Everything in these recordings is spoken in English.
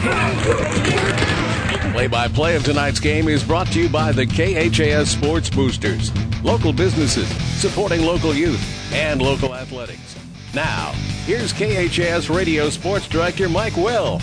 Play-by-play of tonight's game is brought to you by the KHAS Sports Boosters. Local businesses supporting local youth and local athletics. Now, here's KHAS Radio Sports Director Mike Will.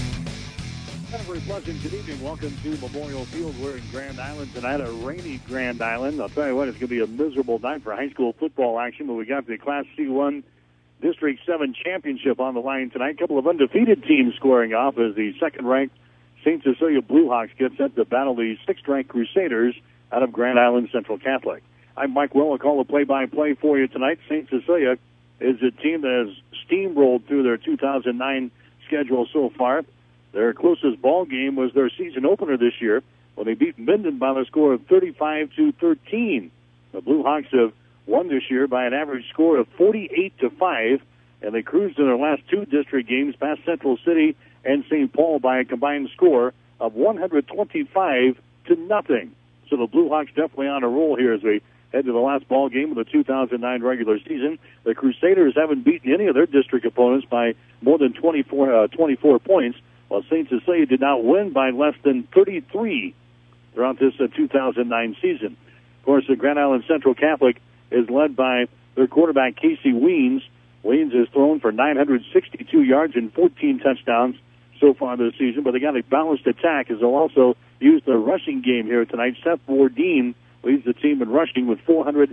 Very pleasant good evening. Welcome to Memorial Field. We're in Grand Island tonight, a rainy Grand Island. I'll tell you what, it's going to be a miserable night for high school football action, but we got the Class C1 District 7 Championship on the line tonight. A couple of undefeated teams squaring off as the second-ranked St. Cecilia Blue Hawks get set to battle the sixth-ranked Crusaders out of Grand Island Central Catholic. I'm Mike Will. I'll call the play-by-play for you tonight. St. Cecilia is a team that has steamrolled through their 2009 schedule so far. Their closest ball game was their season opener this year when they beat Minden by the score of 35-13. The Blue Hawks have won this year by an average score of 48-5, and they cruised in their last two district games past Central City and St. Paul by a combined score of 125-0. So the Blue Hawks definitely on a roll here as they head to the last ball game of the 2009 regular season. The Crusaders haven't beaten any of their district opponents by more than 24 points, while St. Cecilia did not win by less than 33 throughout this 2009 season. Of course, the Grand Island Central Catholic is led by their quarterback, Casey Weens. Weens has thrown for 962 yards and 14 touchdowns so far this season, but they got a balanced attack as they'll also use their rushing game here tonight. Seth Bourdin leads the team in rushing with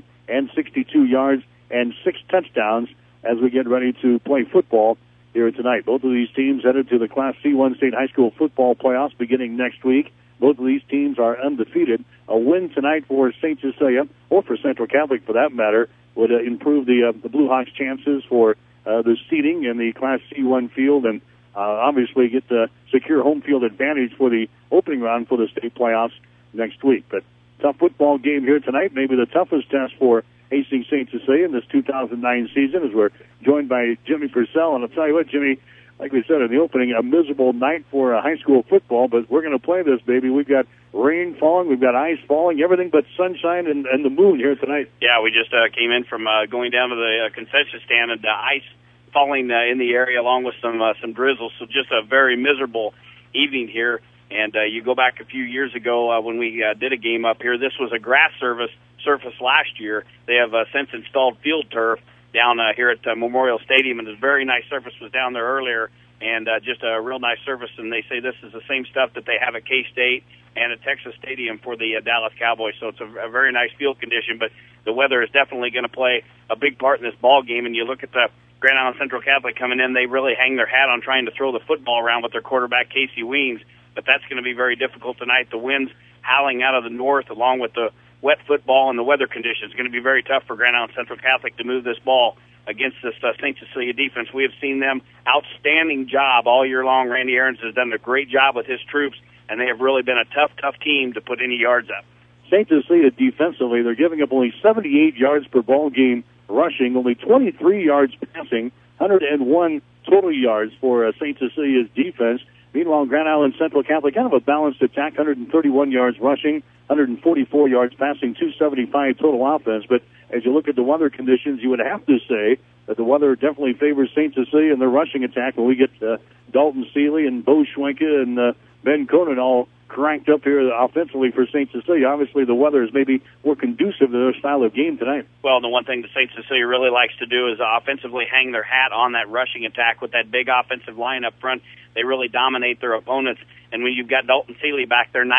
462 yards and 6 touchdowns as we get ready to play football here tonight. Both of these teams headed to the Class C1 State High School football playoffs beginning next week. Both of these teams are undefeated. A win tonight for St. Cecilia, or for Central Catholic for that matter, would improve the Blue Hawks' chances for the seeding in the Class C1 field and obviously get the secure home field advantage for the opening round for the state playoffs next week. But tough football game here tonight, maybe the toughest test for Hastings St. Cecilia in this 2009 season, as we're joined by Jimmy Purcell. And I'll tell you what, Jimmy, like we said in the opening, a miserable night for high school football, but we're going to play this, baby. We've got rain falling, we've got ice falling, everything but sunshine and the moon here tonight. Yeah, we just came in from going down to the concession stand and ice falling in the area along with some drizzle, so just a very miserable evening here. And you go back a few years ago when we did a game up here, this was a grass surface last year. They have since installed field turf down here at Memorial Stadium, and this very nice surface was down there earlier, and just a real nice surface. And they say this is the same stuff that they have at K-State and at Texas Stadium for the Dallas Cowboys. So it's a very nice field condition, but the weather is definitely going to play a big part in this ball game. And you look at the Grand Island Central Catholic coming in, they really hang their hat on trying to throw the football around with their quarterback, Casey Weens, but that's going to be very difficult tonight. The wind's howling out of the north along with the wet football and the weather conditions. It's going to be very tough for Grand Island Central Catholic to move this ball against this St. Cecilia defense. We have seen them outstanding job all year long. Randy Aarons has done a great job with his troops, and they have really been a tough team to put any yards up. St. Cecilia defensively, they're giving up only 78 yards per ball game rushing, only 23 yards passing, 101 total yards for St. Cecilia's defense. Meanwhile, Grand Island Central Catholic, kind of a balanced attack, 131 yards rushing, 144 yards passing, 275 total offense. But as you look at the weather conditions, you would have to say that the weather definitely favors St. Cecilia in their rushing attack when we get Dalton Seeley and Bo Schwenke and Ben Conan all cranked up here offensively for St. Cecilia. Obviously, the weather is maybe more conducive to their style of game tonight. Well, the one thing that St. Cecilia really likes to do is offensively hang their hat on that rushing attack with that big offensive line up front. They really dominate their opponents. And when you've got Dalton Seeley back there,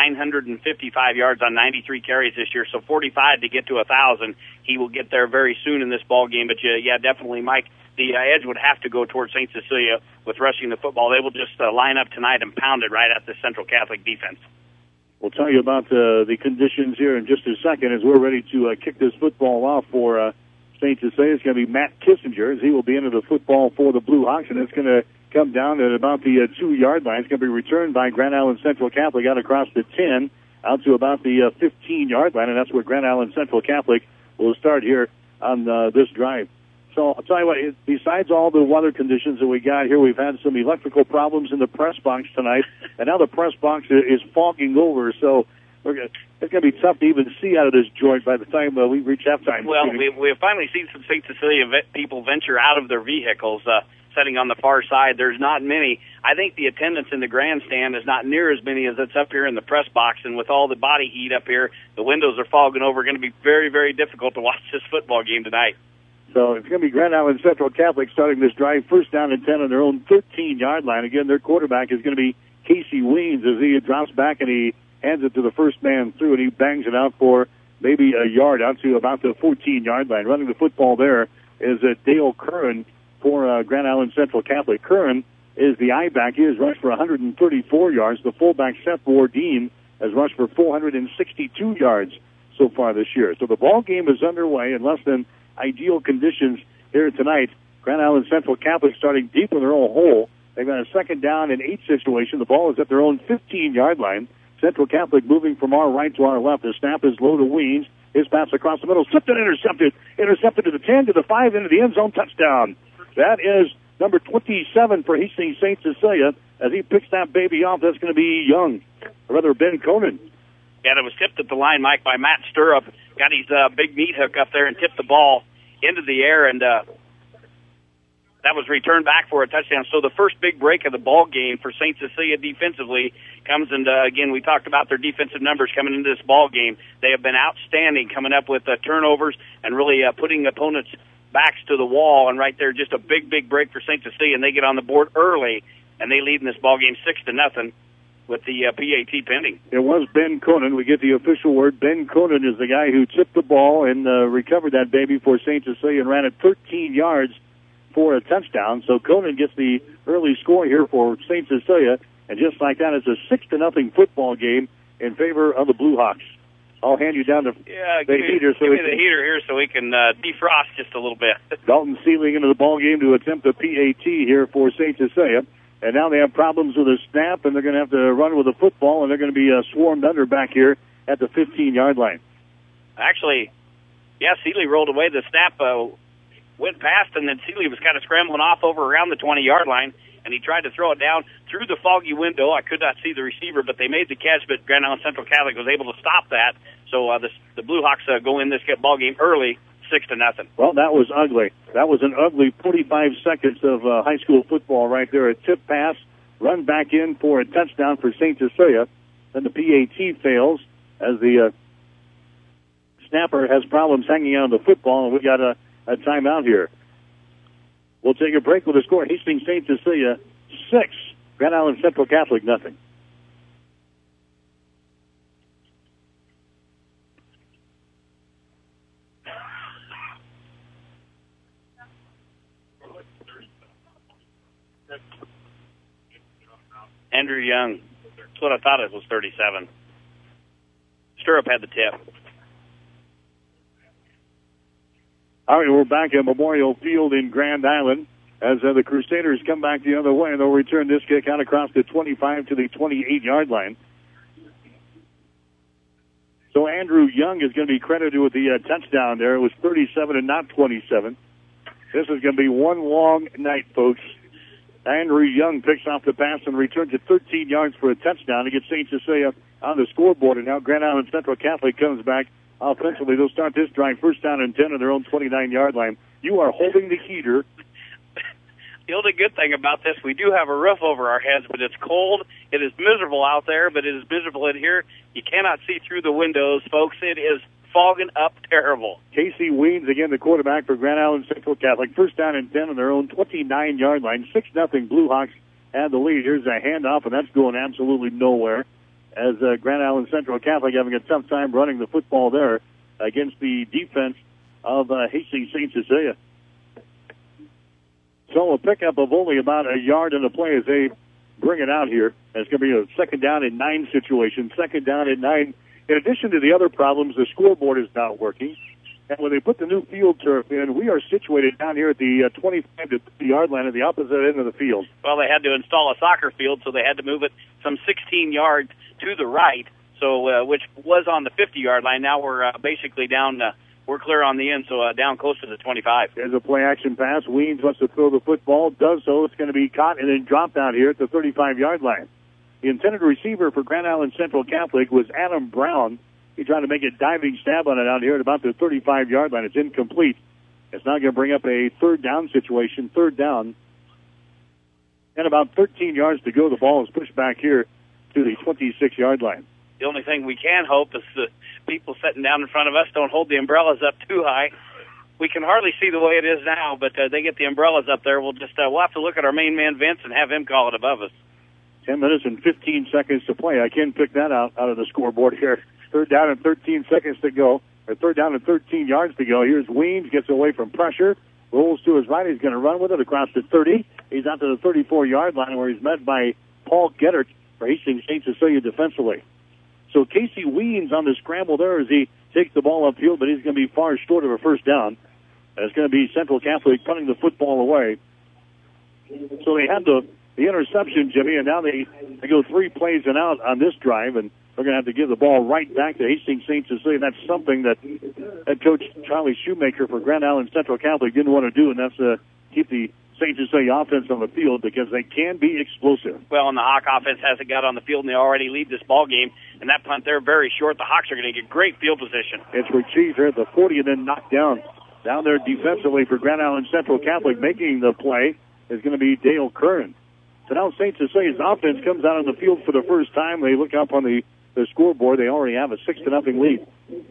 955 yards on 93 carries this year, so 45 to get to 1,000. He will get there very soon in this ball game. But, yeah, definitely, Mike, the edge would have to go towards St. Cecilia with rushing the football. They will just line up tonight and pound it right at the Central Catholic defense. We'll tell you about the conditions here in just a second as we're ready to kick this football off for St. Cecilia. It's going to be Matt Kissinger as he will be into the football for the Blue Hawks, and it's going to come down at about the 2-yard line. It's going to be returned by Grand Island Central Catholic out across the 10, out to about the 15-yard line, and that's where Grand Island Central Catholic will start here on this drive. So I'll tell you what, besides all the weather conditions that we got here, we've had some electrical problems in the press box tonight, and now the press box is fogging over, so it's going to be tough to even see out of this joint by the time we reach halftime. Well, we have finally seen some St. Cecilia people venture out of their vehicles. sitting on the far side. There's not many. I think the attendance in the grandstand is not near as many as it's up here in the press box. And with all the body heat up here, the windows are fogging over. Going to be very, very difficult to watch this football game tonight. So it's going to be Grand Island Central Catholic starting this drive, first down and 10 on their own 13-yard line. Again, their quarterback is going to be Casey Weens as he drops back and he hands it to the first man through, and he bangs it out for maybe a yard out to about the 14-yard line. Running the football there is Dale Curran for Grand Island Central Catholic. Curran is the I-back. He has rushed for 134 yards. The fullback, Seth Wardeen, has rushed for 462 yards so far this year. So the ball game is underway in less than ideal conditions here tonight. Grand Island Central Catholic starting deep in their own hole. They've got a second down and 8 situation. The ball is at their own 15-yard line. Central Catholic moving from our right to our left. The snap is low to Weens. His pass across the middle. Slipped and intercepted. Intercepted to the 10, to the 5, into the end zone. Touchdown. That is number 27 for Hastings St. Cecilia. As he picks that baby off, that's going to be Young, or rather Ben Conan. Yeah, it was tipped at the line, Mike, by Matt Stirrup. Got his big meat hook up there and tipped the ball into the air, and that was returned back for a touchdown. So the first big break of the ball game for St. Cecilia defensively comes, and again, we talked about their defensive numbers coming into this ball game. They have been outstanding, coming up with turnovers and really putting opponents' backs to the wall. And right there, just a big break for St. Cecilia, and they get on the board early, and they lead in this ball game 6-0 with the PAT pending. It was Ben Conan. We get the official word. Ben Conan is the guy who tipped the ball and recovered that baby for St. Cecilia and ran it 13 yards for a touchdown. So Conan gets the early score here for St. Cecilia, and just like that, it's a 6-0 football game in favor of the Blue Hawks. I'll hand you down the heater. Give me the heater here so we can defrost just a little bit. Dalton Sealing into the ball game to attempt a PAT here for St. Cecilia. And now they have problems with a snap, and they're going to have to run with the football, and they're going to be swarmed under back here at the 15-yard line. Actually, yeah, Sealy rolled away. The snap went past, and then Sealy was kind of scrambling off over around the 20-yard line, and he tried to throw it down through the foggy window. I could not see the receiver, but they made the catch, but Grand Island Central Catholic was able to stop that. So the Blue Hawks go in this ball game early, 6-0. Well, that was ugly. That was an ugly 45 seconds of high school football right there. A tip pass, run back in for a touchdown for St. Cecilia. Then the PAT fails as the snapper has problems hanging on the football, and we got a timeout here. We'll take a break with the score. Hastings St. Cecilia 6, Grand Island Central Catholic 0. Andrew Young. That's what I thought it was, 37. Stirrup had the tip. All right, we're back at Memorial Field in Grand Island as the Crusaders come back the other way, and they'll return this kick out across the 25 to the 28-yard line. So Andrew Young is going to be credited with the touchdown there. It was 37 and not 27. This is going to be one long night, folks. Andrew Young picks off the pass and returns it 13 yards for a touchdown to get St. Cecilia on the scoreboard. And now Grand Island Central Catholic comes back offensively. They'll start this drive first down and 10 on their own 29-yard line. You are holding the heater. The only good thing about this, we do have a roof over our heads, but it's cold. It is miserable out there, but it is miserable in here. You cannot see through the windows, folks. It is fogging up terrible. Casey Weens, again, the quarterback for Grand Island Central Catholic. First down and 10 on their own 29-yard line. 6-0 Blue Hawks have the lead. Here's a handoff, and that's going absolutely nowhere as Grand Island Central Catholic having a tough time running the football there against the defense of Hastings St. Cecilia. So a pickup of only about a yard in the play as they bring it out here. It's going to be a second down and 9 situation. Second down and 9. In addition to the other problems, the scoreboard is not working. And when they put the new field turf in, we are situated down here at the 25 to 30-yard line at the opposite end of the field. Well, they had to install a soccer field, so they had to move it some 16 yards to the right, so which was on the 50-yard line. Now we're basically down. We're clear on the end, so down close to the 25. There's a play-action pass. Weens wants to throw the football, does so. It's going to be caught and then dropped out here at the 35-yard line. The intended receiver for Grand Island Central Catholic was Adam Brown. He tried to make a diving stab on it out here at about the 35-yard line. It's incomplete. It's now going to bring up a third down situation. Third down And about 13 yards to go. The ball is pushed back here to the 26-yard line. The only thing we can hope is the people sitting down in front of us don't hold the umbrellas up too high. We can hardly see the way it is now, but they get the umbrellas up there. We'll have to look at our main man, Vince, and have him call it above us. 10 minutes and 15 seconds to play. I can't pick that out of the scoreboard here. Third down and 13 seconds to go. Or third down and 13 yards to go. Here's Weems, gets away from pressure, rolls to his right. He's going to run with it across the 30. He's out to the 34-yard line where he's met by Paul Geddert for Hastings St. Cecilia defensively. So Casey Weems on the scramble there as he takes the ball upfield, but he's going to be far short of a first down. And it's going to be Central Catholic punting the football away. So they had the interception, Jimmy, and now they go 3 plays and out on this drive, and they're going to have to give the ball right back to Hastings St. Cecilia. That's something that head coach Charlie Shoemaker for Grand Island Central Catholic didn't want to do, and that's to keep the St. Cecilia offense on the field because they can be explosive. Well, and the Hawk offense hasn't got on the field, and they already lead this ball game. And that punt there, very short. The Hawks are going to get great field position. It's retrieved here at the 40 and then knocked down there defensively for Grand Island Central Catholic. Making the play is going to be Dale Curran. So now St. Cecilia's offense comes out on the field for the first time. They look up on the scoreboard. They already have a 6-0 lead.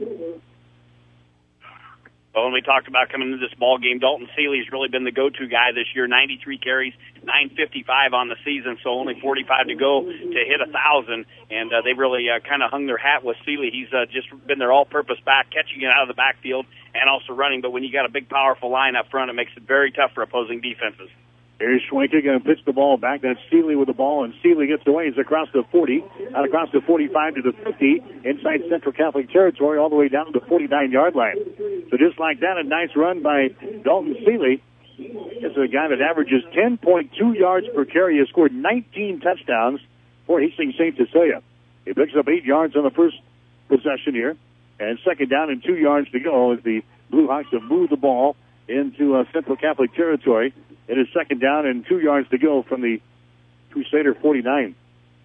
Well, when we talked about coming into this ball game, Dalton Seeley's really been the go-to guy this year. 93 carries, 955 on the season, so only 45 to go to hit 1,000. And they've really kind of hung their hat with Seeley. He's just been their all-purpose back, catching it out of the backfield and also running. But when you got a big, powerful line up front, it makes it very tough for opposing defenses. Here's Schwenke going to pitch the ball back. That's Seeley with the ball, and Seeley gets away. He's across the 40, out across the 45 to the 50, inside Central Catholic territory, all the way down to the 49-yard line. So just like that, a nice run by Dalton Seeley. This is a guy that averages 10.2 yards per carry. He has scored 19 touchdowns for Hastings St. Cecilia. He picks up 8 yards on the first possession here, and second down and 2 yards to go as the Blue Hawks have moved the ball into Central Catholic territory. It is second down and 2 yards to go from the Crusader 49.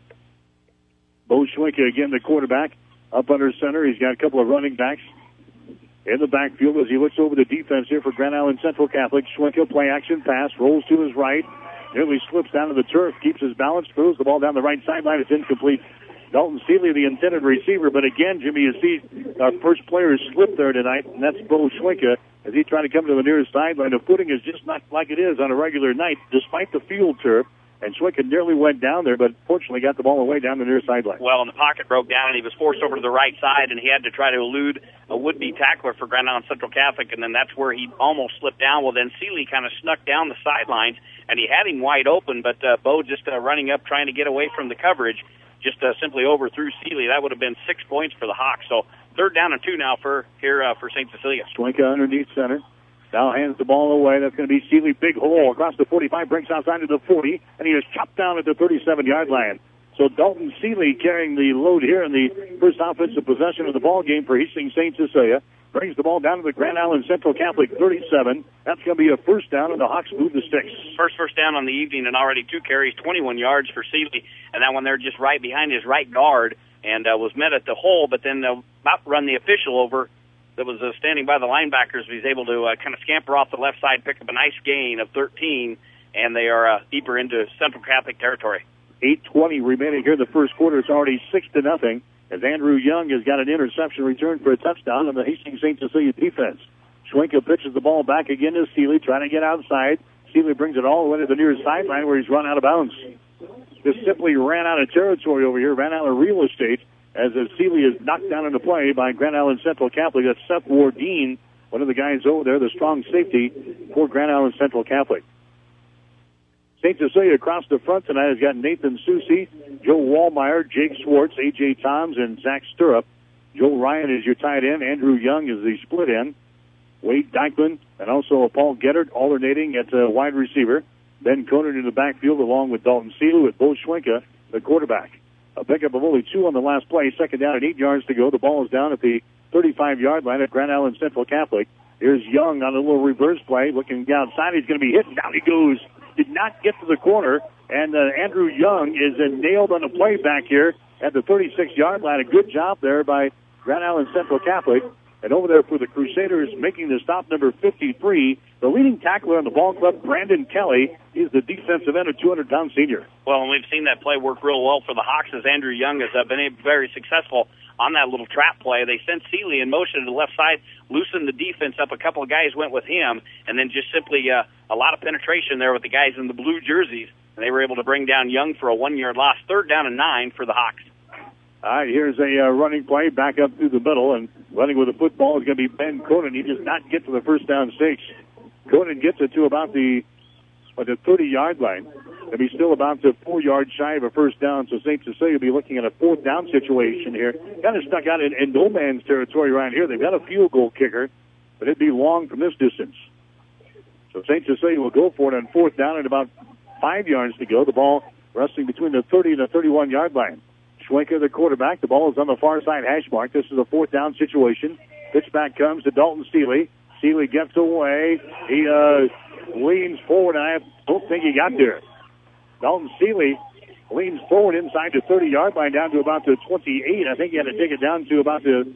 Bo Schwenke again, the quarterback, up under center. He's got a couple of running backs in the backfield as he looks over the defense here for Grand Island Central Catholic. Schwenke, play action pass, rolls to his right, nearly slips down to the turf, keeps his balance, throws the ball down the right sideline. It's incomplete. Dalton Seeley, the intended receiver, but again, Jimmy, you see our first player slip there tonight, and that's Bo Schwenke. As he tried to come to the nearest sideline, the footing is just not like it is on a regular night, despite the field turf. And Schwenke nearly went down there, but fortunately got the ball away down the near sideline. Well, and the pocket broke down, and he was forced over to the right side, and he had to try to elude a would-be tackler for Grand Island Central Catholic, and then that's where he almost slipped down. Well, then Seeley kind of snuck down the sidelines, and he had him wide open, but Bo just running up, trying to get away from the coverage, just simply overthrew Seeley. That would have been 6 points for the Hawks. So third down and 2 now for St. Cecilia. Schwenke underneath center. Now hands the ball away. That's going to be Seeley. Big hole across the 45, breaks outside to the 40, and he is chopped down at the 37-yard line. So Dalton Seeley carrying the load here in the first offensive possession of the ball game for Hastings St. Cecilia. Brings the ball down to the Grand Island Central Catholic 37. That's going to be a first down, and the Hawks move the sticks. First down on the evening, and already 2 carries, 21 yards for Seeley. And that one there just right behind his right guard, and was met at the hole, but then about run the official over that was standing by the linebackers. He's able to kind of scamper off the left side, pick up a nice gain of 13, and they are deeper into Central Catholic territory. 8:20 remaining here in the first quarter. It's already 6-0 as Andrew Young has got an interception return for a touchdown on the Hastings St. Cecilia defense. Schwenke pitches the ball back again to Seeley, trying to get outside. Seeley brings it all the way to the near sideline where he's run out of bounds. Just simply ran out of territory over here, ran out of real estate, as Seeley is knocked down into play by Grand Island Central Catholic. That's Seth Wardeen, one of the guys over there, the strong safety for Grand Island Central Catholic. St. Cecilia across the front tonight has got Nathan Susi, Joe Wallmeyer, Jake Schwartz, A.J. Toms, and Zach Stirrup. Joe Ryan is your tight end. Andrew Young is the split end. Wade Dykeman and also Paul Geddert alternating at wide receiver. Ben Conant in the backfield along with Dalton Seeley with Bo Schwenke, the quarterback. A pickup of only 2 on the last play. Second down and 8 yards to go. The ball is down at the 35-yard line at Grand Island Central Catholic. Here's Young on a little reverse play. Looking outside. He's going to be hit. Down he goes. Did not get to the corner. And Andrew Young is nailed on the play back here at the 36-yard line. A good job there by Grand Island Central Catholic. And over there for the Crusaders, making the stop, number 53, the leading tackler on the ball club, Brandon Kelly, is the defensive end, a 200-pound senior. Well, and we've seen that play work real well for the Hawks as Andrew Young has been very successful on that little trap play. They sent Seeley in motion to the left side, loosened the defense up. A couple of guys went with him, and then just simply a lot of penetration there with the guys in the blue jerseys, and they were able to bring down Young for a 1-yard loss. 3rd down and 9 for the Hawks. All right, here's a running play back up through the middle, and running with the football is going to be Ben Cronin. He does not get to the first down stakes. Cronin gets it to about the 30-yard line. They'll be still about the 4 yards shy of a first down, so St. Cecilia will be looking at a 4th down situation here. Kind of stuck out in no man's territory around here. They've got a field goal kicker, but it'd be long from this distance. So St. Cecilia will go for it on 4th down and about 5 yards to go. The ball resting between the 30 and the 31-yard line. Schwenker, the quarterback. The ball is on the far side hash mark. This is a 4th down situation. Pitch back comes to Dalton Seeley. Seeley gets away. He leans forward, and I don't think he got there. Dalton Seeley leans forward inside the 30-yard line down to about the 28. I think he had to take it down to about the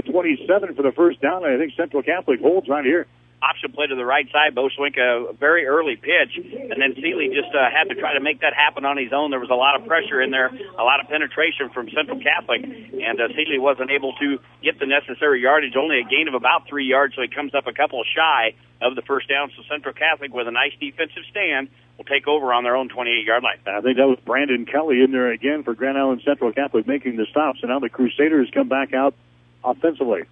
27 for the first down. I think Central Catholic holds right here. Option play to the right side. Bo Schwenk, a very early pitch, and then Seeley just had to try to make that happen on his own. There was a lot of pressure in there, a lot of penetration from Central Catholic, and Seeley wasn't able to get the necessary yardage, only a gain of about 3 yards, so he comes up a couple shy of the first down. So Central Catholic, with a nice defensive stand, will take over on their own 28-yard line. I think that was Brandon Kelly in there again for Grand Island Central Catholic making the stops, and now the Crusaders come back out offensively.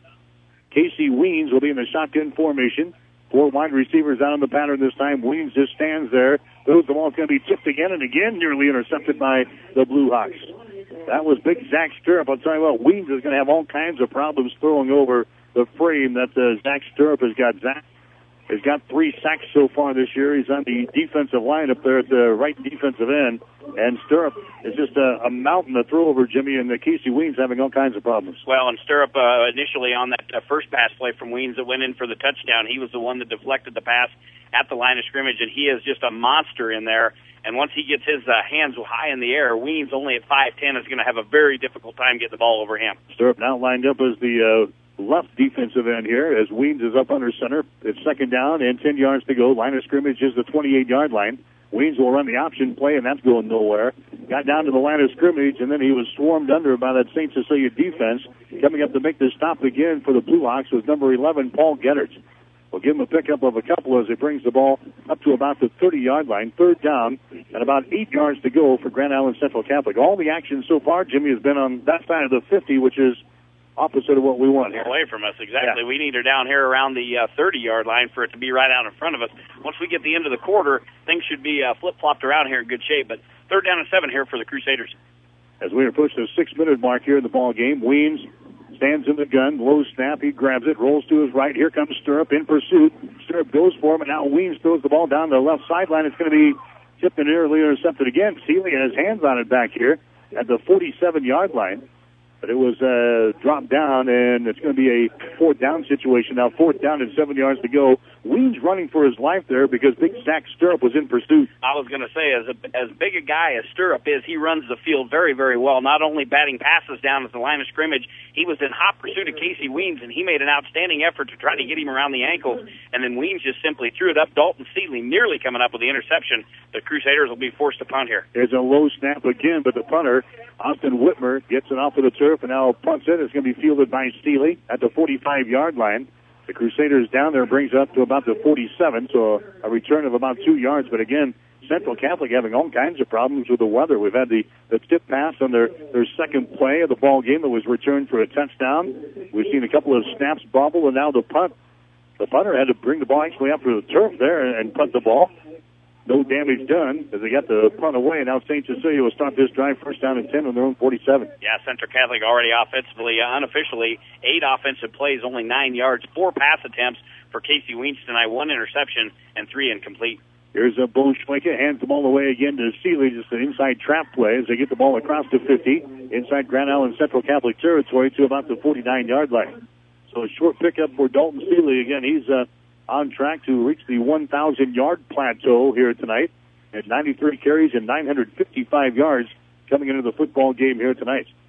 Casey Weens will be in the shotgun formation. 4 wide receivers out on the pattern this time. Weens just stands there. Throws the ball. It's going to be tipped again and again, nearly intercepted by the Blue Hawks. That was big Zach Stirrup. I'll tell you what, Weens is going to have all kinds of problems throwing over the frame that Zach Stirrup has got. Zach has got 3 sacks so far this year. He's on the defensive line up there at the right defensive end. And Stirrup is just a mountain to throw over, Jimmy, and Casey Weens having all kinds of problems. Well, and Stirrup initially on that first pass play from Weens that went in for the touchdown, he was the one that deflected the pass at the line of scrimmage, and he is just a monster in there. And once he gets his hands high in the air, Weens, only at 5'10", is going to have a very difficult time getting the ball over him. Stirrup now lined up as the left defensive end here as Weens is up under center. It's 2nd down and 10 yards to go. Line of scrimmage is the 28-yard line. Weens will run the option play, and that's going nowhere. Got down to the line of scrimmage, and then he was swarmed under by that St. Cecilia defense. Coming up to make the stop again for the Blue Hawks was number 11, Paul Geddards. We'll give him a pickup of a couple as he brings the ball up to about the 30-yard line. 3rd down and about 8 yards to go for Grand Island Central Catholic. All the action so far, Jimmy, has been on that side of the 50, which is opposite of what we want here. Away from us, exactly. Yeah. We need her down here around the 30-yard line for it to be right out in front of us. Once we get the end of the quarter, things should be flip-flopped around here in good shape. But 3rd down and 7 here for the Crusaders. As we approach the 6-minute mark here in the ball game, Weens stands in the gun, low snap, he grabs it, rolls to his right. Here comes Stirrup in pursuit. Stirrup goes for him, and now Weens throws the ball down the left sideline. It's going to be tipped and nearly intercepted again. Seeley has hands on it back here at the 47-yard line. But it was dropped down, and it's going to be a 4th down situation. Now 4th down and 7 yards to go. Weens running for his life there because big Zach Stirrup was in pursuit. I was going to say, as big a guy as Stirrup is, he runs the field very, very well, not only batting passes down at the line of scrimmage. He was in hot pursuit of Casey Weens, and he made an outstanding effort to try to get him around the ankles, and then Weens just simply threw it up. Dalton Seeley nearly coming up with the interception. The Crusaders will be forced to punt here. There's a low snap again, but the punter, Austin Whitmer, gets it off of the turf and now punts it. It's going to be fielded by Seeley at the 45-yard line. The Crusaders down there brings up to about the 47, so a return of about 2 yards. But again, Central Catholic having all kinds of problems with the weather. We've had the tip pass on their second play of the ball game that was returned for a touchdown. We've seen a couple of snaps bobble, and now the punt. The punter had to bring the ball actually up to the turf there and punt the ball. No damage done as they got the punt away. Now St. Cecilia will start this drive 1st down and 10 on their own 47. Yeah, Central Catholic already offensively, unofficially, 8 offensive plays, only 9 yards, 4 pass attempts for Casey Weens tonight, 1 interception and 3 incomplete. Here's a Bo Schwenke, hands the ball away again to Seeley. Just an inside trap play as they get the ball across the 50, inside Grand Island Central Catholic territory to about the 49-yard line. So a short pickup for Dalton Seeley. Again, he's on track to reach the 1,000-yard plateau here tonight at 93 carries and 955 yards coming into the football game here tonight.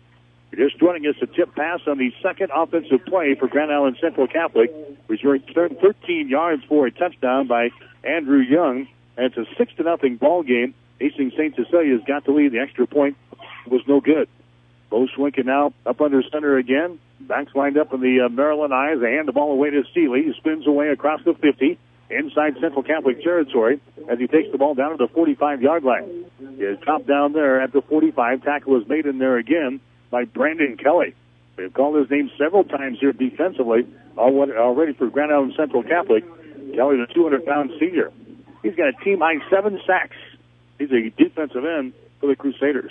Just joining us, a tip pass on the second offensive play for Grand Island Central Catholic. Returned 13 yards for a touchdown by Andrew Young. And it's a 6-0 ball game. Hastings St. Cecilia's got the lead. The extra point was no good. Bo Schwenken now up under center again. Backs lined up in the Maryland eyes. They hand the ball away to Seeley. He spins away across the 50 inside Central Catholic territory as he takes the ball down to the 45-yard line. He is top down there at the 45. Tackle is made in there again by Brandon Kelly. They've called his name several times here defensively already for Grand Island Central Catholic. Kelly, the 200-pound senior. He's got a team-high 7 sacks. He's a defensive end for the Crusaders.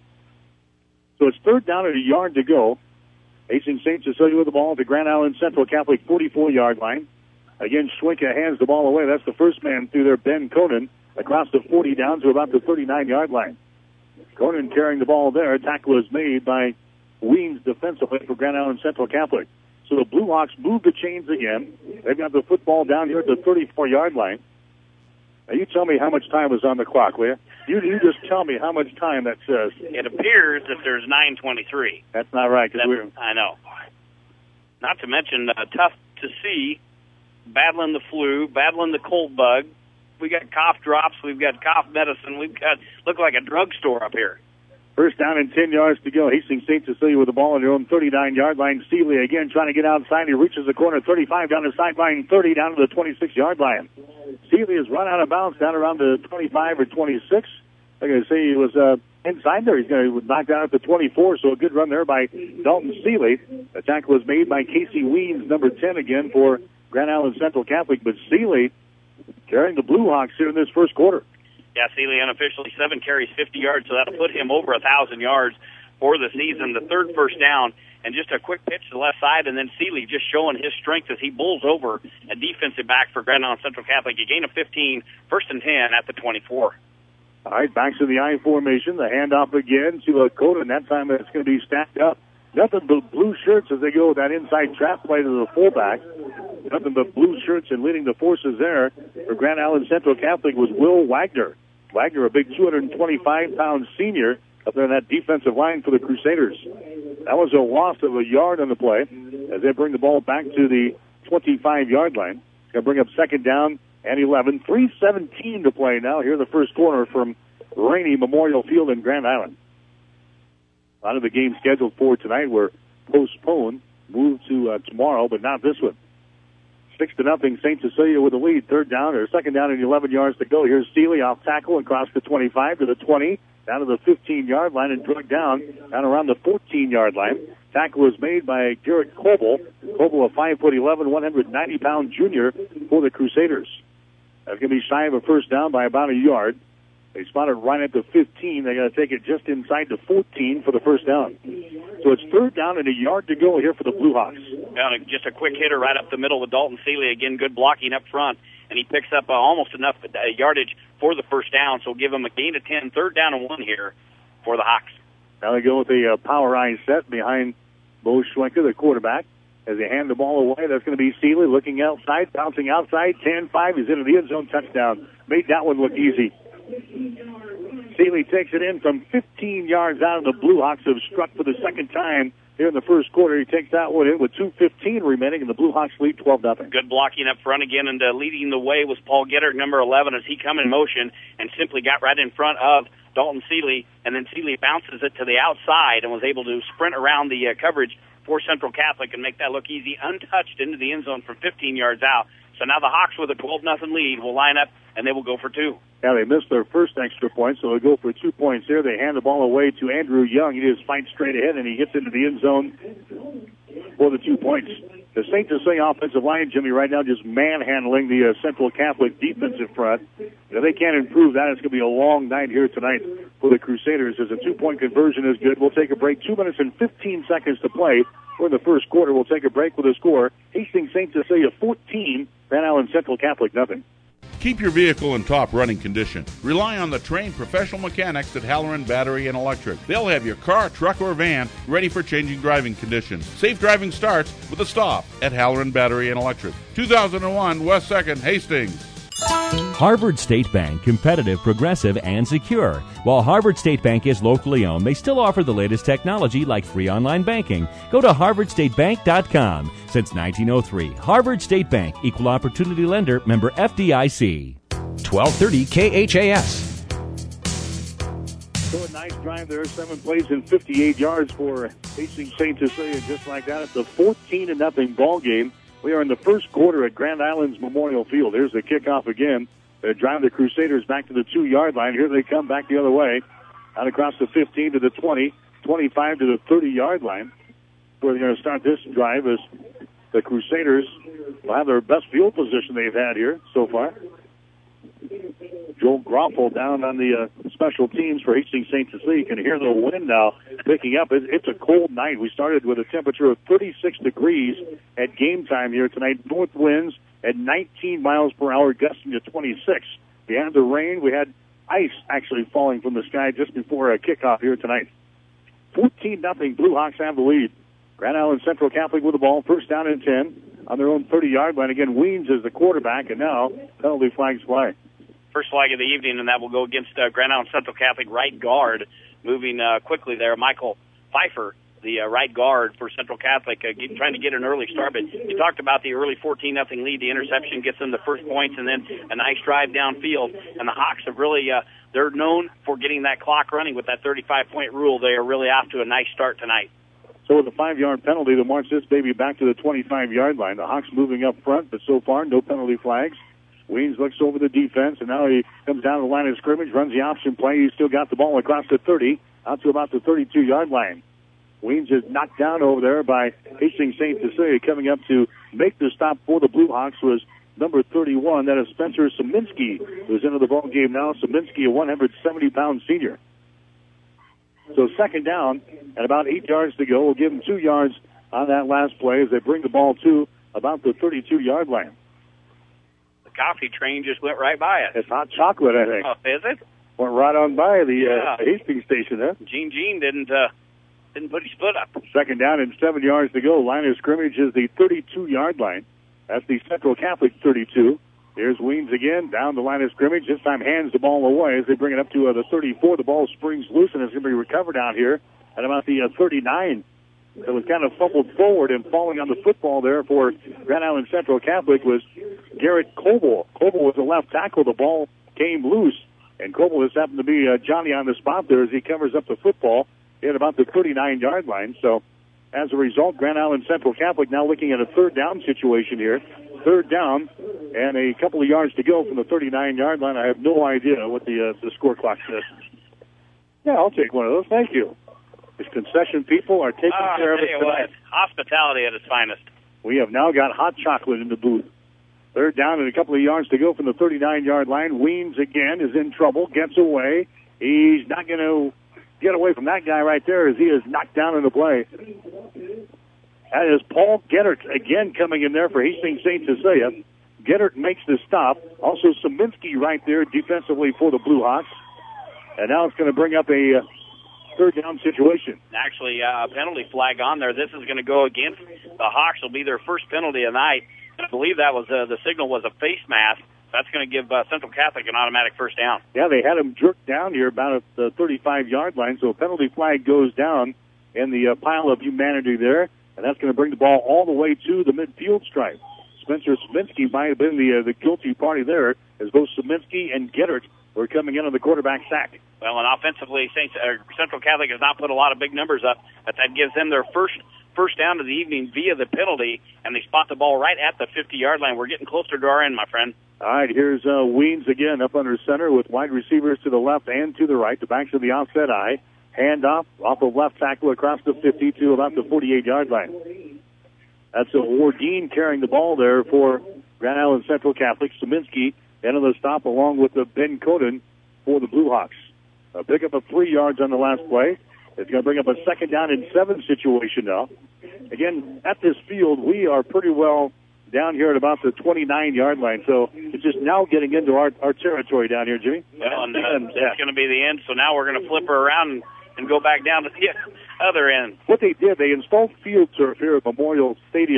So it's third down and a yard to go. Hastings St. Cecilia with the ball at the Grand Island Central Catholic 44-yard line. Again, Schwenke hands the ball away. That's the first man through there, Ben Conan, across the 40 down to about the 39-yard line. Conan carrying the ball there. Tackle is made by Weems defensively for Grand Island Central Catholic. So the Blue Hawks move the chains again. They've got the football down here at the 34-yard line. Now, you tell me how much time is on the clock, will you? You just tell me how much time that says. It appears that there's 9:23. That's not right. I know. Not to mention, tough to see, battling the flu, battling the cold bug. We got cough drops. We've got cough medicine. We've got, look like a drugstore up here. First down and 10 yards to go. Hastings St. Cecilia with the ball on their own 39-yard line. Seeley again trying to get outside. He reaches the corner, 35 down the sideline, 30 down to the 26-yard line. Seeley has run out of bounds down around the 25 or 26. I'm going to say he was inside there. He's going to knock down at the 24, so a good run there by Dalton Seeley. The tackle was made by Casey Weems, number 10 again for Grand Island Central Catholic. But Seeley carrying the Blue Hawks here in this first quarter. Yeah, Seeley unofficially 7 carries, 50 yards, so that'll put him over 1,000 yards for the season. The third first down, and just a quick pitch to the left side, and then Seeley just showing his strength as he bulls over a defensive back for Grand Island Central Catholic. A gain of 15, first and 10 at the 24. All right, back to the I formation. The handoff again to Conan. That time it's going to be stacked up. Nothing but blue shirts as they go with that inside trap play to the fullback. Nothing but blue shirts, and leading the forces there for Grand Island Central Catholic was Will Wagner. Wagner, a big 225-pound senior up there in that defensive line for the Crusaders. That was a loss of a yard on the play as they bring the ball back to the 25-yard line. It's going to bring up second down and 11. 3:17 to play now here in the first quarter from Rainey Memorial Field in Grand Island. A lot of the games scheduled for tonight were postponed, moved to tomorrow, but not this one. 6-0 St. Cecilia with the lead. Second down and 11 yards to go. Here's Seeley off tackle across the 25 to the 20, down to the 15-yard line and drugged down around the 14-yard line. Tackle was made by Garrett Coble. Coble, a 5'11", 190-pound junior for the Crusaders. That's going to be shy of a first down by about a yard. They spotted right at the 15. They got to take it just inside the 14 for the first down. So it's third down and a yard to go here for the Blue Hawks. Just a quick hitter right up the middle with Dalton Seeley. Again, good blocking up front, and he picks up almost enough yardage for the first down. So give him a gain of 10, third down and 1 here for the Hawks. Now they go with a power eye set behind Bo Schwenke, the quarterback. As they hand the ball away, that's going to be Seeley looking outside, bouncing outside, 10-5. He's into the end zone, touchdown. Made that one look easy. Seeley takes it in from 15 yards out, and the Blue Hawks have struck for the second time here in the first quarter. He takes that one in with 2:15 remaining, and the Blue Hawks lead 12-0. Good blocking up front again, and leading the way was Paul Getter, number 11, as he come in motion and simply got right in front of Dalton Seeley, and then Seeley bounces it to the outside and was able to sprint around the coverage for Central Catholic and make that look easy, untouched into the end zone from 15 yards out. So now the Hawks with a 12-0 lead will line up, and they will go for 2. Yeah, they missed their first extra point, so they'll go for 2 points here. They hand the ball away to Andrew Young. He just fights straight ahead, and he gets into the end zone for the 2 points. The St. Cecilia offensive line, Jimmy, right now just manhandling the Central Catholic defensive front. If they can't improve that, it's going to be a long night here tonight for the Crusaders as a 2-point conversion is good. We'll take a break. 2 minutes and 15 seconds to play. We're in the first quarter. We'll take a break with a score. Hastings St. Cecilia 14, Grand Island Central Catholic nothing. Keep your vehicle in top running condition. Rely on the trained professional mechanics at Halloran Battery and Electric. They'll have your car, truck, or van ready for changing driving conditions. Safe driving starts with a stop at Halloran Battery and Electric. 2001 West 2nd, Hastings. Harvard State Bank, competitive, progressive, and secure. While Harvard State Bank is locally owned, they still offer the latest technology like free online banking. Go to harvardstatebank.com. Since 1903, Harvard State Bank, equal opportunity lender, member FDIC. 1230 KHAS. So a nice drive there. 7 plays and 58 yards for Hastings St. Cecilia. Just like that, it's a 14-0 ball game. We are in the first quarter at Grand Islands Memorial Field. Here's the kickoff again. They drive the Crusaders back to the 2-yard line. Here they come back the other way. Out across the 15 to the 20, 25 to the 30-yard line. Where they're going to start this drive is the Crusaders will have their best field position they've had here so far. Joel Groffel down on the special teams for Hastings St. Cecilia. You can hear the wind now picking up. It's a cold night. We started with a temperature of 36 degrees at game time here tonight. North winds at 19 miles per hour, gusting to 26. We had the rain. We had ice actually falling from the sky just before a kickoff here tonight. 14-0. Blue Hawks have the lead. Grand Island Central Catholic with the ball. First down and 10 on their own 30-yard line. Again, Weems is the quarterback, and now penalty flags fly. First flag of the evening, and that will go against Grand Island Central Catholic right guard. Moving quickly there, Michael Pfeiffer, the right guard for Central Catholic, trying to get an early start. But you talked about the early 14-0 lead. The interception gets them the first points, and then a nice drive downfield. And the Hawks have really, they're known for getting that clock running with that 35-point rule. They are really off to a nice start tonight. So with a 5-yard penalty, they'll march this baby back to the 25-yard line. The Hawks moving up front, but so far, no penalty flags. Weems looks over the defense, and now he comes down the line of scrimmage, runs the option play. He's still got the ball across the 30, out to about the 32-yard line. Weems is knocked down over there by Hastings St. Cecilia. Coming up to make the stop for the Blue Hawks was number 31. That is Spencer Szyminski, who's into the ball game now. Szyminski, a 170-pound senior. So second down, and about 8 yards to go. We'll give him 2 yards on that last play as they bring the ball to about the 32-yard line. Coffee train just went right by us. It's hot chocolate, I think. Oh, is it? Went right on by the Hastings station there. Gene didn't put his foot up. Second down and 7 yards to go. Line of scrimmage is the 32-yard line. That's the Central Catholic 32. Here's Weems again down the line of scrimmage. This time hands the ball away as they bring it up to the 34. The ball springs loose and it's going to be recovered out here at about the 39. It was kind of fumbled forward, and falling on the football there for Grand Island Central Catholic was Garrett Coble. Coble was the left tackle. The ball came loose, and Coble just happened to be Johnny on the spot there as he covers up the football at about the 39-yard line. So as a result, Grand Island Central Catholic now looking at a third down situation here. Third down and a couple of yards to go from the 39-yard line. I have no idea what the score clock says. Yeah, I'll take one of those. Thank you. These concession people are taking care of it tonight. Hospitality at its finest. We have now got hot chocolate in the booth. Third down and a couple of yards to go from the 39-yard line. Weems again is in trouble, gets away. He's not going to get away from that guy right there as he is knocked down in the play. That is Paul Gettert again coming in there for Hastings St. Cecilia. Gettert makes the stop. Also Szyminski right there defensively for the Blue Hawks. And now it's going to bring up a third down situation. Actually, a penalty flag on there. This is going to go against the Hawks. Will be their first penalty of the night. I believe that was the signal was a face mask. That's going to give Central Catholic an automatic first down. Yeah, they had him jerked down here about at the 35-yard line, so a penalty flag goes down in the pile of humanity there, and that's going to bring the ball all the way to the midfield stripe. Spencer Szyminski might have been the guilty party there, as both Szyminski and Gettert were coming in on the quarterback sack. Well, and offensively, Central Catholic has not put a lot of big numbers up, but that gives them their first down of the evening via the penalty, and they spot the ball right at the 50-yard line. We're getting closer to our end, my friend. All right, here's Weems again up under center with wide receivers to the left and to the right. The backs of the offset eye. Handoff off of left tackle across the 50 to about the 48-yard line. That's Wardeen carrying the ball there for Grand Island Central Catholic. Szyminski into the stop along with Ben Coden for the Blue Hawks. A pickup of 3 yards on the last play. It's going to bring up a second down and 7 situation now. Again, at this field, we are pretty well down here at about the 29-yard line. So it's just now getting into our territory down here, Jimmy. Well, and it's going to be the end. So now we're going to flip her around and go back down to the other end. What they did, they installed field turf here at Memorial Stadium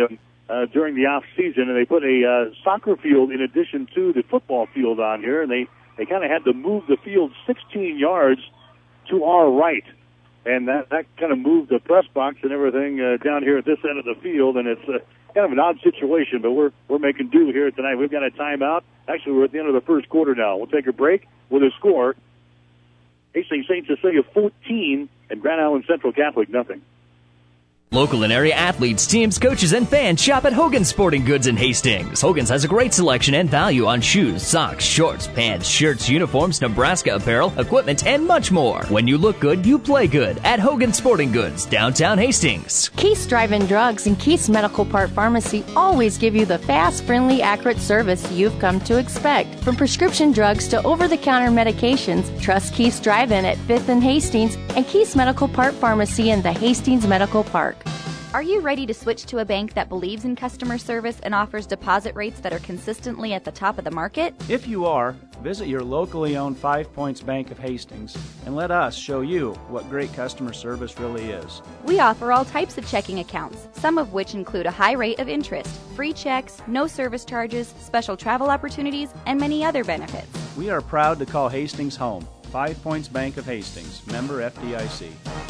during the off season, and they put a soccer field in addition to the football field on here, and they kind of had to move the field 16 yards to our right. And that kind of moved the press box and everything down here at this end of the field, and it's kind of an odd situation, but we're making do here tonight. We've got a timeout. Actually, we're at the end of the first quarter now. We'll take a break with a score. Hastings St. Cecilia 14 and Grand Island Central Catholic nothing. Local and area athletes, teams, coaches, and fans shop at Hogan's Sporting Goods in Hastings. Hogan's has a great selection and value on shoes, socks, shorts, pants, shirts, uniforms, Nebraska apparel, equipment, and much more. When you look good, you play good at Hogan's Sporting Goods, downtown Hastings. Keith's Drive-In Drugs and Keith's Medical Part Pharmacy always give you the fast, friendly, accurate service you've come to expect. From prescription drugs to over-the-counter medications, trust Keith's Drive-In at 5th and Hastings and Keith's Medical Part Pharmacy in the Hastings Medical Park. Are you ready to switch to a bank that believes in customer service and offers deposit rates that are consistently at the top of the market? If you are, visit your locally owned 5 Points Bank of Hastings and let us show you what great customer service really is. We offer all types of checking accounts, some of which include a high rate of interest, free checks, no service charges, special travel opportunities, and many other benefits. We are proud to call Hastings home. 5 Points Bank of Hastings, member FDIC.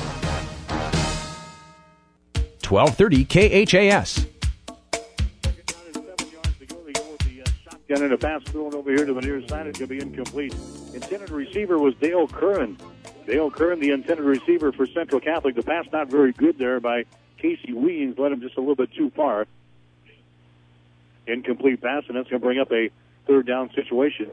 1230 KHAS. Shotgun and a pass thrown over here to the near side. It's going to be incomplete. Intended receiver was Dale Curran. Dale Curran, the intended receiver for Central Catholic. The pass not very good there by Casey Weens. Led him just a little bit too far. Incomplete pass, and that's going to bring up a third down situation.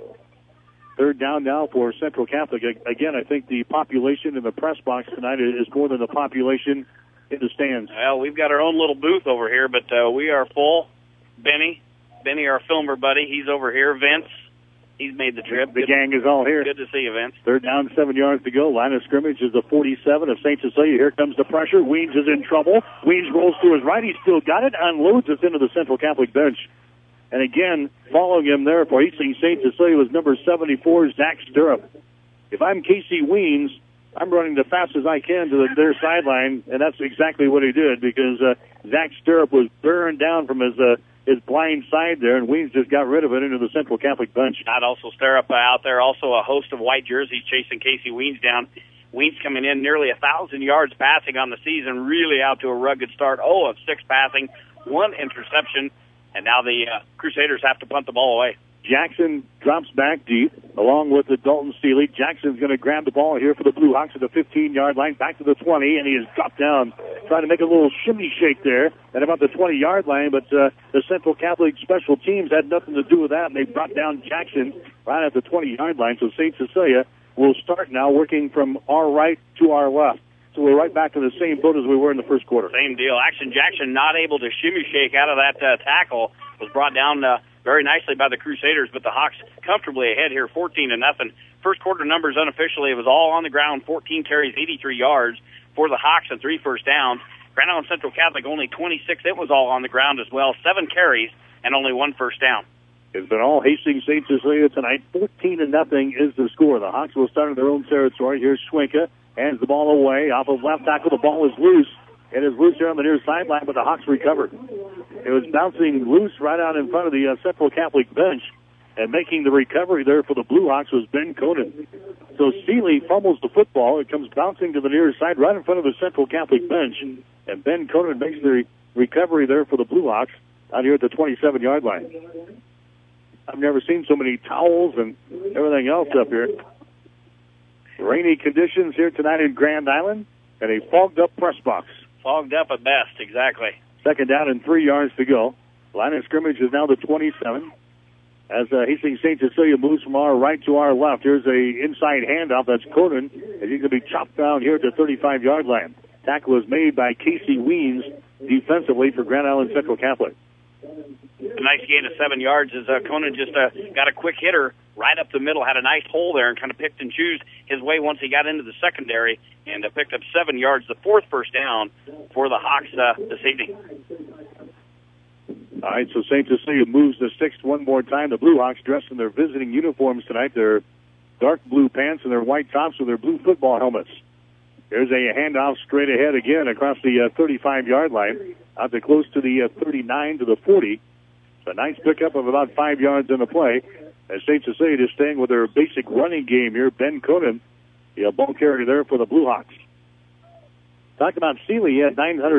Third down now for Central Catholic. Again, I think the population in the press box tonight is more than the population in the stands. Well, we've got our own little booth over here, but we are full. Benny, our filmer buddy, he's over here. Vince, he's made the trip. The gang is all here. Good to see you, Vince. Third down, 7 yards to go. Line of scrimmage is the 47 of St. Cecilia. Here comes the pressure. Weens is in trouble. Weens rolls to his right. He's still got it. Unloads us into the Central Catholic bench. And again, following him there for Hastings St. Cecilia was number 74, Zach Stirrup. If I'm Casey Weens, I'm running the fast as I can to their sideline, and that's exactly what he did because Zach Stirrup was burned down from his blind side there, and Weens just got rid of it into the Central Catholic bench. Not also Stirrup out there, also a host of white jerseys chasing Casey Weens down. Weens coming in nearly 1,000 yards passing on the season, really out to a rugged start. 0 of 6 passing, 1 interception, and now the Crusaders have to punt the ball away. Jackson drops back deep, along with the Dalton Steele. Jackson's going to grab the ball here for the Blue Hawks at the 15-yard line, back to the 20, and he is dropped down, trying to make a little shimmy shake there at about the 20-yard line, but the Central Catholic special teams had nothing to do with that, and they brought down Jackson right at the 20-yard line. So St. Cecilia will start now working from our right to our left. So we're right back to the same boat as we were in the first quarter. Same deal. Action Jackson not able to shimmy shake out of that tackle, was brought down very nicely by the Crusaders, but the Hawks comfortably ahead here, 14-0. First quarter numbers unofficially, it was all on the ground, 14 carries, 83 yards for the Hawks and 3 first downs. Grand Island Central Catholic only 26. It was all on the ground as well, 7 carries and only 1 first down. It's been all Hastings St. Cecilia tonight. 14-0 is the score. The Hawks will start in their own territory. Here's Schwenka, hands the ball away off of left tackle. The ball is loose. It is loose here on the near sideline, but the Hawks recovered. It was bouncing loose right out in front of the Central Catholic bench, and making the recovery there for the Blue Hawks was Ben Conan. So Seeley fumbles the football. It comes bouncing to the near side right in front of the Central Catholic bench, and Ben Conan makes the recovery there for the Blue Hawks out here at the 27-yard line. I've never seen so many towels and everything else up here. Rainy conditions here tonight in Grand Island, and a fogged-up press box. Fogged up at best, exactly. Second down and 3 yards to go. Line of scrimmage is now the 27. As Hastings St. Cecilia moves from our right to our left, here's a inside handoff. That's Conan, as he's going to be chopped down here at the 35-yard line. Tackle is made by Casey Weens defensively for Grand Island Central Catholic. A nice gain of 7 yards as Conan just got a quick hitter right up the middle, had a nice hole there, and kind of picked and chose his way once he got into the secondary, and picked up 7 yards, the 4th first down for the Hawks this evening. All right, so St. Cecilia moves the 6th one more time. The Blue Hawks dressed in their visiting uniforms tonight, their dark blue pants and their white tops with their blue football helmets. There's a handoff straight ahead again across the 35-yard line, out to close to the 39 to the 40. So a nice pickup of about 5 yards in the play. As St. Cecilia is staying with their basic running game here. Ben Conan, the ball carrier there for the Blue Hawks. Talk about Seeley. He had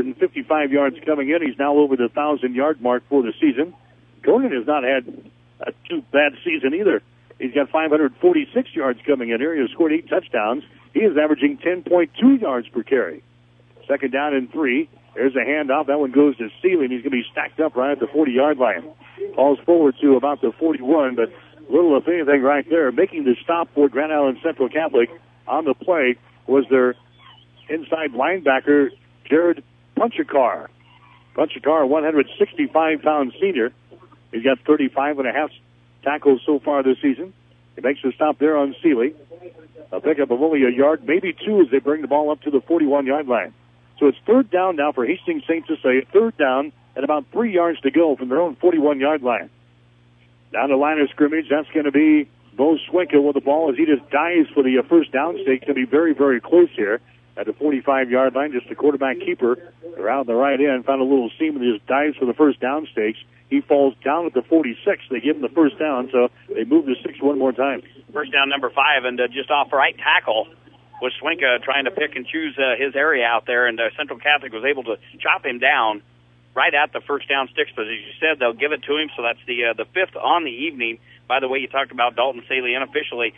955 yards coming in. He's now over the 1,000-yard mark for the season. Conan has not had a too bad season either. He's got 546 yards coming in here. He has scored 8 touchdowns. He is averaging 10.2 yards per carry. Second down and 3. There's a handoff. That one goes to Seeley, and he's going to be stacked up right at the 40-yard line. Falls forward to about the 41, but little, if anything, right there. Making the stop for Grand Island Central Catholic on the play was their inside linebacker, Jared Punchakar. Punchakar, 165-pound senior. He's got 35.5 tackles so far this season. He makes the stop there on Seeley. A pickup of only a yard, maybe 2, as they bring the ball up to the 41-yard line. So it's third down now for Hastings St. Cecilia. Third down and about 3 yards to go from their own 41-yard line. Down the line of scrimmage, that's going to be Bo Schwenka with the ball as he just dives for the first down stake. Going to be very, very close here at the 45-yard line. Just the quarterback keeper around the right end. Found a little seam and just dives for the first down stakes. He falls down at the 46. They give him the first down, so they move the 6 one more time. First down, number 5, and just off right tackle was Schwenka trying to pick and choose his area out there, and Central Catholic was able to chop him down right at the first down sticks. But as you said, they'll give it to him, so that's the 5th on the evening. By the way, you talked about Dalton Seeley unofficially,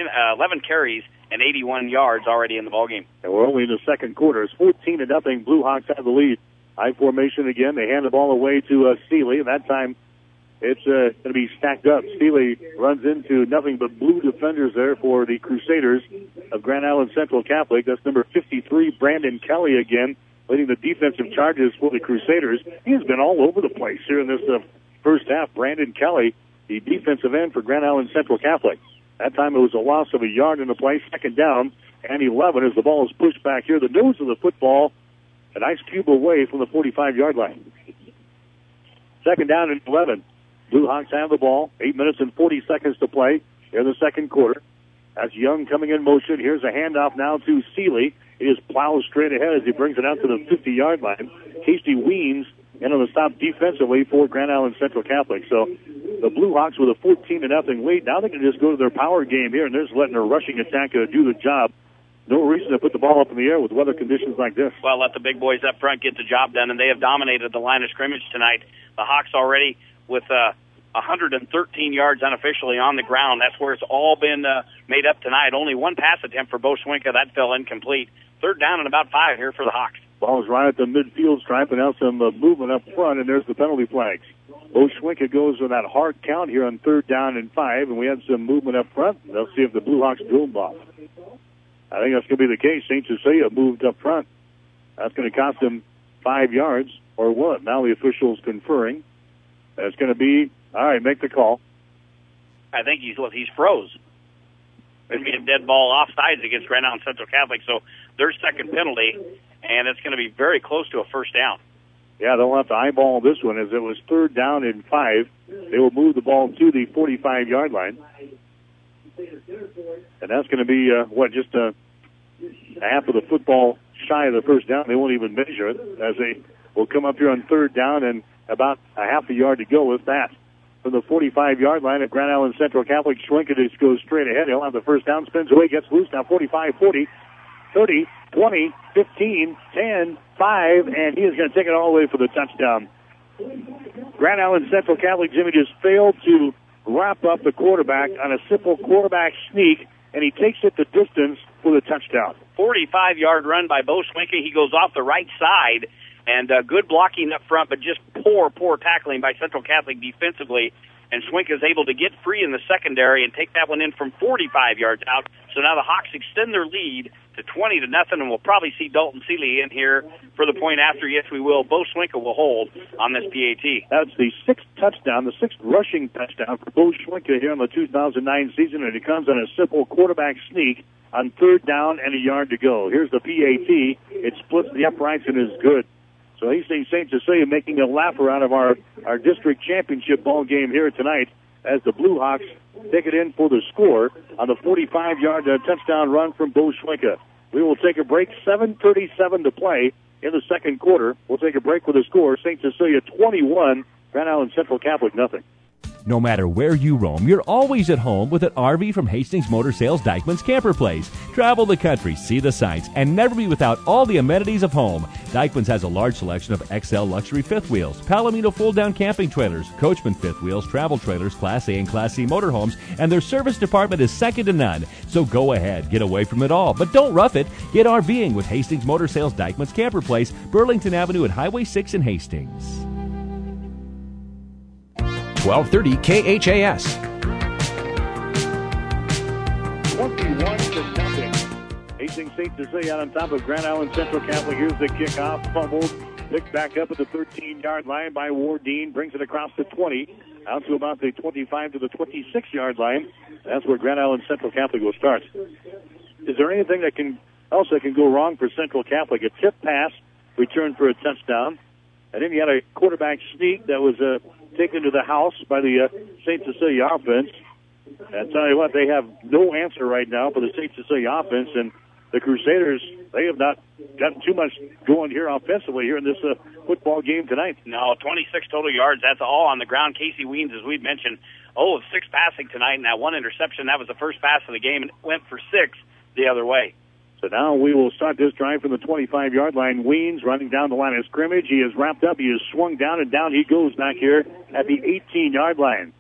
11 carries and 81 yards already in the ballgame. And we're only in the second quarter. It's 14-0. Blue Hawks have the lead. High formation again. They hand the ball away to Seeley. That time it's going to be stacked up. Seeley runs into nothing but blue defenders there for the Crusaders of Grand Island Central Catholic. That's number 53, Brandon Kelly again, leading the defensive charges for the Crusaders. He has been all over the place here in this first half. Brandon Kelly, the defensive end for Grand Island Central Catholic. That time it was a loss of a yard in the play. Second down and 11 as the ball is pushed back here. The nose of the football an ice cube away from the 45-yard line. Second down and 11. Blue Hawks have the ball. 8 minutes and 40 seconds to play in the second quarter. That's Young coming in motion. Here's a handoff now to Seeley. He just plows straight ahead as he brings it out to the 50-yard line. Casey Weens in on the stop defensively for Grand Island Central Catholic. So the Blue Hawks with a 14-0 lead. Now they can just go to their power game here, and they're just letting their rushing attack do the job. No reason to put the ball up in the air with weather conditions like this. Well, let the big boys up front get the job done, and they have dominated the line of scrimmage tonight. The Hawks already with 113 yards unofficially on the ground. That's where it's all been made up tonight. Only one pass attempt for Bo Schwenka. That fell incomplete. Third down and about 5 here for the Hawks. Ball is right at the midfield stripe, and now some movement up front, and there's the penalty flags. Bo Schwenka goes with that hard count here on third down and 5, and we had some movement up front. They'll see if the Blue Hawks drill them off. I think that's going to be the case. St. Cecilia moved up front. That's going to cost them 5 yards or what? Now the official's conferring. That's going to be, all right, make the call. I think he's froze. It'd be a dead ball offsides against Grand Island Central Catholic, so their second penalty, and it's going to be very close to a first down. Yeah, they'll have to eyeball this one as it was third down and 5. They will move the ball to the 45-yard line. And that's going to be, just a half of the football shy of the first down. They won't even measure it as they will come up here on third down and about a half a yard to go with that. From the 45-yard line at Grand Island Central Catholic, Schwenka just goes straight ahead. He'll have the first down, spins away, gets loose. Now 45, 40, 30, 20, 15, 10, 5, and he is going to take it all the way for the touchdown. Grand Island Central Catholic, Jimmy, just failed to wrap up the quarterback on a simple quarterback sneak, and he takes it the distance for the touchdown. 45-yard run by Bo Schwenka. He goes off the right side, and good blocking up front, but just poor tackling by Central Catholic defensively. And Schwenka is able to get free in the secondary and take that one in from 45 yards out. So now the Hawks extend their lead to 20-0, and we'll probably see Dalton Seeley in here for the point after. Yes, we will. Bo Schwenka will hold on this PAT. That's the 6th touchdown, the 6th rushing touchdown for Bo Schwenka here in the 2009 season, and it comes on a simple quarterback sneak on third down and a yard to go. Here's the PAT. It splits the uprights and is good. So Hastings St. Cecilia making a laugher out of our district championship ball game here tonight as the Blue Hawks take it in for the score on the 45-yard touchdown run from Bo Schwenka. We will take a break. 7:37 to play in the second quarter. We'll take a break with the score. St. Cecilia 21, Grand Island Central Catholic nothing. No matter where you roam, you're always at home with an RV from Hastings Motor Sales Dykeman's Camper Place. Travel the country, see the sights, and never be without all the amenities of home. Dykeman's has a large selection of XL luxury fifth wheels, Palomino fold-down camping trailers, Coachman fifth wheels, travel trailers, Class A and Class C motorhomes, and their service department is second to none. So go ahead, get away from it all, but don't rough it. Get RVing with Hastings Motor Sales Dykeman's Camper Place, Burlington Avenue at Highway 6 in Hastings. 1230 KHAS. 21-0. Hastings St. Cecilia out on top of Grand Island Central Catholic. Here's the kickoff, fumbled, picked back up at the 13-yard line by Wardeen, brings it across the 20, out to about the 25 to the 26-yard line. That's where Grand Island Central Catholic will start. Is there anything that can go wrong for Central Catholic? A tip pass, returned for a touchdown, and then you had a quarterback sneak that was taken to the house by the St. Cecilia offense. I tell you what, they have no answer right now for the St. Cecilia offense, and the Crusaders, they have not gotten too much going here offensively here in this football game tonight. No, 26 total yards. That's all on the ground. Casey Weens, as we'd mentioned, 0 of 6 passing tonight, and that one interception, that was the first pass of the game, and it went for 6 the other way. So now we will start this drive from the 25-yard line. Weens running down the line of scrimmage. He is wrapped up. He is swung down, and down he goes back here at the 18-yard line.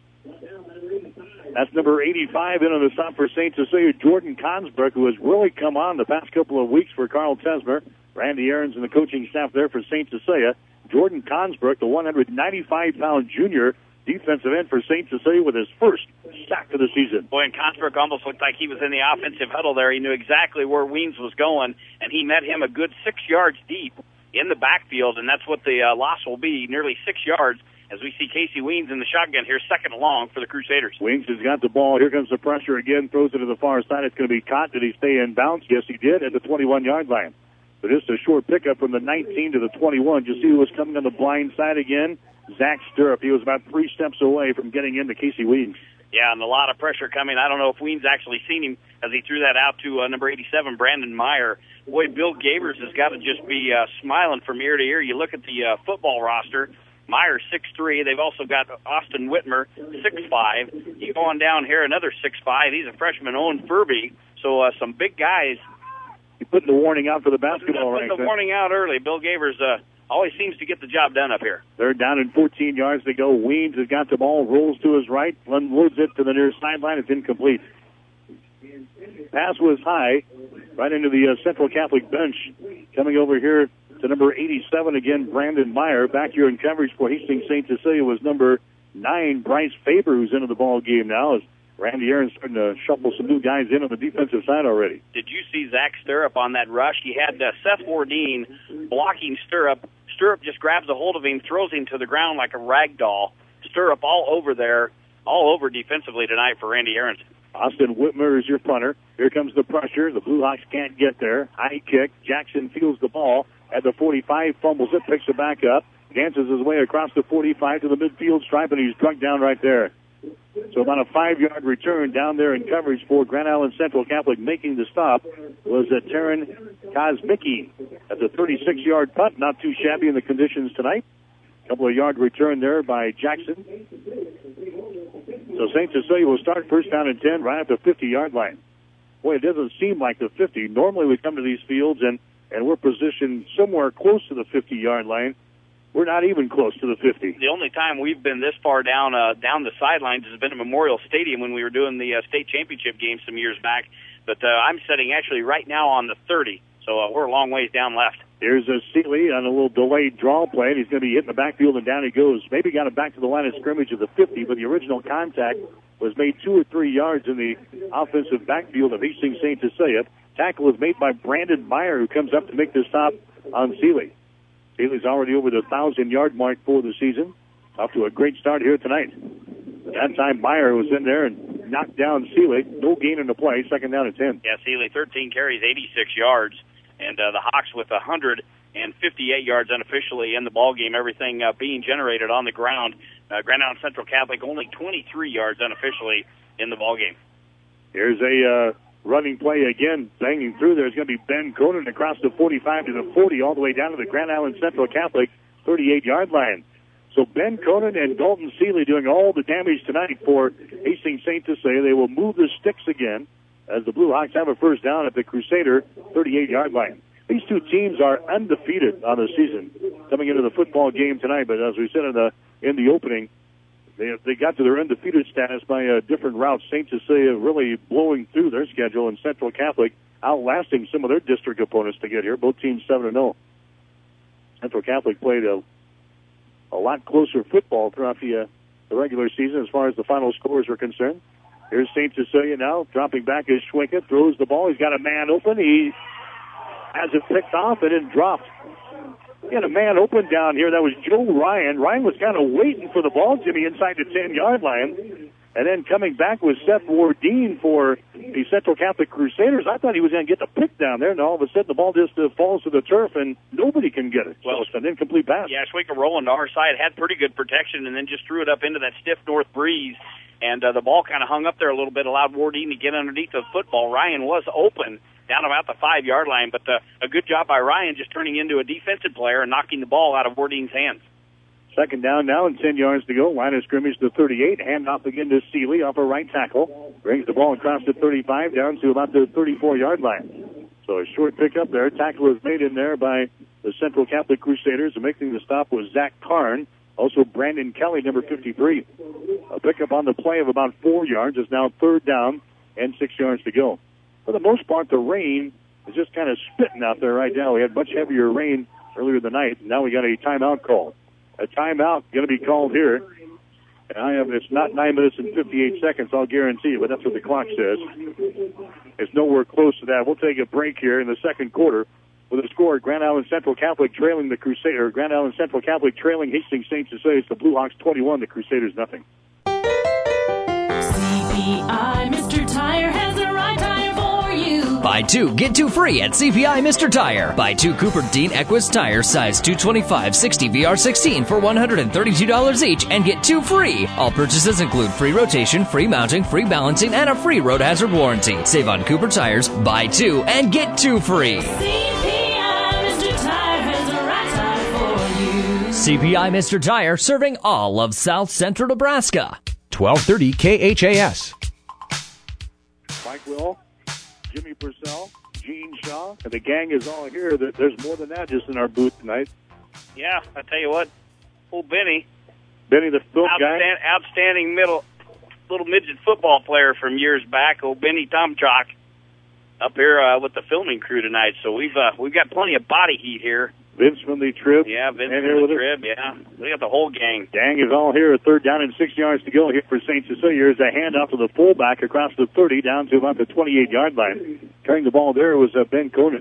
That's number 85 in on the stop for St. Cecilia, Jordan Consbrook, who has really come on the past couple of weeks for Carl Tesmer. Randy Aarons and the coaching staff there for St. Cecilia. Jordan Consbrook, the 195-pound junior defensive end for St. Cecilia, with his first sack of the season. Boy, and Consbrook almost looked like he was in the offensive huddle there. He knew exactly where Weens was going, and he met him a good 6 yards deep in the backfield, and that's what the loss will be, nearly 6 yards, as we see Casey Weens in the shotgun here, second and long for the Crusaders. Weens has got the ball. Here comes the pressure again, throws it to the far side. It's going to be caught. Did he stay in bounds? Yes, he did, at the 21-yard line. But just a short pickup from the 19 to the 21. You see who was coming on the blind side again? Zach Stirrup. He was about 3 steps away from getting into Casey Weens. Yeah, and a lot of pressure coming. I don't know if Weens actually seen him as he threw that out to number 87, Brandon Meyer. Boy, Bill Gavers has got to just be smiling from ear to ear. You look at the football roster. Meyer's 6'3". They've also got Austin Whitmer, 6'5". You go on down here, another 6'5". He's a freshman, Owen Furby. So some big guys. You're putting the warning out for the basketball ranks. Putting the warning out early. Bill Gavers always seems to get the job done up here. They're down in 14 yards to go. Weens has got the ball, rolls to his right, unloads it to the near sideline. It's incomplete. Pass was high, right into the Central Catholic bench. Coming over here to number 87 again, Brandon Meyer. Back here in coverage for Hastings St. Cecilia was number 9, Bryce Faber, who's into the ball game now. As Randy Aarons starting to shuffle some new guys in on the defensive side already. Did you see Zach Stirrup on that rush? He had Seth Wardeen blocking Stirrup. Stirrup just grabs a hold of him, throws him to the ground like a rag doll. Stirrup all over there, all over defensively tonight for Randy Aarons. Austin Whitmer is your punter. Here comes the pressure. The Blue Hawks can't get there. High kick. Jackson fields the ball at the 45, fumbles it, picks it back up, dances his way across the 45 to the midfield stripe, and he's struck down right there. So about a 5-yard return down there in coverage for Grand Island Central Catholic. Making the stop was Taryn Kosmicki at the 36-yard punt. Not too shabby in the conditions tonight. Couple of yard return there by Jackson. So St. Cecilia will start first down and 10 right at the 50-yard line. Boy, it doesn't seem like the 50. Normally we come to these fields and we're positioned somewhere close to the 50-yard line. We're not even close to the 50. The only time we've been this far down the sidelines has been at Memorial Stadium when we were doing the state championship game some years back. But I'm sitting actually right now on the 30, so we're a long ways down left. Here's Seeley on a little delayed draw play, and he's going to be hitting the backfield, and down he goes. Maybe got it back to the line of scrimmage of the 50, but the original contact was made 2 or 3 yards in the offensive backfield of Hastings St. Cecilia. Tackle was made by Brandon Meyer, who comes up to make the stop on Seeley. Seeley's already over the 1,000-yard mark for the season. Off to a great start here tonight. That time Meyer was in there and knocked down Seeley. No gain in the play. Second down and 10. Yeah, Seeley, 13 carries, 86 yards. And the Hawks with 158 yards unofficially in the ballgame. Everything being generated on the ground. Grand Island Central Catholic only 23 yards unofficially in the ballgame. Here's a Running play again, banging through there is going to be Ben Conan across the 45 to the 40, all the way down to the Grand Island Central Catholic 38-yard line. So Ben Conan and Dalton Seeley doing all the damage tonight for Hastings St. Cecilia. They will move the sticks again as the Blue Hawks have a first down at the Crusader 38-yard line. These two teams are undefeated on the season coming into the football game tonight, but as we said in the opening, they got to their undefeated status by a different route. St. Cecilia really blowing through their schedule, and Central Catholic outlasting some of their district opponents to get here. Both teams 7-0. Central Catholic played a lot closer football throughout the regular season as far as the final scores are concerned. Here's St. Cecilia now, dropping back as Schwenka throws the ball. He's got a man open. He has it picked off and then dropped. He had a man open down here. That was Joe Ryan. Ryan was kind of waiting for the ball, Jimmy, inside the 10-yard line. And then coming back was Seth Wardeen for the Central Catholic Crusaders. I thought he was going to get the pick down there, and all of a sudden the ball just falls to the turf, and nobody can get it. Well, so it's an incomplete pass. Yeah, Schwenka rolling to our side, had pretty good protection, and then just threw it up into that stiff north breeze. And the ball kind of hung up there a little bit, allowed Wardeen to get underneath the football. Ryan was open down about the 5-yard line, but a good job by Ryan just turning into a defensive player and knocking the ball out of Wardeen's hands. Second down now and 10 yards to go. Line of scrimmage to 38. Handoff again to Seeley off a right tackle. Brings the ball across the 35 down to about the 34-yard line. So a short pickup there. Tackle was made in there by the Central Catholic Crusaders. And making the stop was Zach Karn. Also Brandon Kelly, number 53. A pickup on the play of about 4 yards. Is now third down and 6 yards to go. For the most part, the rain is just kind of spitting out there right now. We had much heavier rain earlier tonight. Now we got a timeout call. A timeout going to be called here. And it's not 9 minutes and 58 seconds, I'll guarantee you, but that's what the clock says. It's nowhere close to that. We'll take a break here in the second quarter with a score. Grand Island Central Catholic trailing the Crusader. Grand Island Central Catholic trailing Hastings St. Cecilia. The Blue Hawks 21, the Crusaders nothing. CPI Mr. Tire has the right tire for you. Buy two, get two free at CPI Mr. Tire. Buy two Cooper Dean Equus tires size 225 60 VR16 for $132 each and get two free. All purchases include free rotation, free mounting, free balancing, and a free road hazard warranty. Save on Cooper tires, buy two, and get two free. CPI Mr. Tire has the right tire for you. CPI Mr. Tire, serving all of South Central Nebraska. 1230 KHAS. Mike Will, Jimmy Purcell, Gene Shaw, and the gang is all here. There's more than that just in our booth tonight. Yeah, I tell you what, old Benny, the film guy, outstanding little midget football player from years back, old Benny Tomchak, up here with the filming crew tonight. So we've got plenty of body heat here. Vince from the Trib. Yeah, Vince from the Trib, yeah. We got the whole gang. Gang is all here. Third down and 6 yards to go here for St. Cecilia. Here's a handoff to the fullback across the 30 down to about the 28-yard line. Carrying the ball there was Ben Conan.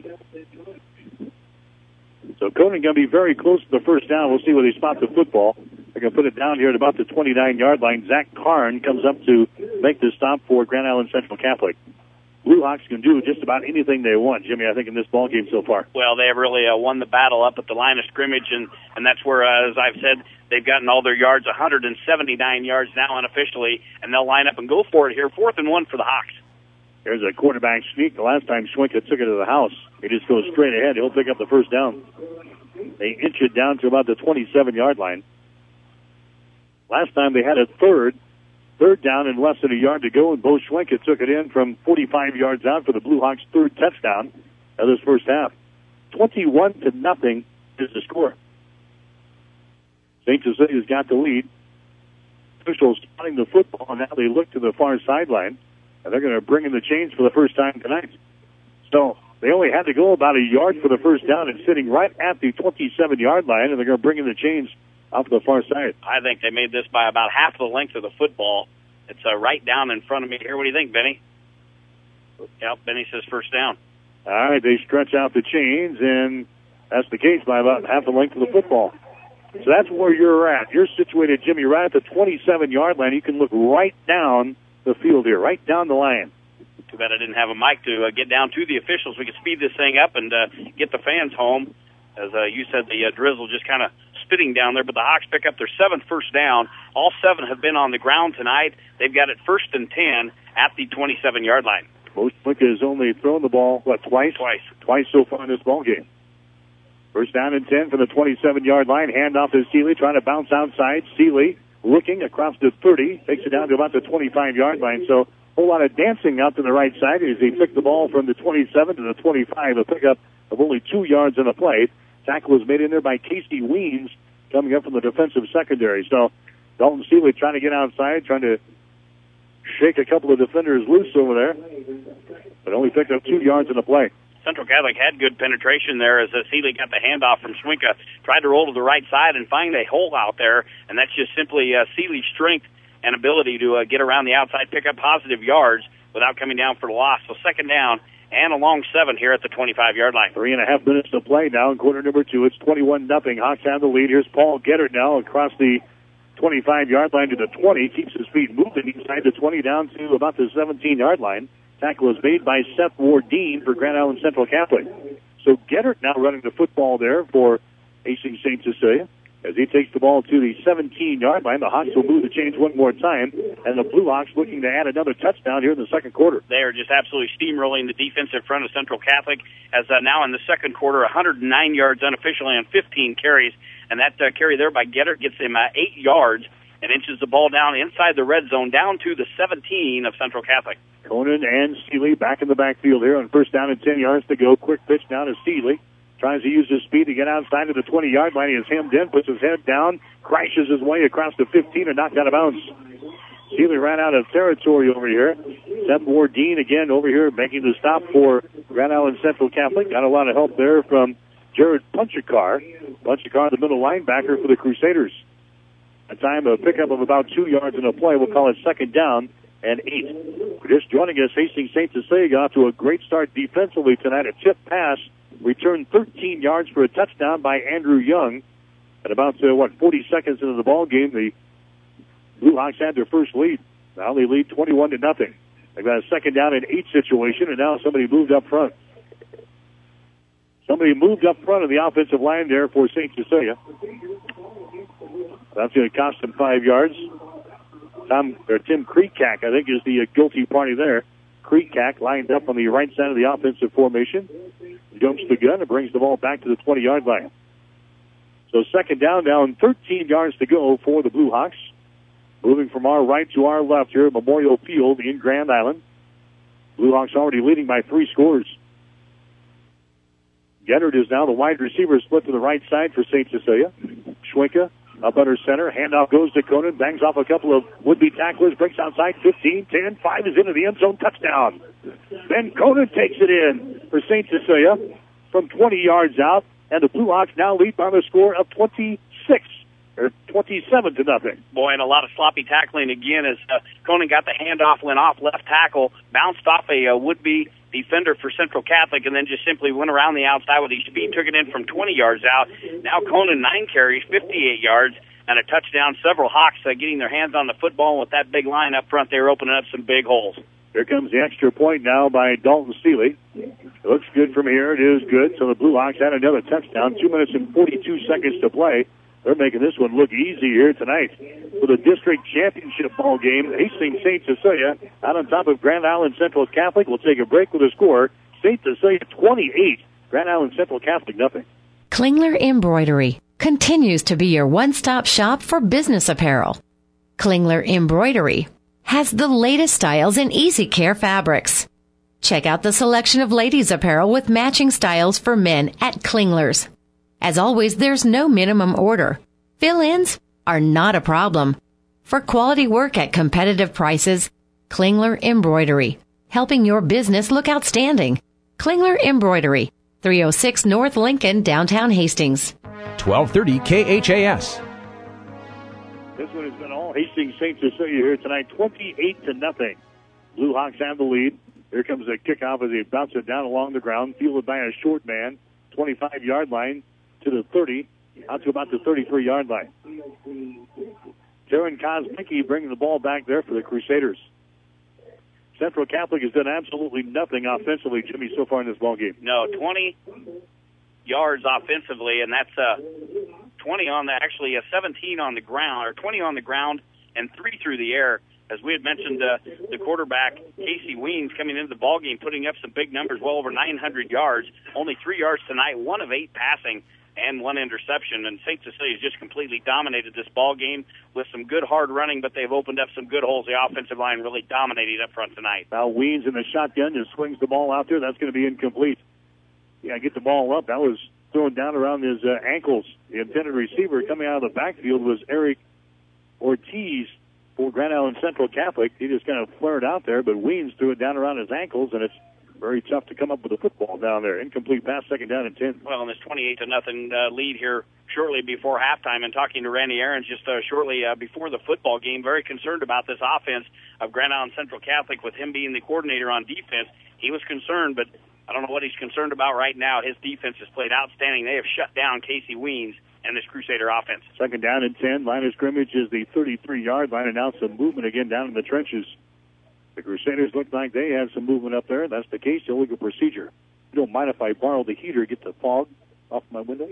So Conan going to be very close to the first down. We'll see where they spot the football. They're going to put it down here at about the 29-yard line. Zach Karn comes up to make the stop for Grand Island Central Catholic. Blue Hawks can do just about anything they want, Jimmy, I think, in this ball game so far. Well, they have really won the battle up at the line of scrimmage, and that's where, as I've said, they've gotten all their yards, 179 yards now unofficially, and they'll line up and go for it here. 4th and 1 for the Hawks. There's a quarterback sneak. The last time Schwenka took it to the house, he just goes straight ahead. He'll pick up the first down. They inch it down to about the 27-yard line. Last time they had a third down and less than a yard to go, and Bo Schwenka took it in from 45 yards out for the Blue Hawks' third touchdown of this first half. 21-0 is the score. St. Cecilia's got the lead. Officials spotting the football, and now they look to the far sideline, and they're going to bring in the chains for the first time tonight. So they only had to go about a yard for the first down and sitting right at the 27-yard line, and they're going to bring in the chains off the far side. I think they made this by about half the length of the football. It's right down in front of me here. What do you think, Benny? Yep, Benny says first down. All right, they stretch out the chains, and that's the case by about half the length of the football. So that's where you're at. You're situated, Jimmy, right at the 27-yard line. You can look right down the field here, right down the line. Too bad I didn't have a mic to get down to the officials. We could speed this thing up and get the fans home. As you said, the drizzle just kind of spitting down there, but the Hawks pick up their 7th first down. All 7 have been on the ground tonight. They've got it 1st and 10 at the 27-yard line. Bo Schwenka has only thrown the ball, twice? Twice so far in this ball game. First down and 10 from the 27-yard line. Handoff to Seeley, trying to bounce outside. Seeley looking across the 30, takes it down to about the 25-yard line. So a whole lot of dancing out to the right side as he picked the ball from the 27 to the 25, a pickup of only 2 yards in the play. Tackle was made in there by Casey Weems coming up from the defensive secondary. So Dalton Seeley trying to get outside, trying to shake a couple of defenders loose over there, but only picked up 2 yards in the play. Central Catholic had good penetration there as Seeley got the handoff from Schwenka, tried to roll to the right side and find a hole out there, and that's just simply Seeley's strength and ability to get around the outside, pick up positive yards without coming down for the loss. So second down and a long 7 here at the 25-yard line. 3.5 minutes to play now in quarter number 2. It's 21-0. Hawks have the lead. Here's Paul Gettert now across the 25-yard line to the 20, keeps his feet moving inside the 20 down to about the 17-yard line. Tackle was made by Seth Wardeen for Grand Island Central Catholic. So Gettert now running the football there for Hastings St. Cecilia. As he takes the ball to the 17-yard line, the Hawks will move the chains one more time, and the Blue Hawks looking to add another touchdown here in the second quarter. They are just absolutely steamrolling the defensive front of Central Catholic, as now in the second quarter, 109 yards unofficially on 15 carries, and that carry there by Gettert gets him 8 yards and inches the ball down inside the red zone, down to the 17 of Central Catholic. Conan and Seeley back in the backfield here on first down and 10 yards to go. Quick pitch down to Seeley. Tries to use his speed to get outside of the 20-yard line. He is hemmed in, puts his head down, crashes his way across the 15 and knocked out of bounds. Seeley ran out of territory over here. Seth Wardeen again over here making the stop for Grand Island Central Catholic. Got a lot of help there from Jared Punchakar. Punchakar, the middle linebacker for the Crusaders. A time a pickup of about 2 yards in a play. We'll call it second down and 8. Just joining us, Hastings St. Cecilia got off to a great start defensively tonight. A tip pass returned 13 yards for a touchdown by Andrew Young. At about, 40 seconds into the ball game, the Blue Hawks had their first lead. Now they lead 21-0. They've got a second down and 8 situation, and now somebody moved up front. Somebody moved up front of the offensive line there for St. Cecilia. That's going to cost them 5 yards. Tim Kreekak, I think, is the guilty party there. Kreekak lined up on the right side of the offensive formation. Jumps the gun and brings the ball back to the 20-yard line. So second down, now and 13 yards to go for the Blue Hawks. Moving from our right to our left here at Memorial Field in Grand Island. Blue Hawks already leading by 3 scores. Gettert is now the wide receiver split to the right side for St. Cecilia. Schwenka up under center. Handoff goes to Conan. Bangs off a couple of would-be tacklers. Breaks outside. 15, 10, 5 is into the end zone. Touchdown. Ben Conan takes it in for St. Cecilia from 20 yards out. And the Blue Hawks now lead by the score of 27-0. Boy, and a lot of sloppy tackling again as Conan got the handoff, went off left tackle, bounced off a would-be defender for Central Catholic, and then just simply went around the outside with his speed, took it in from 20 yards out. Now Conan 9 carries, 58 yards, and a touchdown. Several Hawks getting their hands on the football. With that big line up front, they were opening up some big holes. Here comes the extra point now by Dalton Seeley. It looks good from here. It is good. So the Blue Hawks had another touchdown. 2 minutes and 42 seconds to play. They're making this one look easy here tonight for the district championship ball game. Hastings St. Cecilia out on top of Grand Island Central Catholic. We'll take a break with a score. St. Cecilia 28, Grand Island Central Catholic nothing. Klingler Embroidery continues to be your one-stop shop for business apparel. Klingler Embroidery has the latest styles in easy care fabrics. Check out the selection of ladies apparel with matching styles for men at Klingler's. As always, there's no minimum order. Fill-ins are not a problem. For quality work at competitive prices, Klingler Embroidery, helping your business look outstanding. Klingler Embroidery, 306 North Lincoln, downtown Hastings. 1230 KHAS. This one has been all Hastings St. Cecilia here tonight, 28-0. Blue Hawks have the lead. Here comes a kickoff as they bounce it down along the ground, fielded by a short man, 25-yard line to the 30, out to about the 33-yard line. Darren Kosmicki bringing the ball back there for the Crusaders. Central Catholic has done absolutely nothing offensively, Jimmy, so far in this ball game. No, 20 yards offensively, and that's 20 on the 17 on the ground, or 20 on the ground and 3 through the air. As we had mentioned, the quarterback, Casey Weens, coming into the ballgame, putting up some big numbers, well over 900 yards, only 3 yards tonight, 1 of 8 passing, and 1 interception. And St. Cecilia's just completely dominated this ball game with some good hard running, but they've opened up some good holes. The offensive line really dominated up front tonight. Now Weens in the shotgun just swings the ball out there. That's going to be incomplete. Yeah, get the ball up. That was thrown down around his ankles. The intended receiver coming out of the backfield was Eric Ortiz for Grand Island Central Catholic. He just kind of flared out there, but Weens threw it down around his ankles, and it's very tough to come up with a football down there. Incomplete pass, 2nd down and 10. Well, in this 28-0 lead here shortly before halftime, and talking to Randy Aarons just shortly before the football game, very concerned about this offense of Grand Island Central Catholic with him being the coordinator on defense. He was concerned, but I don't know what he's concerned about right now. His defense has played outstanding. They have shut down Casey Weens and this Crusader offense. 2nd down and 10. Line of scrimmage is the 33-yard line, and now some movement again down in the trenches. The Crusaders look like they have some movement up there. That's the case. Illegal procedure. You don't mind if I borrow the heater, get the fog off my window?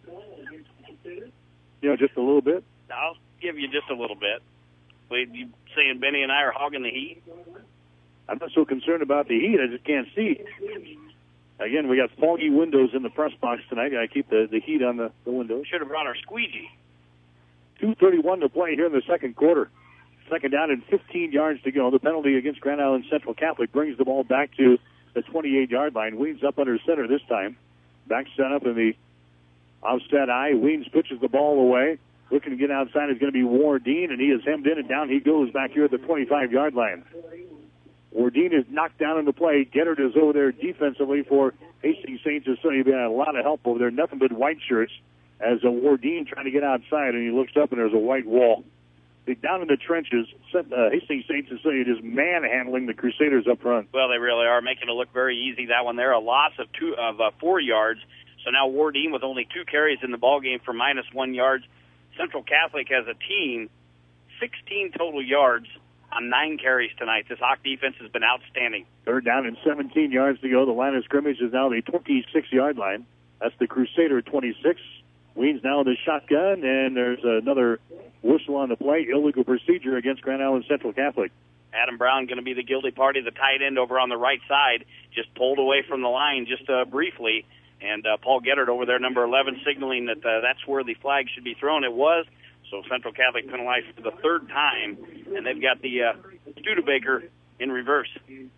Just a little bit? I'll give you just a little bit. You saying Benny and I are hogging the heat? I'm not so concerned about the heat. I just can't see. Again, we got foggy windows in the press box tonight. I keep the heat on the windows. Should have brought our squeegee. 2:31 to play here in the second quarter. 2nd down and 15 yards to go. The penalty against Grand Island Central Catholic brings the ball back to the 28-yard line. Weens up under center this time. Back set up in the offset eye. Weens pitches the ball away. Looking to get outside is going to be Wardeen, and he is hemmed in, and down he goes back here at the 25-yard line. Wardeen is knocked down in the play. Gettard is over there defensively for Hastings St. Cecilia. He's got a lot of help over there. Nothing but white shirts as Wardeen trying to get outside, and he looks up, and there's a white wall. Down in the trenches, Hastings St. Cecilia just manhandling the Crusaders up front. Well, they really are making it look very easy. That one there, a loss of 4 yards. So now Wardeen with only 2 carries in the ball game for -1 yards. Central Catholic has a team, 16 total yards on 9 carries tonight. This Hawk defense has been outstanding. 3rd down and 17 yards to go. The line of scrimmage is now the 26-yard line. That's the Crusader 26. Weens now in the shotgun, and there's another whistle on the play. Illegal procedure against Grand Island Central Catholic. Adam Brown going to be the guilty party. The tight end over on the right side just pulled away from the line just briefly. And Paul Gettard over there, number 11, signaling that that's where the flag should be thrown. It was. So Central Catholic penalized for the 3rd time. And they've got the Studebaker in reverse.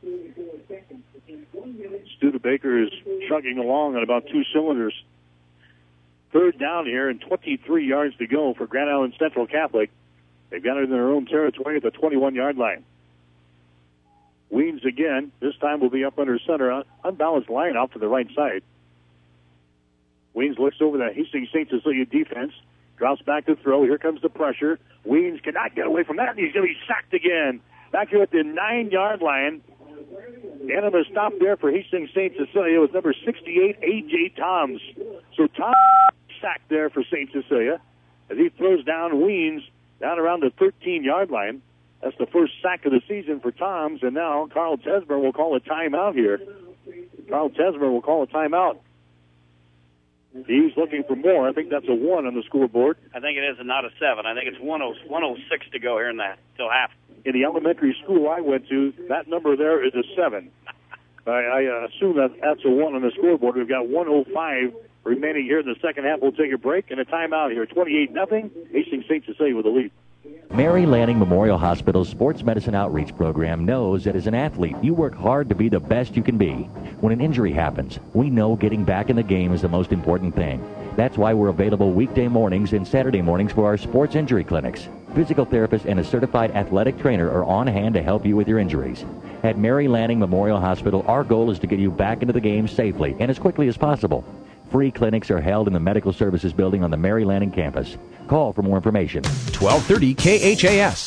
Studebaker is chugging along on about 2 cylinders. 3rd down here and 23 yards to go for Grand Island Central Catholic. They've got it in their own territory at the 21-yard line. Weens again. This time will be up under center. Unbalanced line out to the right side. Weens looks over the Hastings St. Cecilia defense. Drops back to throw. Here comes the pressure. Weens cannot get away from that, and he's going to be sacked again. Back here at the 9-yard line. And a stop there for Hastings St. Cecilia with number 68, A.J. Toms. So Toms sacked there for St. Cecilia as he throws down Weens down around the 13-yard line. That's the first sack of the season for Toms, and now Carl Tesmer will call a timeout here. Carl Tesmer will call a timeout. He's looking for more. I think that's a 1 on the scoreboard. I think it is, and not a 7. I think it's 106 to go here in that till half. In the elementary school I went to, that number there is a 7. I assume that's a 1 on the scoreboard. We've got 1:05 remaining here in the second half. We'll take a break and a timeout here. 28-0. Hastings St. Cecilia with the lead. Mary Lanning Memorial Hospital's Sports Medicine Outreach Program knows that as an athlete, you work hard to be the best you can be. When an injury happens, we know getting back in the game is the most important thing. That's why we're available weekday mornings and Saturday mornings for our sports injury clinics. Physical therapist and a certified athletic trainer are on hand to help you with your injuries. At Mary Lanning Memorial Hospital, our goal is to get you back into the game safely and as quickly as possible. Free clinics are held in the Medical Services Building on the Mary Lanning campus. Call for more information. 1230 KHAS.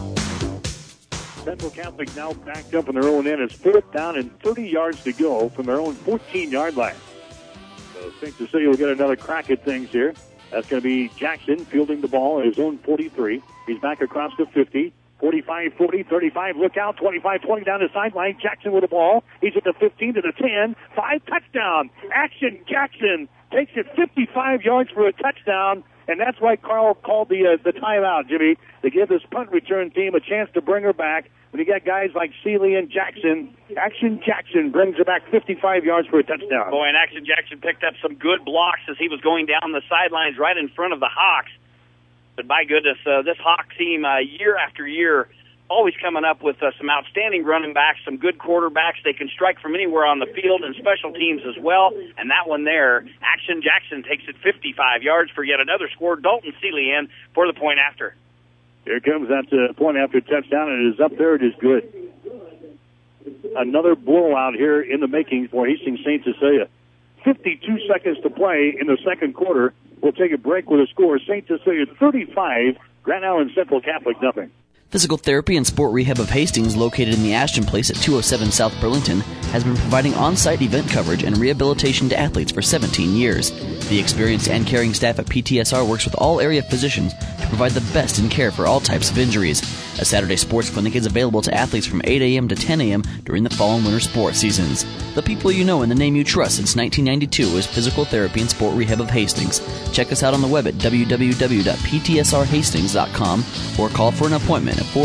Central Catholic now backed up in their own end. It's 4th down and 30 yards to go from their own 14-yard line. So St. Cecilia will get another crack at things here. That's going to be Jackson fielding the ball at his own 43. He's back across the 50. 45, 40, 35, look out, 25, 20 down the sideline. Jackson with the ball. He's at the 15 to the 10. 5, touchdown. Action, Jackson takes it 55 yards for a touchdown. And that's why Carl called the timeout, Jimmy, to give this punt return team a chance to bring her back. When you got guys like Seeley and Jackson, Action Jackson brings her back 55 yards for a touchdown. Boy, and Action Jackson picked up some good blocks as he was going down the sidelines right in front of the Hawks. But my goodness, this Hawk team, year after year, always coming up with some outstanding running backs, some good quarterbacks. They can strike from anywhere on the field and special teams as well. And that one there, Action Jackson takes it 55 yards for yet another score. Dalton Seeley in for the point after. Here comes that point after touchdown, and it is up there. It is good. Another blowout here in the making for Hastings St. Cecilia. 52 seconds to play in the second quarter. We'll take a break with a score. St. Cecilia 35, Grand Island Central Catholic nothing. Physical Therapy and Sport Rehab of Hastings, located in the Ashton Place at 207 South Burlington, has been providing on-site event coverage and rehabilitation to athletes for 17 years. The experienced and caring staff at PTSR works with all area physicians to provide the best in care for all types of injuries. A Saturday sports clinic is available to athletes from 8 a.m. to 10 a.m. during the fall and winter sports seasons. The people you know and the name you trust since 1992 is Physical Therapy and Sport Rehab of Hastings. Check us out on the web at www.ptsrhastings.com or call for an appointment at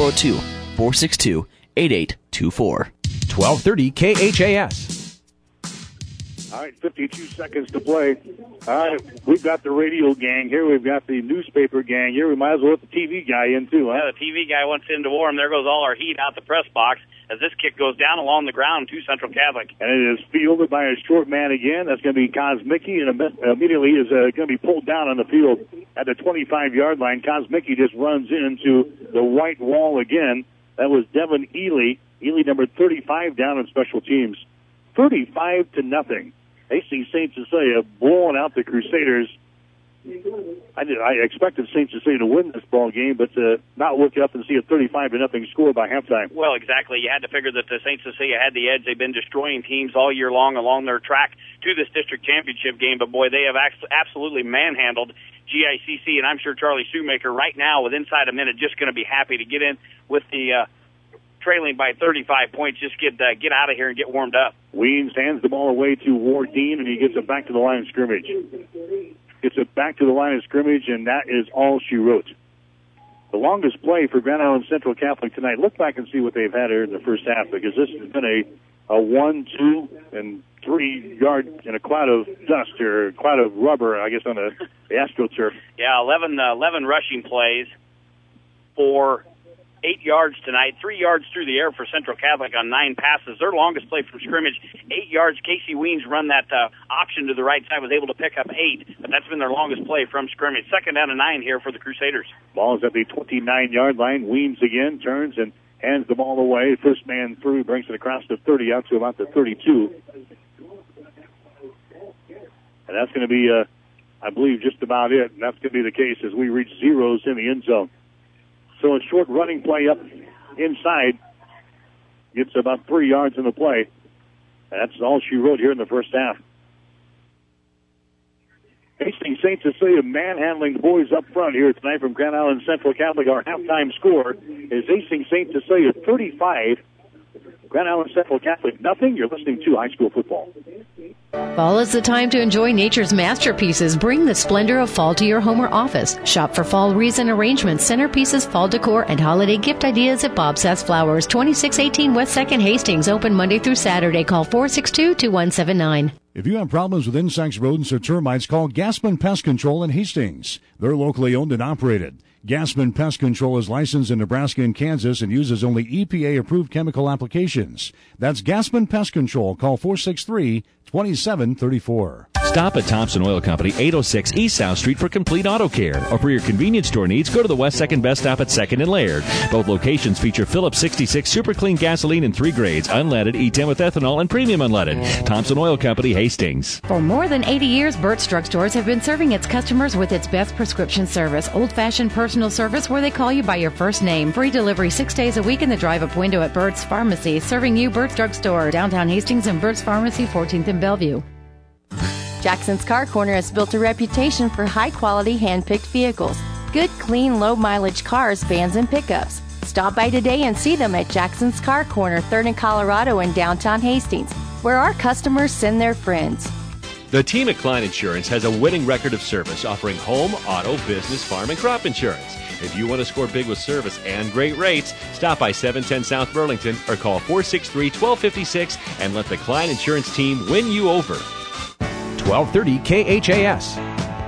402-462-8824. 1230 KHAS. All right, 52 seconds to play. All right, we've got the radio gang here. We've got the newspaper gang here. We might as well let the TV guy in, too, huh? Yeah, the TV guy wants in to warm. There goes all our heat out the press box as this kick goes down along the ground to Central Catholic. And it is fielded by a short man again. That's going to be Kosmicki, and immediately is going to be pulled down on the field at the 25-yard line. Kosmicki just runs into the white wall again. That was Devin Ely. Ely, number 35, down in special teams. 35-0. Hastings St. Cecilia blowing out the Crusaders. I expected St. Cecilia to win this ball game, but not look up and see a 35-0 score by halftime. Well, exactly. You had to figure that St. Cecilia had the edge. They've been destroying teams all year long along their track to this district championship game, but boy, they have absolutely manhandled GICC, and I'm sure Charlie Shoemaker right now, with inside a minute, just going to be happy to get in with the trailing by 35 points, just get out of here and get warmed up. Weems hands the ball away to Wardeen, and he gets it back to the line of scrimmage. Gets it back to the line of scrimmage, and that is all she wrote. The longest play for Grand Island Central Catholic tonight. Look back and see what they've had here in the first half, because this has been a 1, 2, and 3 yard in a cloud of dust, or a cloud of rubber, I guess, on the AstroTurf. Yeah, 11 rushing plays for 8 yards tonight, 3 yards through the air for Central Catholic on 9 passes. Their longest play from scrimmage, 8 yards. Casey Weems run that option to the right side, was able to pick up 8, but that's been their longest play from scrimmage. 2nd down and 9 here for the Crusaders. Ball is at the 29-yard line. Weems again turns and hands the ball away. First man through, brings it across the 30 out to about the 32. And that's going to be, I believe, just about it. And that's going to be the case as we reach zeros in the end zone. So a short running play up inside gets about 3 yards in the play. That's all she wrote here in the first half. Hastings St. Cecilia manhandling the boys up front here tonight from Grand Island Central Catholic. Our halftime score is Hastings St. Cecilia 35, Grand Island Central Catholic nothing. You're listening to High School Football. Fall is the time to enjoy nature's masterpieces. Bring the splendor of fall to your home or office. Shop for fall wreaths and arrangements, centerpieces, fall decor, and holiday gift ideas at Bob Sass Flowers, 2618 West 2nd Hastings. Open Monday through Saturday. Call 462-2179. If you have problems with insects, rodents, or termites, call Gaspin Pest Control in Hastings. They're locally owned and operated. Gaspin Pest Control is licensed in Nebraska and Kansas and uses only EPA-approved chemical applications. That's Gaspin Pest Control. Call 463-2734. Stop at Thompson Oil Company, 806 East South Street for complete auto care. Or for your convenience store needs, go to the West 2nd Best Stop at 2nd and Laird. Both locations feature Phillips 66 Super Clean gasoline in 3 grades, unleaded, E10 with ethanol, and premium unleaded. Thompson Oil Company, Hastings. For more than 80 years, Burt's Drug Stores have been serving its customers with its best prescription service, old-fashioned personal service where they call you by your first name. Free delivery 6 days a week in the drive-up window at Burt's Pharmacy, serving you Burt's Drug Store, downtown Hastings, and Burt's Pharmacy, 14th and Bellevue. Jackson's Car Corner has built a reputation for high-quality hand-picked vehicles. Good, clean, low-mileage cars, vans, and pickups. Stop by today and see them at Jackson's Car Corner, 3rd and Colorado in downtown Hastings, where our customers send their friends. The team at Klein Insurance has a winning record of service offering home, auto, business, farm, and crop insurance. If you want to score big with service and great rates, stop by 710 South Burlington or call 463-1256 and let the Klein Insurance team win you over. 1230 KHAS.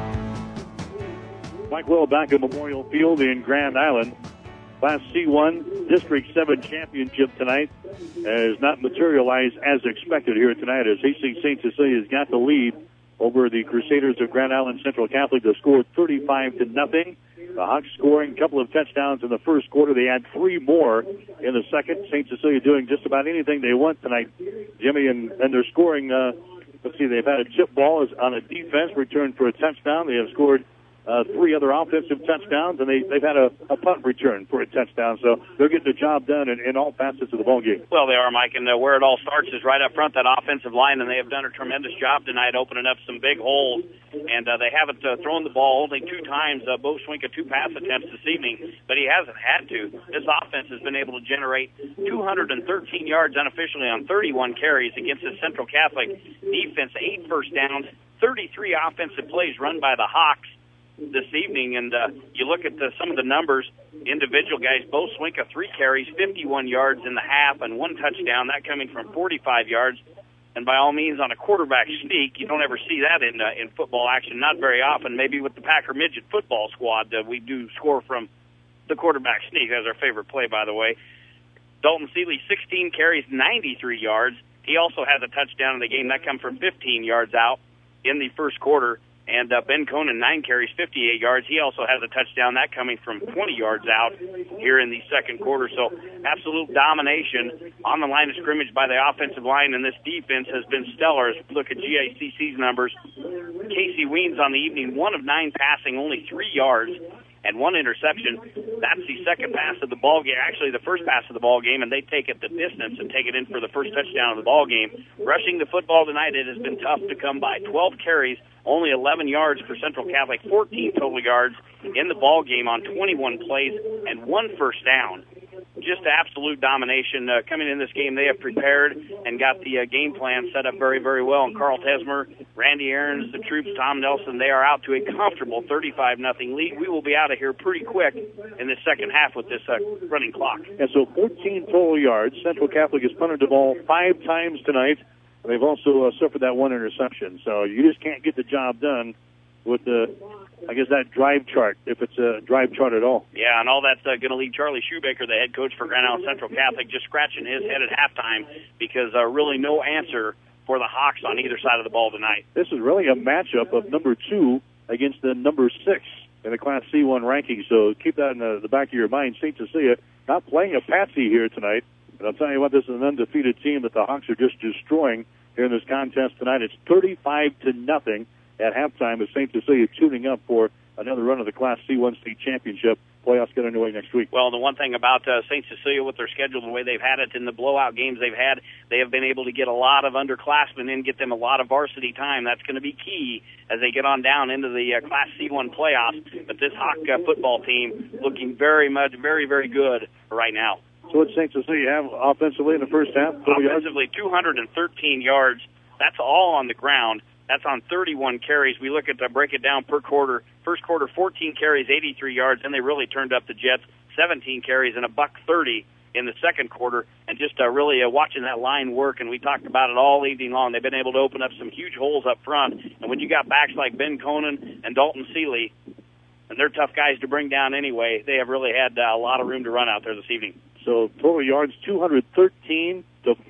Mike Will back at Memorial Field in Grand Island. Class C1 District 7 championship tonight has not materialized as expected here tonight as Hastings St. Cecilia has got the lead over the Crusaders of Grand Island Central Catholic. They scored 35-0. The Hawks scoring a couple of touchdowns in the first quarter. They had 3 more in the second. St. Cecilia doing just about anything they want tonight, Jimmy, and they're scoring. Let's see, they've had a chip ball on a defense return for a touchdown. They have scored 3 other offensive touchdowns, and they've had a punt return for a touchdown. So they're getting the job done in all facets of the ball game. Well, they are, Mike, and where it all starts is right up front, that offensive line, and they have done a tremendous job tonight opening up some big holes. And they haven't thrown the ball only 2 times. Bo Schwenka 2 pass attempts this evening, but he hasn't had to. This offense has been able to generate 213 yards unofficially on 31 carries against the Central Catholic defense, 8 first downs, 33 offensive plays run by the Hawks this evening. And you look at some of the numbers, individual guys, Bo Schwenka 3 carries, 51 yards in the half, and 1 touchdown, that coming from 45 yards. And by all means, on a quarterback sneak, you don't ever see that in football action, not very often. Maybe with the Packer Midget football squad, we do score from the quarterback sneak. That's our favorite play, by the way. Dalton Seeley, 16 carries, 93 yards. He also has a touchdown in the game. That come from 15 yards out in the first quarter. And Ben Conan, 9 carries, 58 yards. He also has a touchdown, that coming from 20 yards out here in the second quarter. So absolute domination on the line of scrimmage by the offensive line, and this defense has been stellar. Look at GICC's numbers. Casey Weens on the evening, 1 of 9 passing, only 3 yards and 1 interception. That's the second pass of the ball game, actually the first pass of the ball game, and they take it the distance and take it in for the first touchdown of the ball game. Rushing the football tonight, it has been tough to come by. 12 carries, only 11 yards for Central Catholic, 14 total yards in the ball game on 21 plays and 1 first down. Just absolute domination. Coming in this game, they have prepared and got the game plan set up very, very well. And Carl Tesmer, Randy Aarons, the troops, Tom Nelson, they are out to a comfortable 35-0 lead. We will be out of here pretty quick in the second half with this running clock. And so 14 total yards. Central Catholic has punted the ball 5 times tonight. They've also suffered that 1 interception. So you just can't get the job done with that drive chart, if it's a drive chart at all. Yeah, and all that's going to leave Charlie Shoemaker, the head coach for Grand Island Central Catholic, just scratching his head at halftime because really no answer for the Hawks on either side of the ball tonight. This is really a matchup of number 2 against the number 6 in the Class C1 ranking, so keep that in the back of your mind. St. Cecilia not playing a patsy here tonight, and I'll tell you what, this is an undefeated team that the Hawks are just destroying here in this contest tonight. It's 35-0 at halftime as St. Cecilia tuning up for another run of the Class C1 state championship. Playoffs get underway next week. Well, the one thing about St. Cecilia with their schedule, the way they've had it in the blowout games they've had, they have been able to get a lot of underclassmen in, get them a lot of varsity time. That's going to be key as they get on down into the Class C1 playoffs. But this Hawk football team looking very, very good right now. So what St. Cecilia have offensively in the first half? Offensively, 213 yards. That's all on the ground. That's on 31 carries. We look at break it down per quarter. First quarter, 14 carries, 83 yards. Then they really turned up the Jets, 17 carries and $130 in the second quarter. And just really watching that line work, and we talked about it all evening long. They've been able to open up some huge holes up front. And when you got backs like Ben Conan and Dalton Seeley, and they're tough guys to bring down anyway, they have really had a lot of room to run out there this evening. So total yards, 213-14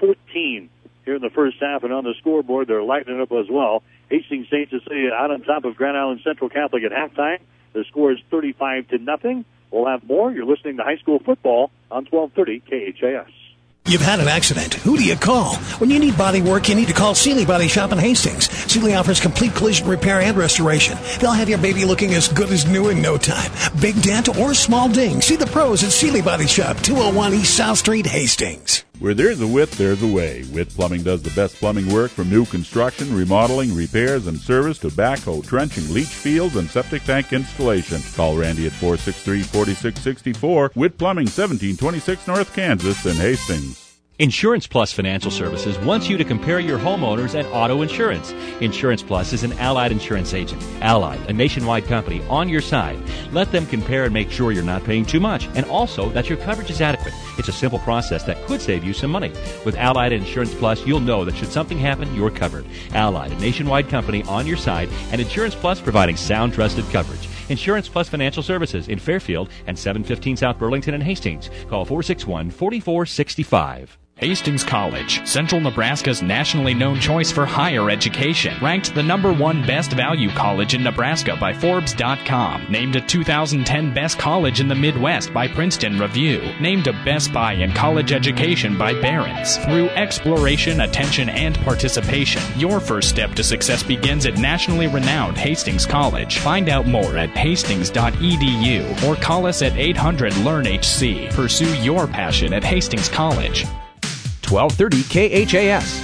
here in the first half, and on the scoreboard, they're lighting it up as well. Hastings St. Cecilia out on top of Grand Island Central Catholic at halftime. The score is 35-0. We'll have more. You're listening to high school football on 1230 KHAS. You've had an accident. Who do you call? When you need body work, you need to call Seeley Body Shop in Hastings. Seeley offers complete collision repair and restoration. They'll have your baby looking as good as new in no time. Big dent or small ding. See the pros at Seeley Body Shop, 201 East South Street, Hastings. Where there's a Witt, there's a way. Witt Plumbing does the best plumbing work from new construction, remodeling, repairs, and service to backhoe, trenching, leach fields, and septic tank installation. Call Randy at 463-4664. Witt Plumbing, 1726 North Kansas in Hastings. Insurance Plus Financial Services wants you to compare your homeowners and auto insurance. Insurance Plus is an Allied insurance agent. Allied, a nationwide company, on your side. Let them compare and make sure you're not paying too much, and also that your coverage is adequate. It's a simple process that could save you some money. With Allied Insurance Plus, you'll know that should something happen, you're covered. Allied, a nationwide company, on your side, and Insurance Plus providing sound, trusted coverage. Insurance Plus Financial Services in Fairfield and 715 South Burlington and Hastings. Call 461-4465. Hastings College, Central Nebraska's nationally known choice for higher education. Ranked the #1 best value college in Nebraska by Forbes.com. Named a 2010 best college in the Midwest by Princeton Review. Named a Best Buy in college education by Barron's. Through exploration, attention, and participation, your first step to success begins at nationally renowned Hastings College. Find out more at hastings.edu or call us at 800-LEARN-HC. Pursue your passion at Hastings College. 1230 KHAS.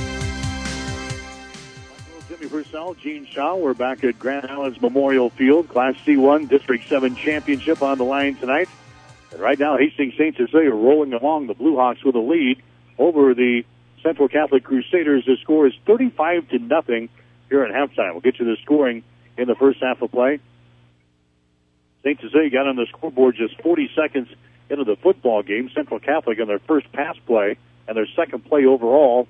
Jimmy Purcell, Gene Shaw. We're back at Grand Islands Memorial Field. Class C1 District 7 Championship on the line tonight. And right now, Hastings St. Cecilia rolling along. The Blue Hawks with a lead over the Central Catholic Crusaders. The score is 35-0 here at halftime. We'll get you the scoring in the first half of play. St. Cecilia got on the scoreboard just 40 seconds into the football game. Central Catholic on their first pass play and their second play overall.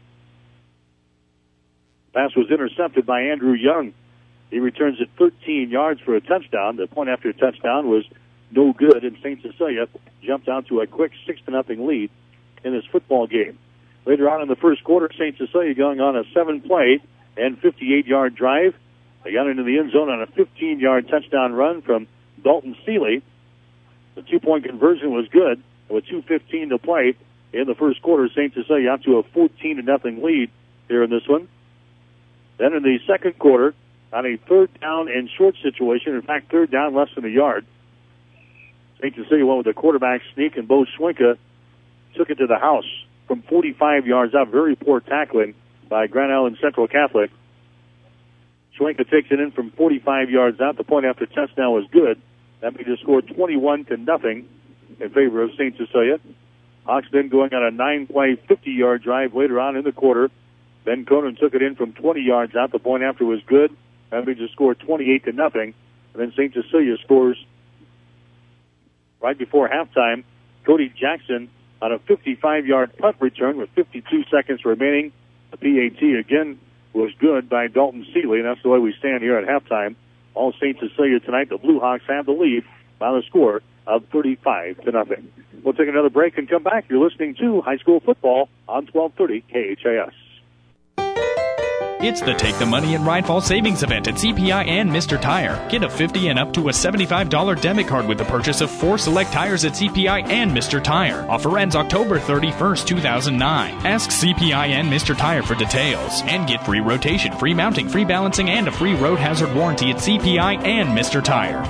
Pass was intercepted by Andrew Young. He returns it 13 yards for a touchdown. The point after touchdown was no good, and St. Cecilia jumped out to a quick 6-0 lead in this football game. Later on in the first quarter, St. Cecilia going on a 7-play and 58-yard drive. They got into the end zone on a 15-yard touchdown run from Dalton Seeley. The 2-point conversion was good. With 2:15 to play in the first quarter, St. Cecilia out to a 14-0 lead here in this one. Then in the second quarter, on a third down and short situation, in fact, third down less than a yard, St. Cecilia went with a quarterback sneak, and Bo Schwenka took it to the house from 45 yards out. Very poor tackling by Grand Island Central Catholic. Schwenka takes it in from 45 yards out. The point after touchdown was good. That made the score 21-0 in favor of St. Cecilia. Hawks then going on a 9-play, 50-yard drive later on in the quarter. Ben Conan took it in from 20 yards out. The point after was good. That made the score 28-0. And then St. Cecilia scores right before halftime. Cody Jackson on a 55-yard punt return with 52 seconds remaining. The PAT again was good by Dalton Seeley, and that's the way we stand here at halftime. All St. Cecilia tonight. The Blue Hawks have the lead by the score of 35-0. We'll take another break and come back. You're listening to High School Football on 1230 KHAS. It's the Take the Money and Ride Fall Savings Event at CPI and Mr. Tire. Get a $50 and up to a $75 debit card with the purchase of 4 select tires at CPI and Mr. Tire. Offer ends October 31st, 2009. Ask CPI and Mr. Tire for details. And get free rotation, free mounting, free balancing, and a free road hazard warranty at CPI and Mr. Tire.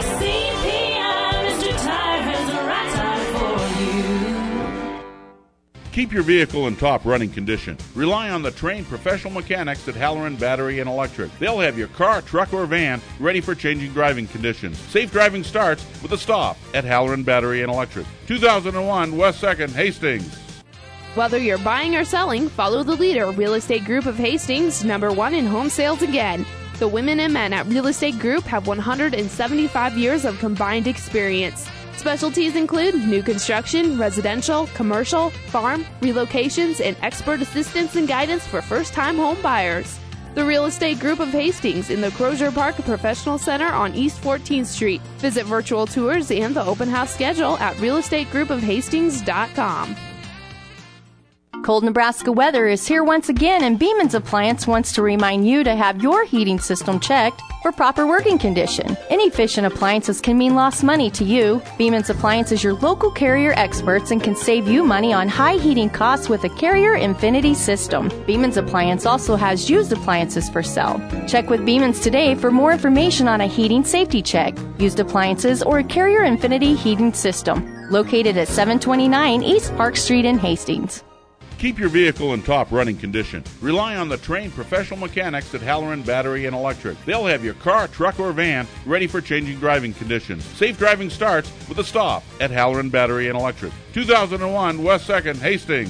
Keep your vehicle in top running condition. Rely on the trained professional mechanics at Halloran Battery and Electric. They'll have your car, truck, or van ready for changing driving conditions. Safe driving starts with a stop at Halloran Battery and Electric. 2001 West 2nd, Hastings. Whether you're buying or selling, follow the leader, Real Estate Group of Hastings, #1 in home sales again. The women and men at Real Estate Group have 175 years of combined experience. Specialties include new construction, residential, commercial, farm, relocations, and expert assistance and guidance for first-time home buyers. The Real Estate Group of Hastings in the Crozier Park Professional Center on East 14th Street. Visit virtual tours and the open house schedule at realestategroupoфhastings.com. Cold Nebraska weather is here once again, and Beeman's Appliance wants to remind you to have your heating system checked for proper working condition. Inefficient appliances can mean lost money to you. Beeman's Appliance is your local Carrier experts and can save you money on high heating costs with a Carrier Infinity system. Beeman's Appliance also has used appliances for sale. Check with Beeman's today for more information on a heating safety check, used appliances, or a Carrier Infinity heating system. Located at 729 East Park Street in Hastings. Keep your vehicle in top running condition. Rely on the trained professional mechanics at Halloran Battery and Electric. They'll have your car, truck, or van ready for changing driving conditions. Safe driving starts with a stop at Halloran Battery and Electric. 2001 West 2nd, Hastings.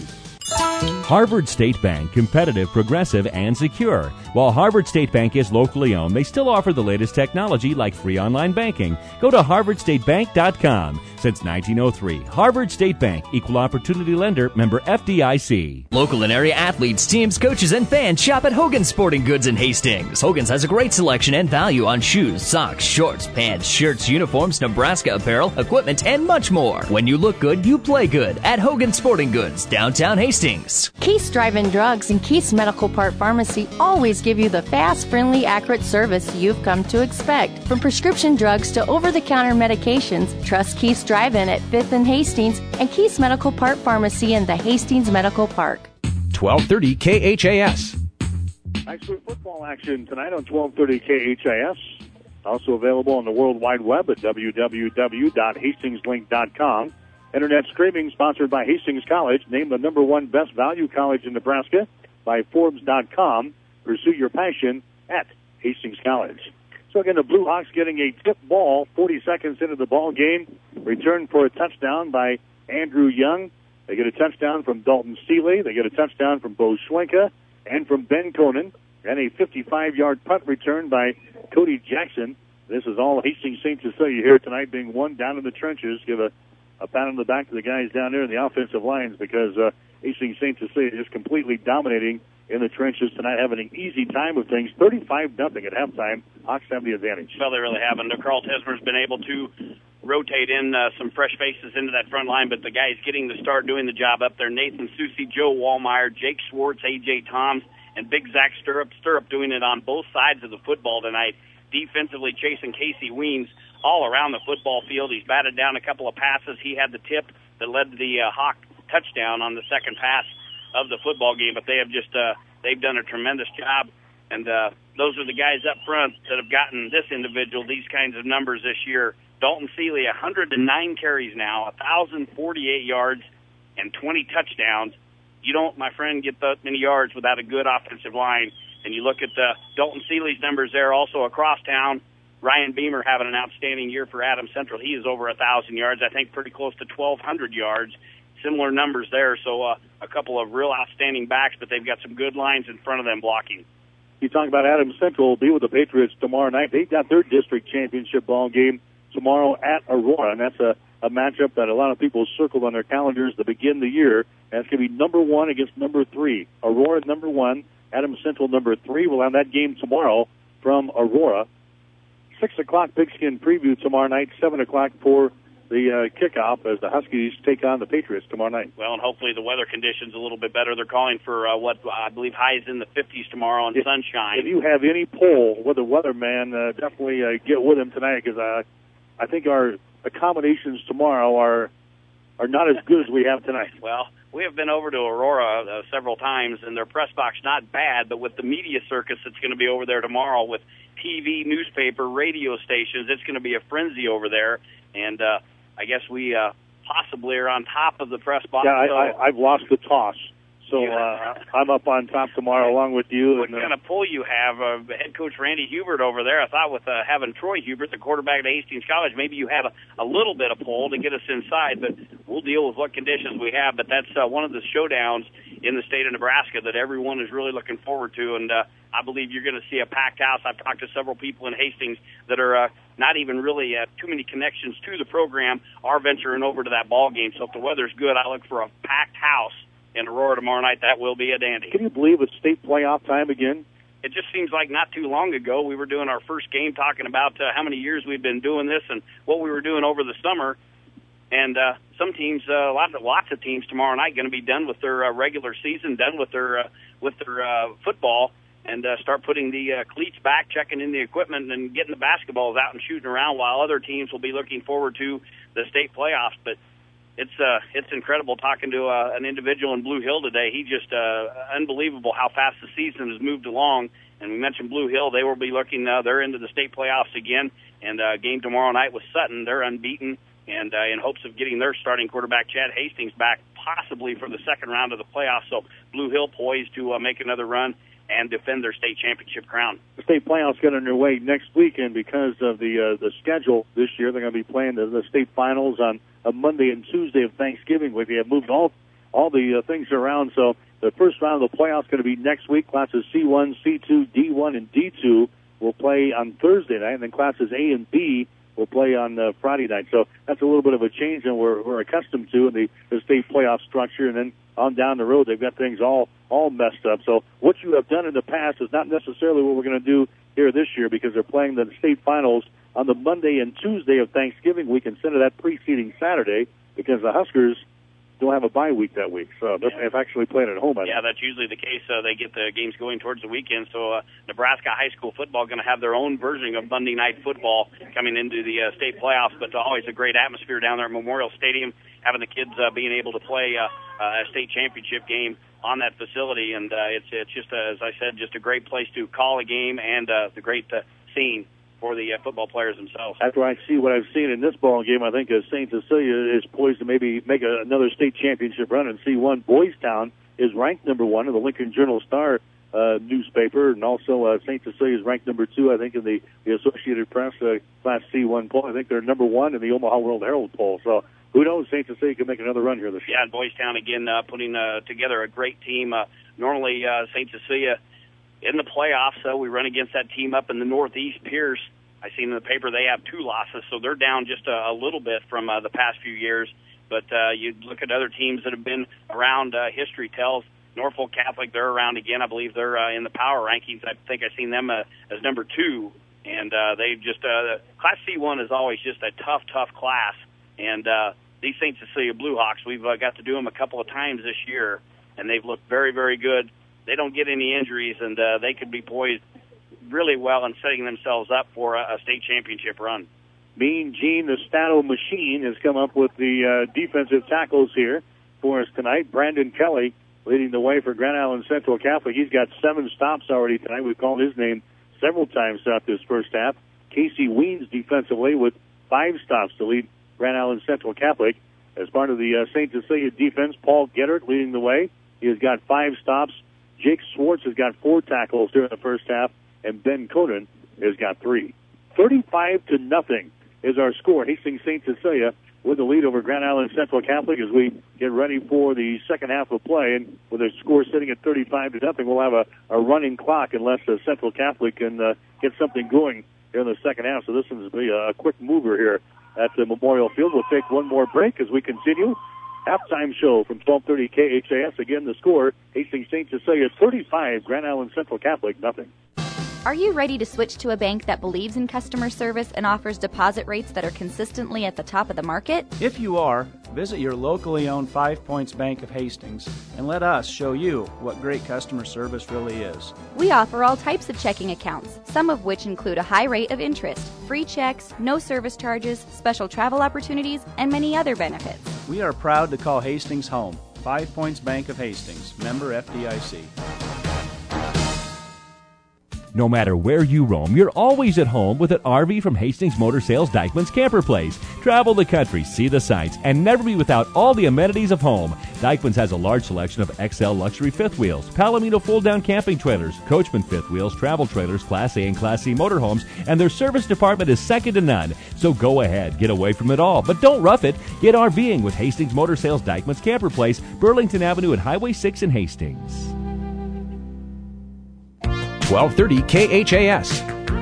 Harvard State Bank, competitive, progressive, and secure. While Harvard State Bank is locally owned, they still offer the latest technology like free online banking. Go to harvardstatebank.com. Since 1903, Harvard State Bank, equal opportunity lender, member FDIC. Local and area athletes, teams, coaches, and fans shop at Hogan's Sporting Goods in Hastings. Hogan's has a great selection and value on shoes, socks, shorts, pants, shirts, uniforms, Nebraska apparel, equipment, and much more. When you look good, you play good at Hogan's Sporting Goods, downtown Hastings. Keith's Drive-In Drugs and Keith's Medical Part Pharmacy always give you the fast, friendly, accurate service you've come to expect. From prescription drugs to over-the-counter medications, trust Keith's Drive-In at 5th and Hastings and Keith's Medical Part Pharmacy in the Hastings Medical Park. 1230 KHAS. High school football action tonight on 1230 KHAS. Also available on the World Wide Web at www.hastingslink.com. Internet streaming sponsored by Hastings College, named the #1 best value college in Nebraska by Forbes.com. Pursue your passion at Hastings College. So again, the Blue Hawks getting a tip ball 40 seconds into the ball game. Returned for a touchdown by Andrew Young. They get a touchdown from Dalton Seeley. They get a touchdown from Bo Schwenka and from Ben Conan. And a 55-yard punt return by Cody Jackson. This is all Hastings St. Cecilia here tonight, being one down in the trenches. Give a pat on the back to the guys down there in the offensive lines, because Hastings St. Cecilia is completely dominating in the trenches tonight, having an easy time of things. 35-0 at halftime. Hawks have the advantage. Well, they really haven't. Carl Tesmer's been able to rotate in some fresh faces into that front line, but the guys getting to start doing the job up there, Nathan Susi, Joe Wallmeyer, Jake Schwartz, A.J. Toms, and Big Zach Stirrup doing it on both sides of the football tonight. Defensively chasing Casey Weens all around the football field. He's batted down a couple of passes. He had the tip that led to the Hawk touchdown on the second pass of the football game, but they have just they've done a tremendous job, and those are the guys up front that have gotten this individual these kinds of numbers this year. Dalton Seeley, 109 carries now, 1,048 yards, and 20 touchdowns. You don't, my friend, get that many yards without a good offensive line. And you look at Dalton Seeley's numbers there also across town. Ryan Beamer having an outstanding year for Adams Central. He is over 1,000 yards, I think pretty close to 1,200 yards. Similar numbers there, so a couple of real outstanding backs, but they've got some good lines in front of them blocking. You talk about Adams Central will be with the Patriots tomorrow night. They've got their district championship ball game tomorrow at Aurora, and that's a matchup that a lot of people circled on their calendars to begin the year. That's going to be #1 against #3. Aurora #1, Adams Central #3. We'll have that game tomorrow from Aurora. 6 o'clock Pigskin preview tomorrow night, 7 o'clock for the kickoff as the Huskies take on the Patriots tomorrow night. Well, and hopefully the weather conditions a little bit better. They're calling for what I believe highs in the 50s tomorrow and sunshine. If you have any poll with the weatherman, definitely get with him tonight, because I think our accommodations tomorrow are not as good as we have tonight. Well, we have been over to Aurora several times, and their press box not bad, but with the media circus that's going to be over there tomorrow with TV, newspaper, radio stations, it's going to be a frenzy over there. And I guess we possibly are on top of the press box. Yeah, I've lost the toss. So I'm up on top tomorrow along with you. What kind of pull you have? Head coach Randy Hubert over there. I thought with having Troy Hubert, the quarterback at Hastings College, maybe you have a little bit of pull to get us inside, but we'll deal with what conditions we have. But that's one of the showdowns in the state of Nebraska that everyone is really looking forward to, and I believe you're going to see a packed house. I've talked to several people in Hastings that are not even really too many connections to the program are venturing over to that ball game. So if the weather's good, I look for a packed house in Aurora tomorrow night. That will be a dandy. Can you believe it's state playoff time again? It just seems like not too long ago we were doing our first game talking about how many years we've been doing this and what we were doing over the summer. And some teams, lots of teams tomorrow night going to be done with their regular season, done with their football, and start putting the cleats back, checking in the equipment, and getting the basketballs out and shooting around, while other teams will be looking forward to the state playoffs. But it's incredible talking to an individual in Blue Hill today. He just unbelievable how fast the season has moved along. And we mentioned Blue Hill; they will be looking. They're into the state playoffs again. And game tomorrow night with Sutton. They're unbeaten, and in hopes of getting their starting quarterback Chad Hastings back, possibly for the second round of the playoffs. So Blue Hill poised to make another run and defend their state championship crown. The state playoffs get underway next weekend because of the schedule this year. They're going to be playing the state finals on a Monday and Tuesday of Thanksgiving. We have moved all all the things around. So the first round of the playoffs is going to be next week. Classes C1, C2, D1, and D2 will play on Thursday night, and then classes A and B will play on Friday night. So that's a little bit of a change than we're accustomed to in the state playoff structure. And then on down the road, they've got things all messed up. So what you have done in the past is not necessarily what we're going to do here this year, because they're playing the state finals on the Monday and Tuesday of Thanksgiving week instead of that preceding Saturday, because the Huskers don't have a bye week that week. So they've actually played at home. Yeah, that's usually the case. They get the games going towards the weekend. So Nebraska high school football going to have their own version of Monday night football coming into the state playoffs. But always a great atmosphere down there at Memorial Stadium, having the kids being able to play a state championship game on that facility. And it's just, as I said, just a great place to call a game, and the great scene for the football players themselves. After I see what I've seen in this ball game, I think St. Cecilia is poised to maybe make another state championship run in C1. Boys Town is ranked number 1 in the Lincoln Journal-Star newspaper, and also St. Cecilia is ranked number 2, I think, in the Associated Press Class C1 poll. I think they're number 1 in the Omaha World Herald poll. So who knows, St. Cecilia can make another run here this year. Yeah, and Boys Town, again, putting together a great team. Normally, St. Cecilia in the playoffs, we run against that team up in the Northeast, Pierce. I seen in the paper they have 2 losses, so they're down just a little bit from the past few years. But you look at other teams that have been around, history tells. Norfolk Catholic, they're around again. I believe they're in the power rankings. I think I've seen them as number 2. And they just, Class C1 is always just a tough class. And these St. Cecilia Blue Hawks, we've got to do them a couple of times this year, and they've looked very, very good. They don't get any injuries, and they could be poised really well in setting themselves up for a state championship run. Mean Gene, the Stato machine, has come up with the defensive tackles here for us tonight. Brandon Kelly leading the way for Grand Island Central Catholic. He's got 7 stops already tonight. We've called his name several times throughout this first half. Casey Weens defensively with 5 stops to lead Grand Island Central Catholic. As part of the St. Cecilia defense, Paul Gettert leading the way. He has got 5 stops. Jake Swartz has got 4 tackles during the first half, and Ben Conan has got 3. 35-0 is our score. Hastings St. Cecilia with the lead over Grand Island Central Catholic as we get ready for the second half of play. And with the score sitting at 35-0, we'll have a running clock unless Central Catholic can get something going in the second half. So this is going to be a quick mover here at the Memorial Field. We'll take one more break as we continue. Halftime show from 1230 KHAS. Again, the score, Hastings St. Cecilia 35, Grand Island Central Catholic 0. Are you ready to switch to a bank that believes in customer service and offers deposit rates that are consistently at the top of the market? If you are, visit your locally owned 5 Points Bank of Hastings and let us show you what great customer service really is. We offer all types of checking accounts, some of which include a high rate of interest, free checks, no service charges, special travel opportunities, and many other benefits. We are proud to call Hastings home. 5 Points Bank of Hastings, member FDIC. No matter where you roam, you're always at home with an RV from Hastings Motor Sales Dykeman's Camper Place. Travel the country, see the sights, and never be without all the amenities of home. Dykeman's has a large selection of XL luxury fifth wheels, Palomino fold-down camping trailers, Coachman fifth wheels, travel trailers, Class A and Class C motorhomes, and their service department is second to none. So go ahead, get away from it all, but don't rough it. Get RVing with Hastings Motor Sales Dykeman's Camper Place, Burlington Avenue and Highway 6 in Hastings. 1230 KHAS.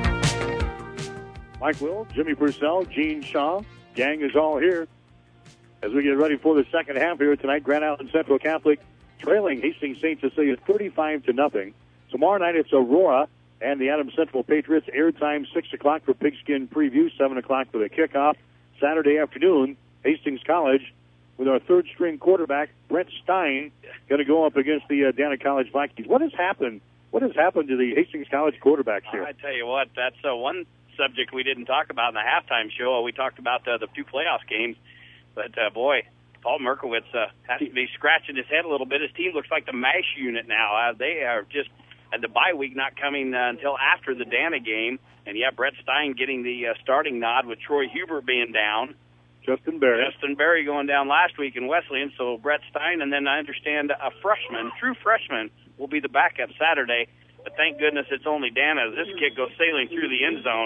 Mike Will, Jimmy Purcell, Gene Shaw, gang is all here as we get ready for the second half here tonight. Grand Island Central Catholic trailing Hastings St. Cecilia 35-0. Tomorrow night it's Aurora and the Adams Central Patriots. Airtime 6 o'clock for Pigskin Preview, 7 o'clock for the kickoff. Saturday afternoon, Hastings College with our third-string quarterback, Brett Stein, going to go up against the Dana College Vikings. What has happened? What has happened to the Hastings College quarterbacks here? I tell you what, that's one subject we didn't talk about in the halftime show. We talked about the 2 playoffs games, but boy, Paul Merkowitz has to be scratching his head a little bit. His team looks like the MASH unit now. They are just the bye week not coming until after the Dana game, and Brett Stein getting the starting nod with Troy Huber being down. Justin Berry going down last week in Wesleyan, so Brett Stein, and then I understand a true freshman, will be the backup Saturday. But thank goodness it's only Dana. This kid goes sailing through the end zone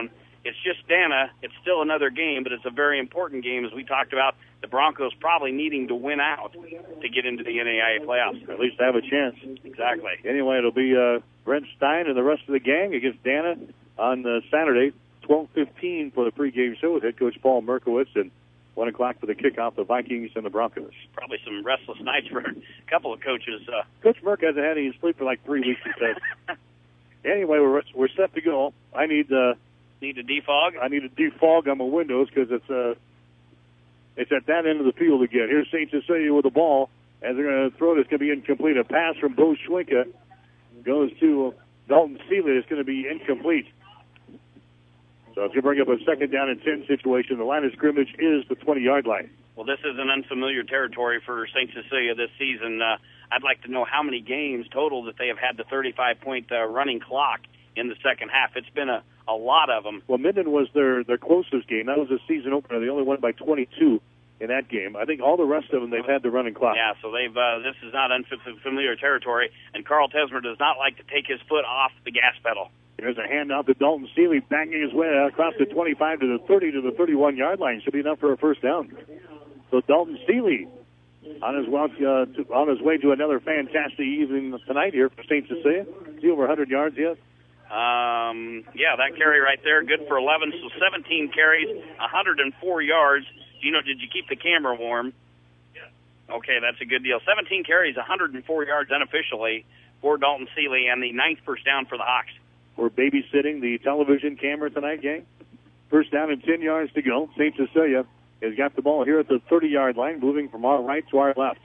it's just Dana. It's still another game, but it's a very important game, as we talked about. The Broncos probably needing to win out to get into the NAIA playoffs. At least have a chance. Exactly. Anyway, it'll be Brent Stein and the rest of the gang against Dana on Saturday, 12:15 for the pregame show with head coach Paul Merkowitz, and 1 o'clock for the kickoff, the Vikings and the Broncos. Probably some restless nights for a couple of coaches. Coach Merck hasn't had any sleep for like 3 weeks, he says. Anyway, we're set to go. I need a defog? I need a defog on my windows because it's at that end of the field again. Here's St. Cecilia with the ball, and they're going to throw it. It's going to be incomplete. A pass from Bo Schwenka goes to Dalton Seeley. It's going to be incomplete. So it's going to bring up a 2nd down and 10 situation. The line of scrimmage is the 20-yard line. Well, this is an unfamiliar territory for St. Cecilia this season. I'd like to know how many games total that they have had the 35-point running clock in the second half. It's been a lot of them. Well, Minden was their closest game. That was a season opener. They only won by 22 in that game. I think all the rest of them, they've had the running clock. Yeah, so they've this is not unfamiliar territory, and Carl Tesmer does not like to take his foot off the gas pedal. There's a handout to Dalton Seeley, banging his way across the 25 to the 30 to the 31-yard line. Should be enough for a first down. So Dalton Seeley on his way to another fantastic evening tonight here for St. Cecilia. Is he over 100 yards yet? Yeah, that carry right there, good for 11. So 17 carries, 104 yards. Did you keep the camera warm? Yeah. Okay, that's a good deal. 17 carries, 104 yards unofficially for Dalton Seeley, and the 9th first down for the Hawks. We're babysitting the television camera tonight, gang. First down and 10 yards to go. St. Cecilia has got the ball here at the 30-yard line, moving from our right to our left.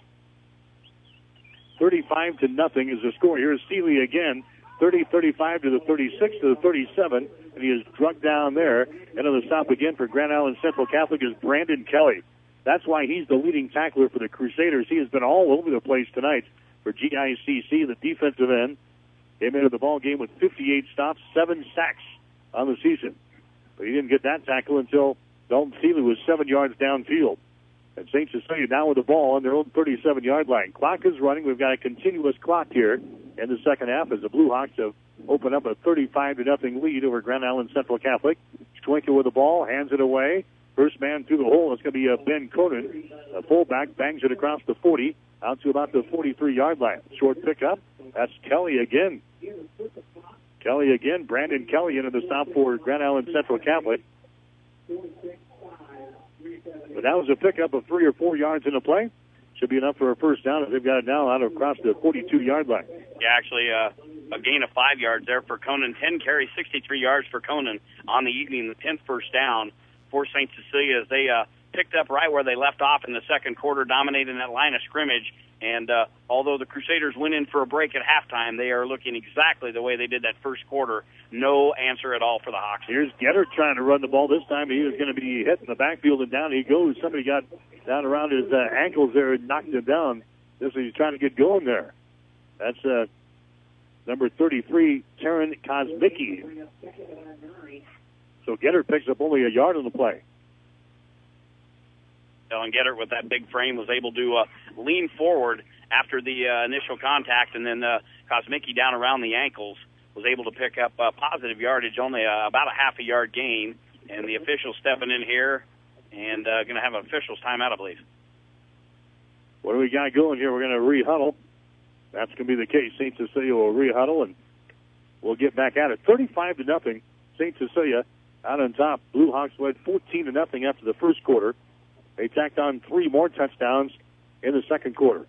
35-0 is the score. Here's Seeley again. 30-35 to the 36 to the 37, and he is drugged down there. Into the stop again for Grand Island Central Catholic is Brandon Kelly. That's why he's the leading tackler for the Crusaders. He has been all over the place tonight for GICC, the defensive end. Came into the ball game with 58 stops, 7 sacks on the season. But he didn't get that tackle until Dalton Seeley was 7 yards downfield. And St. Cecilia now with the ball on their own 37-yard line. Clock is running. We've got a continuous clock here in the second half as the Blue Hawks have opened up a 35-0 lead over Grand Island Central Catholic. Schwenka with the ball, hands it away. First man through the hole. It's going to be Ben Conan. The fullback bangs it across the 40 out to about the 43-yard line. Short pickup. That's Kelly again. Brandon Kelly into the stop for Grand Island Central Catholic. But that was a pickup of 3 or 4 yards in the play. Should be enough for a first down. They've got it now out across the 42-yard line. Yeah, actually, a gain of 5 yards there for Conan. 10 carries, 63 yards for Conan on the evening. The 10th first down for St. Cecilia as they picked up right where they left off in the second quarter, dominating that line of scrimmage. And although the Crusaders went in for a break at halftime, they are looking exactly the way they did that first quarter. No answer at all for the Hawks. Here's Getter trying to run the ball this time. He was going to be hit in the backfield, and down he goes. Somebody got down around his ankles there and knocked him down. He's trying to get going there. That's number 33, Taryn Kosmicki. So Getter picks up only a yard on the play. And Getter, with that big frame, was able to lean forward after the initial contact, and then Kosmicki down around the ankles was able to pick up positive yardage, only about a half a yard gain. And the official stepping in here and going to have an official's timeout, I believe. What do we got going here? We're going to re-huddle. That's going to be the case. St. Cecilia will re-huddle, and we'll get back at it. 35-0. St. Cecilia out on top. Blue Hawks led 14-0 after the first quarter. They tacked on 3 more touchdowns in the second quarter.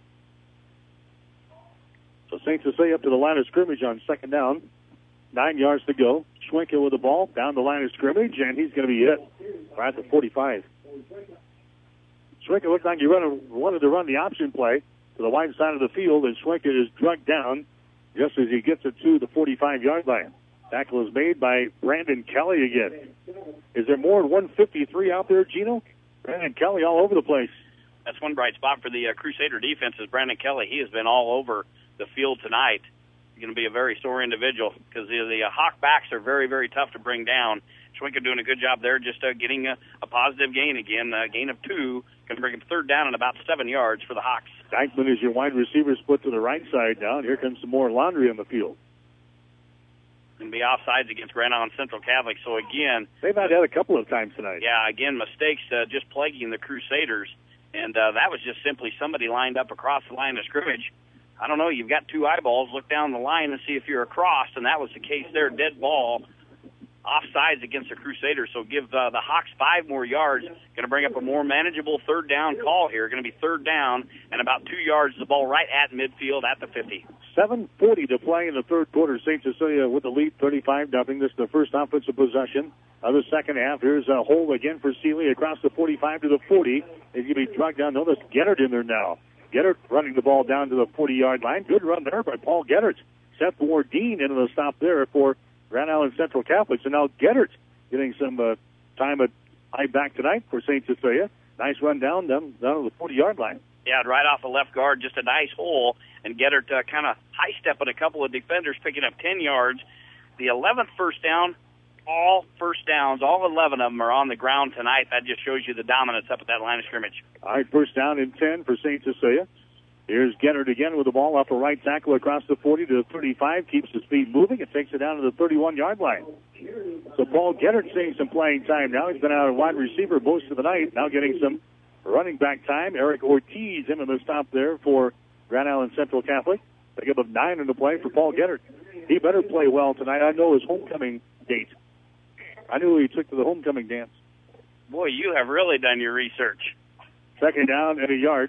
So St. Cecilia up to the line of scrimmage on second down. 9 yards to go. Schwenka with the ball down the line of scrimmage, and he's going to be hit right at the 45. Schwenka looked like he wanted to run the option play to the wide side of the field, and Schwenka is drugged down just as he gets it to the 45-yard line. Tackle is made by Brandon Kelly again. Is there more than 153 out there, Gino? Brandon Kelly all over the place. That's one bright spot for the Crusader defense is Brandon Kelly. He has been all over the field tonight. He's going to be a very sore individual because the Hawk backs are very, very tough to bring down. Schwenka doing a good job there, just getting a positive gain again, a gain of 2. Going to bring him third down and about 7 yards for the Hawks. Dykeman is your wide receiver split to the right side now, and here comes some more Laundry on the field. and be offsides against Grand Island Central Catholic. So, again, they've had that a couple of times tonight. Yeah, again, mistakes just plaguing the Crusaders. And that was just simply somebody lined up across the line of scrimmage. I don't know, you've got two eyeballs, look down the line and see if you're across, and that was the case there, dead ball, offsides against the Crusaders. So give the Hawks 5 more yards, going to bring up a more manageable third down call here. Going to be third down and about 2 yards, the ball right at midfield at the 50. 7:40 to play in the third quarter. St. Cecilia with the lead, 35-0. This is the first offensive possession of the second half. Here's a hole again for Seeley across the 45 to the 40. He's going to be dragged down. Notice Geddert in there now. Geddert running the ball down to the 40-yard line. Good run there by Paul Geddert. Seth Wardeen into the stop there for Grand Island Central Catholic. So now Geddert getting some time at high back tonight for St. Cecilia. Nice run down to the 40-yard line. Yeah, right off the left guard, just a nice hole, and Geddert kind of high-stepping a couple of defenders, picking up 10 yards. The 11th first down, all first downs, all 11 of them are on the ground tonight. That just shows you the dominance up at that line of scrimmage. All right, first down and 10 for St. Cecilia. Here's Geddert again with the ball off the right tackle across the 40 to the 35, keeps his feet moving, and takes it down to the 31-yard line. So Paul Geddert seeing some playing time now. He's been out of wide receiver most of the night, now getting some running back time. Eric Ortiz into the stop there for Grand Island Central Catholic. They give him 9 in the play for Paul Geddert. He better play well tonight. I know his homecoming date. I knew he took to the homecoming dance. Boy, you have really done your research. Second down and a yard.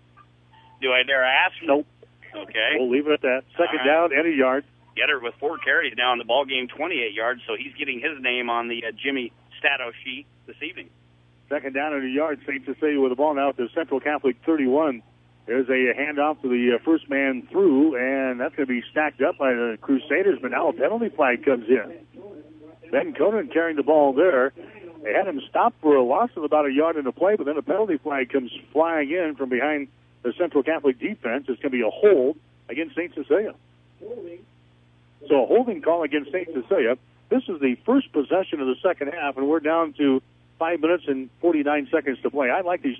Do I dare ask? Nope. Okay. We'll leave it at that. Second down and a yard. Geddert with 4 carries now in the ball game, 28 yards, so he's getting his name on the Jimmy Stato sheet this evening. Second down and a yard. St. Cecilia with the ball now at the Central Catholic 31. There's a handoff to the first man through, and that's going to be stacked up by the Crusaders, but now a penalty flag comes in. Ben Conan carrying the ball there. They had him stopped for a loss of about a yard in the play, but then a penalty flag comes flying in from behind the Central Catholic defense. It's going to be a hold against St. Cecilia. So a holding call against St. Cecilia. This is the first possession of the second half, and we're down to 5 minutes and 49 seconds to play. I like these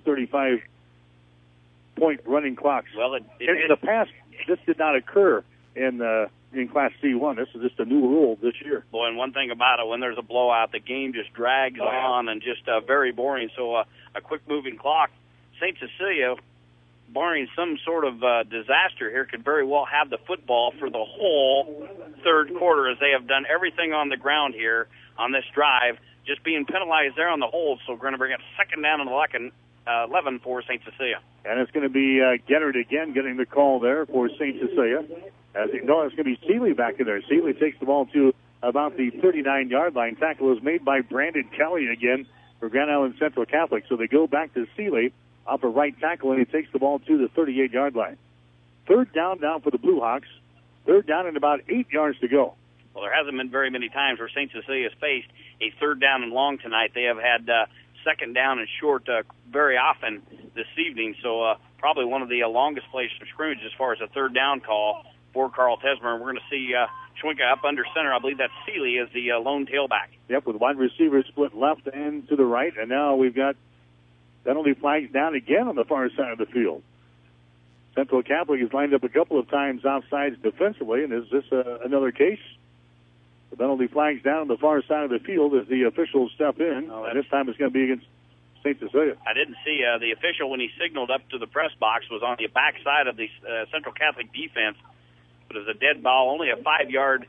35-point running clocks. Well, in the past, this did not occur in Class C1. This is just a new rule this year. Boy, and one thing about it, when there's a blowout, the game just drags on and just very boring. So a quick-moving clock. St. Cecilia, barring some sort of disaster here, could very well have the football for the whole third quarter, as they have done everything on the ground here on this drive, just being penalized there on the hold. So we're going to bring up second down and 11 for St. Cecilia. And it's going to be Geddert again getting the call there for St. Cecilia. As you know, it's going to be Seeley back in there. Seeley takes the ball to about the 39-yard line. Tackle is made by Brandon Kelly again for Grand Island Central Catholic. So they go back to Seeley off a right tackle, and he takes the ball to the 38-yard line. Third down now for the Blue Hawks. Third down and about 8 yards to go. Well, there hasn't been very many times where St. Cecilia has faced a third down and long tonight. They have had second down and short very often this evening, so probably one of the longest plays from scrimmage as far as a third down call for Carl Tesmer. We're going to see Schwenka up under center. I believe that's Seeley as the lone tailback. Yep, with wide receivers split left and to the right, and now we've got penalty flags down again on the far side of the field. Central Catholic has lined up a couple of times offsides defensively, and is this another case? The penalty flags down on the far side of the field as the officials step in, and this time it's going to be against St. Cecilia. I didn't see the official when he signaled up to the press box was on the back side of the Central Catholic defense, but it was a dead ball, only a 5-yard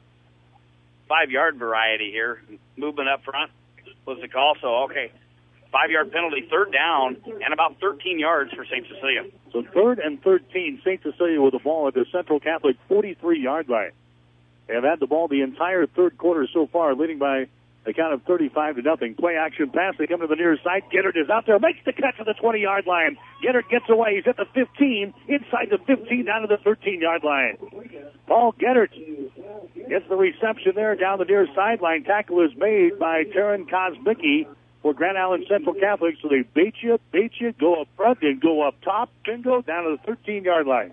variety here. Movement up front was the call, so okay. 5-yard penalty, third down, and about 13 yards for St. Cecilia. So third and 13, St. Cecilia with the ball at the Central Catholic 43-yard line. They have had the ball the entire third quarter so far, leading by a count of 35-0. Play action pass. They come to the near side. Geddert is out there, makes the catch to the 20-yard line. Geddert gets away. He's at the 15, inside the 15, down to the 13-yard line. Paul Geddert gets the reception there down the near sideline. Tackle is made by Taryn Kosmicki for Grand Island Central Catholic. So they bait you, go up front, then go up top, bingo, down to the 13-yard line.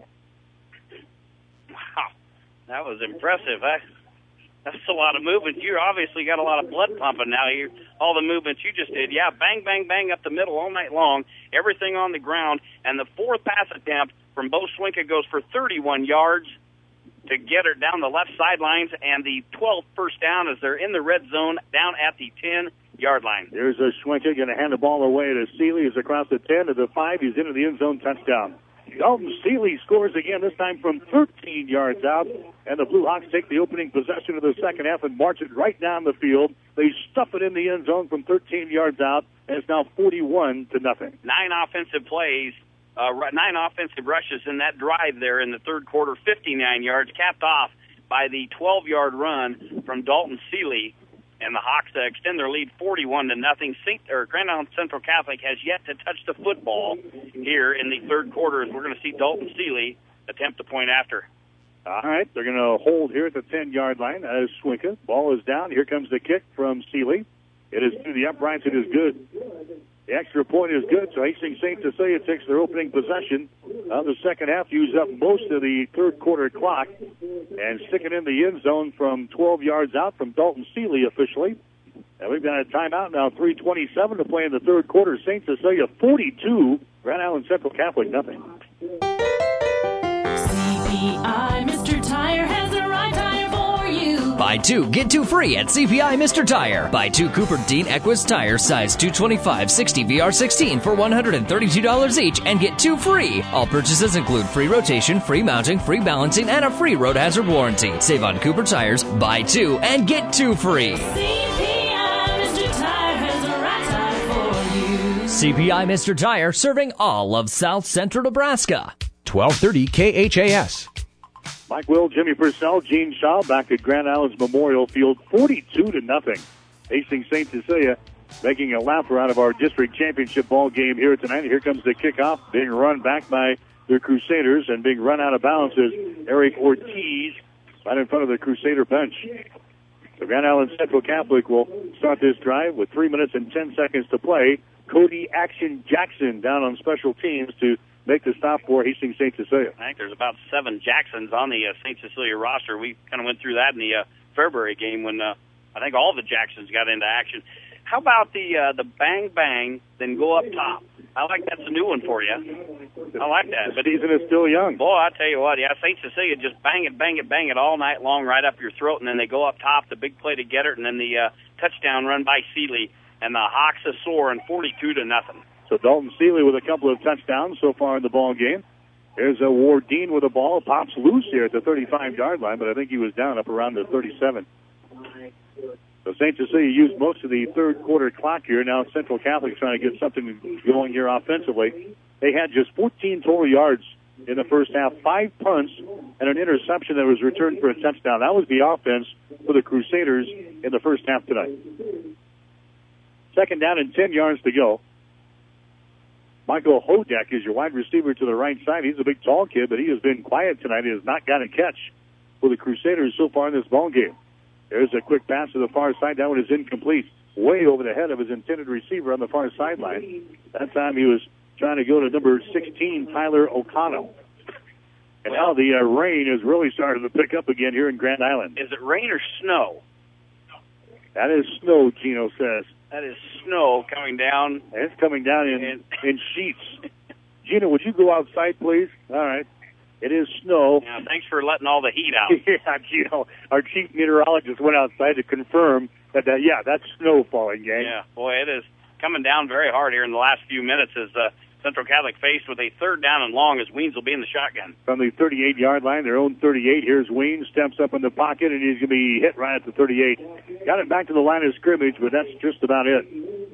Wow, that was impressive. That's a lot of movement. You obviously got a lot of blood pumping now. All the movements you just did. Yeah, bang, bang, bang up the middle all night long. Everything on the ground. And the fourth pass attempt from Bo Schwenka goes for 31 yards. to get her down the left sidelines, and the 12th first down as they're in the red zone down at the 10-yard line. There's a Schwenka going to hand the ball away to Seeley. He's across the 10 to the 5. He's into the end zone, touchdown. Dalton Seeley scores again, this time from 13 yards out, and the Blue Hawks take the opening possession of the second half and march it right down the field. They stuff it in the end zone from 13 yards out, and it's now 41-0. 9 offensive plays, 9 offensive rushes in that drive there in the third quarter, 59 yards, capped off by the 12-yard run from Dalton Seeley. And the Hawks extend their lead 41-0. Grand Island Central Catholic has yet to touch the football here in the third quarter, as we're going to see Dalton Seeley attempt to point after. All right, they're going to hold here at the 10-yard line as Schwenka. Ball is down. Here comes the kick from Seeley. It is to the uprights. It is good. The extra point is good, so Hastings St. Cecilia takes their opening possession of the second half, use up most of the third quarter clock, and stick it in the end zone from 12 yards out from Dalton Seeley officially. And we've got a timeout now, 3:27 to play in the third quarter. St. Cecilia 42, Grand Island Central Catholic nothing. CPI Mr. Tire has the right tire for you. Buy 2, get 2 free at CPI Mr. Tire. Buy 2 Cooper Dean Equus tires size 225/60 VR16 for $132 each and get 2 free. All purchases include free rotation, free mounting, free balancing, and a free road hazard warranty. Save on Cooper tires, buy 2 and get 2 free. CPI Mr. Tire has the right tire for you. CPI Mr. Tire, serving all of South Central Nebraska. 1230 KHAS. Mike Will, Jimmy Purcell, Gene Shaw back at Grand Island's Memorial Field, 42-0. Hastings St. Cecilia making a laugher out of our district championship ball game here tonight. Here comes the kickoff, being run back by the Crusaders, and being run out of bounds is Eric Ortiz right in front of the Crusader bench. The Grand Island Central Catholic will start this drive with 3 minutes and 10 seconds to play. Cody Action Jackson down on special teams to make the stop for Hastings St. Cecilia. I think there's about 7 Jacksons on the St. Cecilia roster. We kind of went through that in the Fairbury game when I think all the Jacksons got into action. How about the bang bang, then go up top? I like that's a new one for you. I like that. But the season is still young. Boy, I tell you what, yeah, St. Cecilia just bang it all night long right up your throat, and then they go up top, the big play to get it, and then the touchdown run by Seeley, and the Hawks are soaring 42-0. So Dalton Seeley with a couple of touchdowns so far in the ball game. There's a Ward Dean with a ball. Pops loose here at the 35-yard line, but I think he was down up around the 37. So St. Cecilia used most of the third quarter clock here. Now Central Catholic trying to get something going here offensively. They had just 14 total yards in the first half, 5 punts, and an interception that was returned for a touchdown. That was the offense for the Crusaders in the first half tonight. Second down and 10 yards to go. Michael Hodak is your wide receiver to the right side. He's a big, tall kid, but he has been quiet tonight. He has not got a catch for the Crusaders so far in this ball game. There's a quick pass to the far side. That one is incomplete. Way over the head of his intended receiver on the far sideline. That time he was trying to go to number 16, Tyler O'Connell. And now the rain is really starting to pick up again here in Grand Island. Is it rain or snow? That is snow, Gino says. That is snow coming down. And it's coming down in sheets. Gina, would you go outside, please? All right. It is snow. Yeah, thanks for letting all the heat out. Yeah, Gino, our chief meteorologist went outside to confirm that, that's snow falling, gang. Yeah, boy, it is coming down very hard here in the last few minutes as Central Catholic faced with a third down and long as Weens will be in the shotgun. From the 38-yard line, their own 38, here's Weens, steps up in the pocket, and he's going to be hit right at the 38. Got it back to the line of scrimmage, but that's just about it.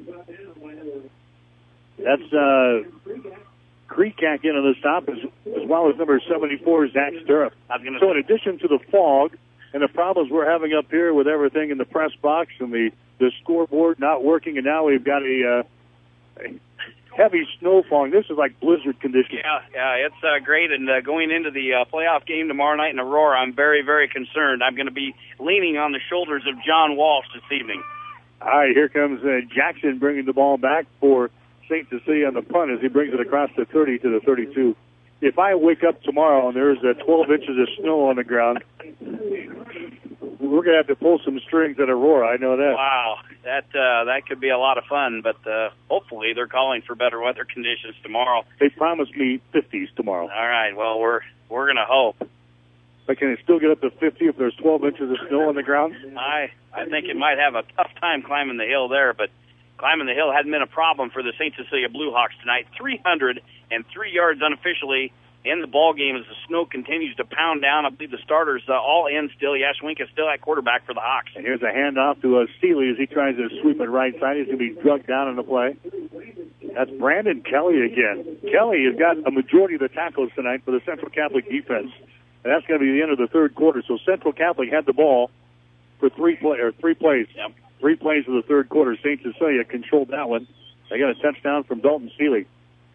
That's Creekak in on the stop, as well as number 74, Zach Stirrup. So in addition to the fog and the problems we're having up here with everything in the press box and the scoreboard not working, and now we've got a heavy snow falling. This is like blizzard conditions. Yeah, it's great. And going into the playoff game tomorrow night in Aurora, I'm very, very concerned. I'm going to be leaning on the shoulders of John Walsh this evening. All right, here comes Jackson bringing the ball back for St. Cecilia on the punt as he brings it across the 30 to the 32. If I wake up tomorrow and there's 12 inches of snow on the ground, we're going to have to pull some strings at Aurora. I know that. Wow, that could be a lot of fun, but hopefully they're calling for better weather conditions tomorrow. They promised me 50s tomorrow. All right, well, we're going to hope. But can it still get up to 50 if there's 12 inches of snow on the ground? I think it might have a tough time climbing the hill there, but climbing the hill hadn't been a problem for the St. Cecilia Bluehawks tonight. 303 yards unofficially in the ball game as the snow continues to pound down. I believe the starters all in still. Yashwinka still at quarterback for the Hawks. And here's a handoff to Seeley as he tries to sweep it right side. He's going to be drugged down in the play. That's Brandon Kelly again. Kelly has got a majority of the tackles tonight for the Central Catholic defense. And that's going to be the end of the third quarter. So Central Catholic had the ball for three plays. Yep. 3 plays of the third quarter. St. Cecilia controlled that one. They got a touchdown from Dalton Seeley.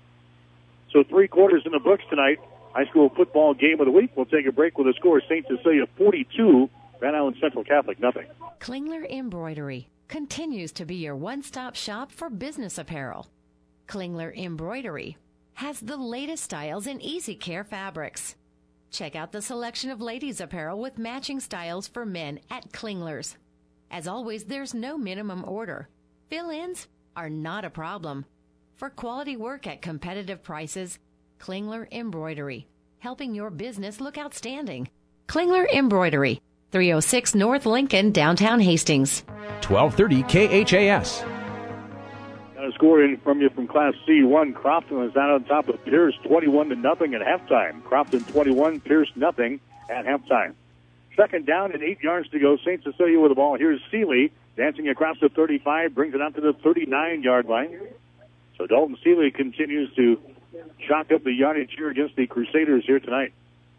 So 3 quarters in the books tonight. High school football game of the week. We'll take a break with a score. St. Cecilia 42, Grand Island Central Catholic nothing. Klingler Embroidery continues to be your one-stop shop for business apparel. Klingler Embroidery has the latest styles in easy care fabrics. Check out the selection of ladies' apparel with matching styles for men at Klingler's. As always, there's no minimum order. Fill-ins are not a problem. For quality work at competitive prices, Klingler Embroidery, helping your business look outstanding. Klingler Embroidery, 306 North Lincoln, downtown Hastings. 1230 KHAS. Got a score in from you from Class C1. Crofton is out on top of Pierce 21-0 at halftime. Crofton 21, Pierce nothing at halftime. Second down and 8 yards to go. St. Cecilia with the ball. Here's Seeley dancing across the 35, brings it out to the 39-yard line. So Dalton Seeley continues to chalk up the yardage here against the Crusaders here tonight.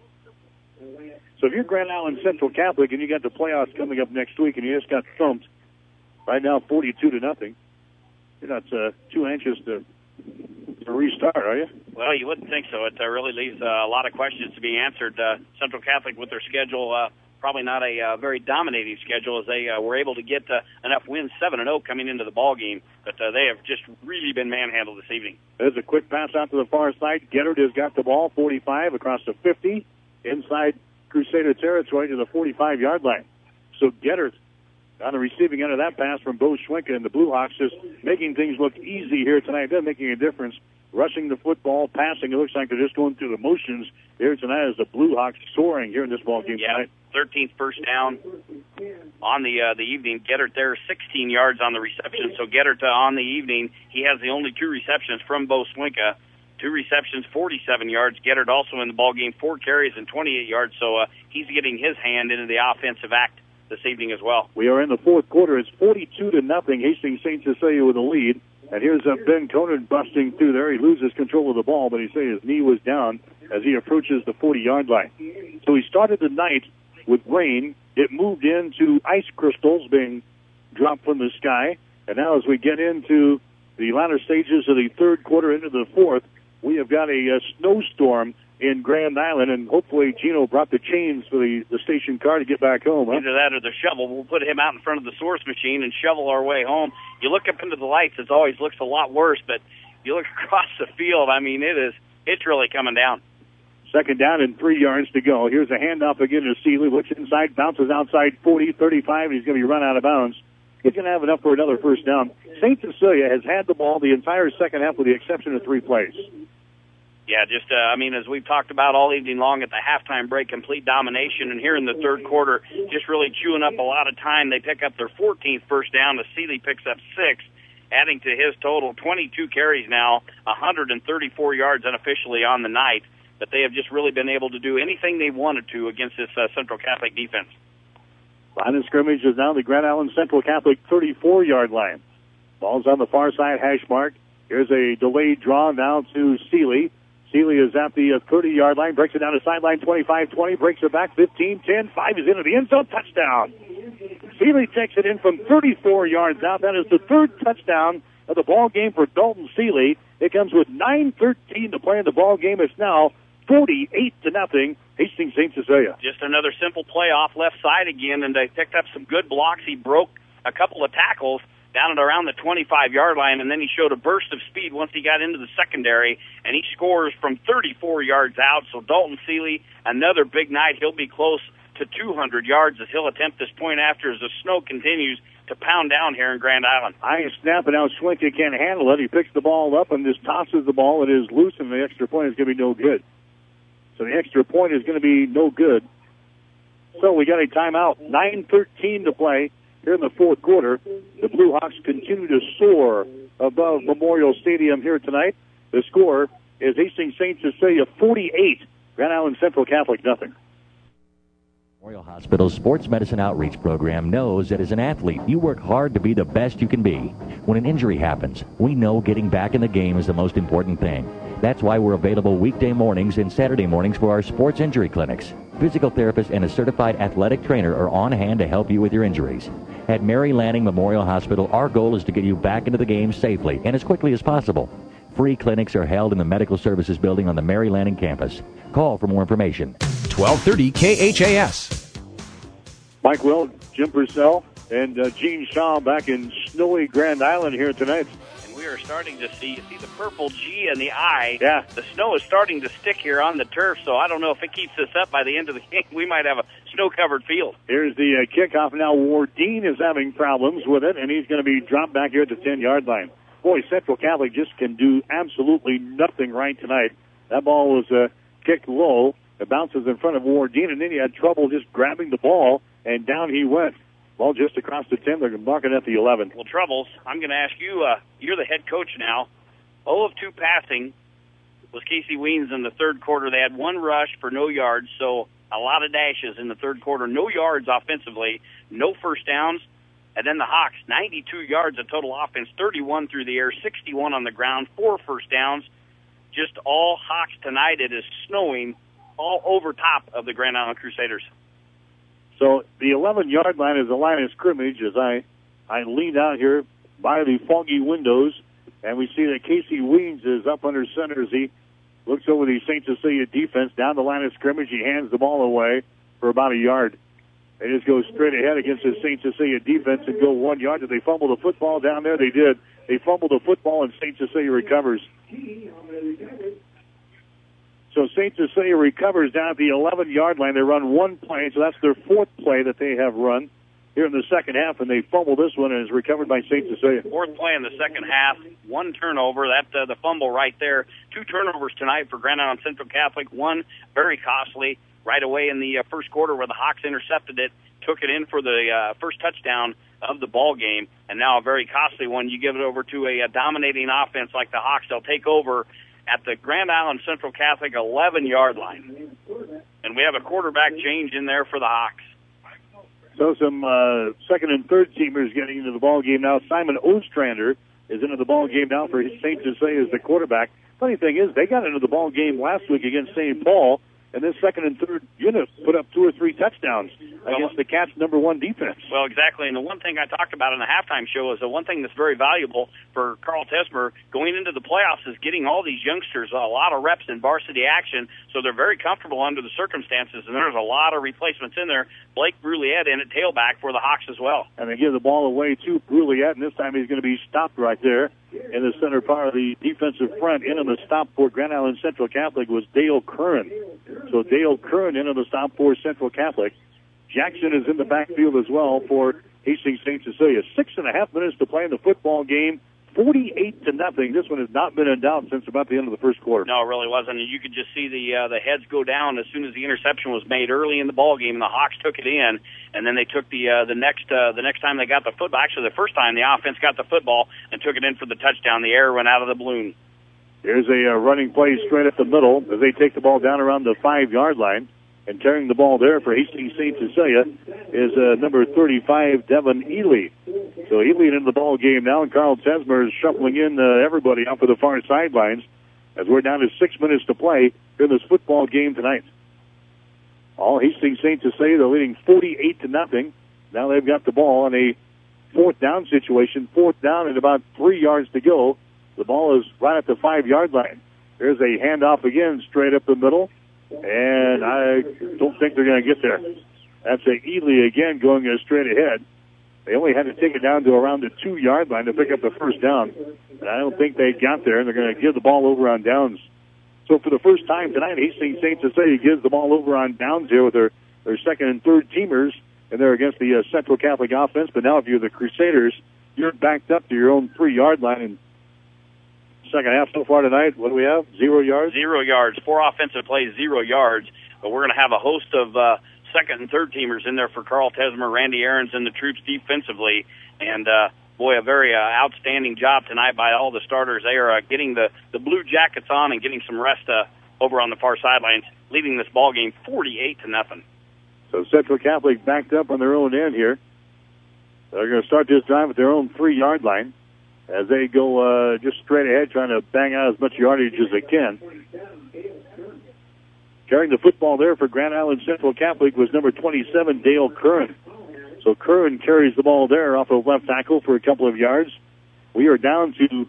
So if you're Grand Island Central Catholic and you got the playoffs coming up next week and you just got thumped, right now 42-0, you're not too anxious to restart, are you? Well, you wouldn't think so. It really leaves a lot of questions to be answered. Central Catholic with their schedule, probably not a very dominating schedule as they were able to get enough wins, 7-0 coming into the ball game. But they have just really been manhandled this evening. There's a quick pass out to the far side. Gettert has got the ball, 45 across the 50, inside Crusader territory to the 45-yard line. So Gettert on the receiving end of that pass from Bo Schwenka and the Bluehawks just making things look easy here tonight. They're making a difference. Rushing the football, passing, it looks like they're just going through the motions here tonight as the Bluehawks soaring here in this ball game tonight. 13th first down on the evening. Gettert there, 16 yards on the reception. So Gettert on the evening, he has the only 2 receptions from Bo Schwenka. 2 receptions, 47 yards. Gettert also in the ball game, 4 carries and 28 yards. So he's getting his hand into the offensive act this evening as well. We are in the fourth quarter. It's 42-0. Hastings St. Cecilia with a lead. And here's Ben Conan busting through there. He loses control of the ball, but he said his knee was down as he approaches the 40-yard line. So he started the night with rain. It moved into ice crystals being dropped from the sky. And now as we get into the latter stages of the third quarter into the fourth, we have got a snowstorm in Grand Island, and hopefully Gino brought the chains for the station car to get back home. Huh? Either that or the shovel. We'll put him out in front of the source machine and shovel our way home. You look up into the lights, it always looks a lot worse, but you look across the field, I mean, it's really coming down. Second down and 3 yards to go. Here's a handoff again to Seeley. Looks inside, bounces outside 40, 35, and he's going to be run out of bounds. He's going to have enough for another first down. St. Cecilia has had the ball the entire second half with the exception of 3 plays. Yeah, just, as we've talked about all evening long at the halftime break, complete domination. And here in the third quarter, just really chewing up a lot of time. They pick up their 14th first down. The Seeley picks up 6, adding to his total 22 carries now, 134 yards unofficially on the night. But they have just really been able to do anything they wanted to against this Central Catholic defense. Line of scrimmage is now the Grand Island Central Catholic 34-yard line. Ball's on the far side hash mark. Here's a delayed draw now to Seeley. Seeley is at the 30-yard line, breaks it down to sideline 25-20, breaks it back 15-10, 5 is into the end zone, touchdown. Seeley takes it in from 34 yards out. That is the 3rd touchdown of the ball game for Dalton Seeley. It comes with 9:13 to play in the ball game. It's now 48-0, Hastings St. Cecilia. Just another simple play off left side again, and they picked up some good blocks. He broke a couple of tackles down at around the 25-yard line, and then he showed a burst of speed once he got into the secondary, and he scores from 34 yards out. So Dalton Seeley, another big night. He'll be close to 200 yards as he'll attempt this point after as the snow continues to pound down here in Grand Island. High snap, and now Schwenka can't handle it. He picks the ball up and just tosses the ball. It is loose, and the extra point is going to be no good. So the extra point is going to be no good. So we got a timeout. 9:13 to play here in the fourth quarter. The Blue Hawks continue to soar above Memorial Stadium here tonight. The score is Hastings St. Cecilia 48, Grand Island Central Catholic nothing. Memorial Hospital's Sports Medicine Outreach Program knows that as an athlete, you work hard to be the best you can be. When an injury happens, we know getting back in the game is the most important thing. That's why we're available weekday mornings and Saturday mornings for our sports injury clinics. Physical therapist and a certified athletic trainer are on hand to help you with your injuries. At Mary Lanning Memorial Hospital, our goal is to get you back into the game safely and as quickly as possible. Free clinics are held in the Medical Services Building on the Mary Lanning campus. Call for more information. 1230 KHAS. Mike Will, Jim Purcell, and Gene Shaw back in snowy Grand Island here tonight. And we are starting to see the purple G and the I. Yeah. The snow is starting to stick here on the turf, so I don't know if it keeps us up by the end of the game. We might have a snow-covered field. Here's the kickoff now. Wardeen is having problems with it, and he's going to be dropped back here at the 10-yard line. Boy, Central Catholic just can do absolutely nothing right tonight. That ball was kicked low. It bounces in front of Wardeen, and then he had trouble just grabbing the ball, and down he went. Ball just across the 10. They're marking at the 11. Well, Troubles, I'm going to ask you, you're the head coach now. 0 of 2 passing was Casey Weens in the third quarter. They had 1 rush for no yards, so a lot of dashes in the third quarter. No yards offensively, no first downs. And then the Hawks, 92 yards of total offense, 31 through the air, 61 on the ground, 4 first downs. Just all Hawks tonight. It is snowing all over top of the Grand Island Crusaders. So the 11-yard line is the line of scrimmage as I lean out here by the foggy windows, and we see that Casey Weens is up under center as he looks over the St. Cecilia defense down the line of scrimmage. He hands the ball away for about a yard. They just go straight ahead against the St. Cecilia defense and go 1 yard. Did they fumble the football down there? They did. They fumbled the football, and St. Cecilia recovers. So St. Cecilia recovers down at the 11-yard line. They run 1 play, so that's their 4th play that they have run here in the second half, and they fumble this one and is recovered by St. Cecilia. 4th play in the second half, 1 turnover. That the fumble right there. 2 turnovers tonight for Grand Island Central Catholic. 1 very costly right away in the first quarter where the Hawks intercepted it, took it in for the first touchdown of the ball game, and now a very costly one. You give it over to a dominating offense like the Hawks, they'll take over at the Grand Island Central Catholic 11-yard line. And we have a quarterback change in there for the Hawks. So some second and third teamers getting into the ball game now. Simon Ostrander is into the ball game now for St. Cecilia as the quarterback. Funny thing is, they got into the ball game last week against St. Paul, and this second and third unit put up 2 or 3 touchdowns against the Cats' number 1 defense. Well, exactly. And the one thing I talked about in the halftime show is the one thing that's very valuable for Carl Tesmer going into the playoffs is getting all these youngsters a lot of reps in varsity action, so they're very comfortable under the circumstances. And there's a lot of replacements in there. Blake Brulliette in at tailback for the Hawks as well. And they give the ball away to Brulliette, and this time he's going to be stopped right there in the center part of the defensive front. In on the stop for Grand Island Central Catholic was Dale Curran. So Dale Curran in on the stop for Central Catholic. Jackson is in the backfield as well for Hastings St. Cecilia. 6.5 minutes to play in the football game. 48-0. This one has not been in doubt since about the end of the first quarter. No, it really wasn't. And you could just see the heads go down as soon as the interception was made early in the ball game, and the Hawks took it in. And then they took the next time they got the football. Actually, the first time the offense got the football and took it in for the touchdown. The air went out of the balloon. Here's a running play straight up the middle as they take the ball down around the 5-yard line. And carrying the ball there for Hastings St. Cecilia is number 35, Devin Ely. So Ely into the ball game now, and Carl Tesmer is shuffling in everybody out for the far sidelines as we're down to 6 minutes to play in this football game tonight. All Hastings St. Cecilia, they're leading 48-0. Now they've got the ball in a 4th down situation. 4th down and about 3 yards to go. The ball is right at the 5-yard line. There's a handoff again straight up the middle. And I don't think they're going to get there. That's a Ely again going straight ahead. They only had to take it down to around the 2-yard line to pick up the first down. And I don't think they got there, and they're going to give the ball over on downs. So for the first time tonight, Hastings St. Cecilia gives the ball over on downs here with their second and third teamers, and they're against the Central Catholic offense. But now if you're the Crusaders, you're backed up to your own 3-yard line. And second half so far tonight, what do we have? 0 yards? 0 yards. 4 offensive plays, 0 yards. But we're going to have a host of second and third teamers in there for Carl Tesmer, Randy Aarons, and the troops defensively. And, boy, a very outstanding job tonight by all the starters. They are getting the blue jackets on and getting some rest over on the far sidelines, leading this ball game 48-0. So Central Catholic backed up on their own end here. They're going to start this drive at their own 3-yard line as they go just straight ahead, trying to bang out as much yardage as they can. Carrying the football there for Grand Island Central Catholic was number 27, Dale Curran. So Curran carries the ball there off of left tackle for a couple of yards. We are down to,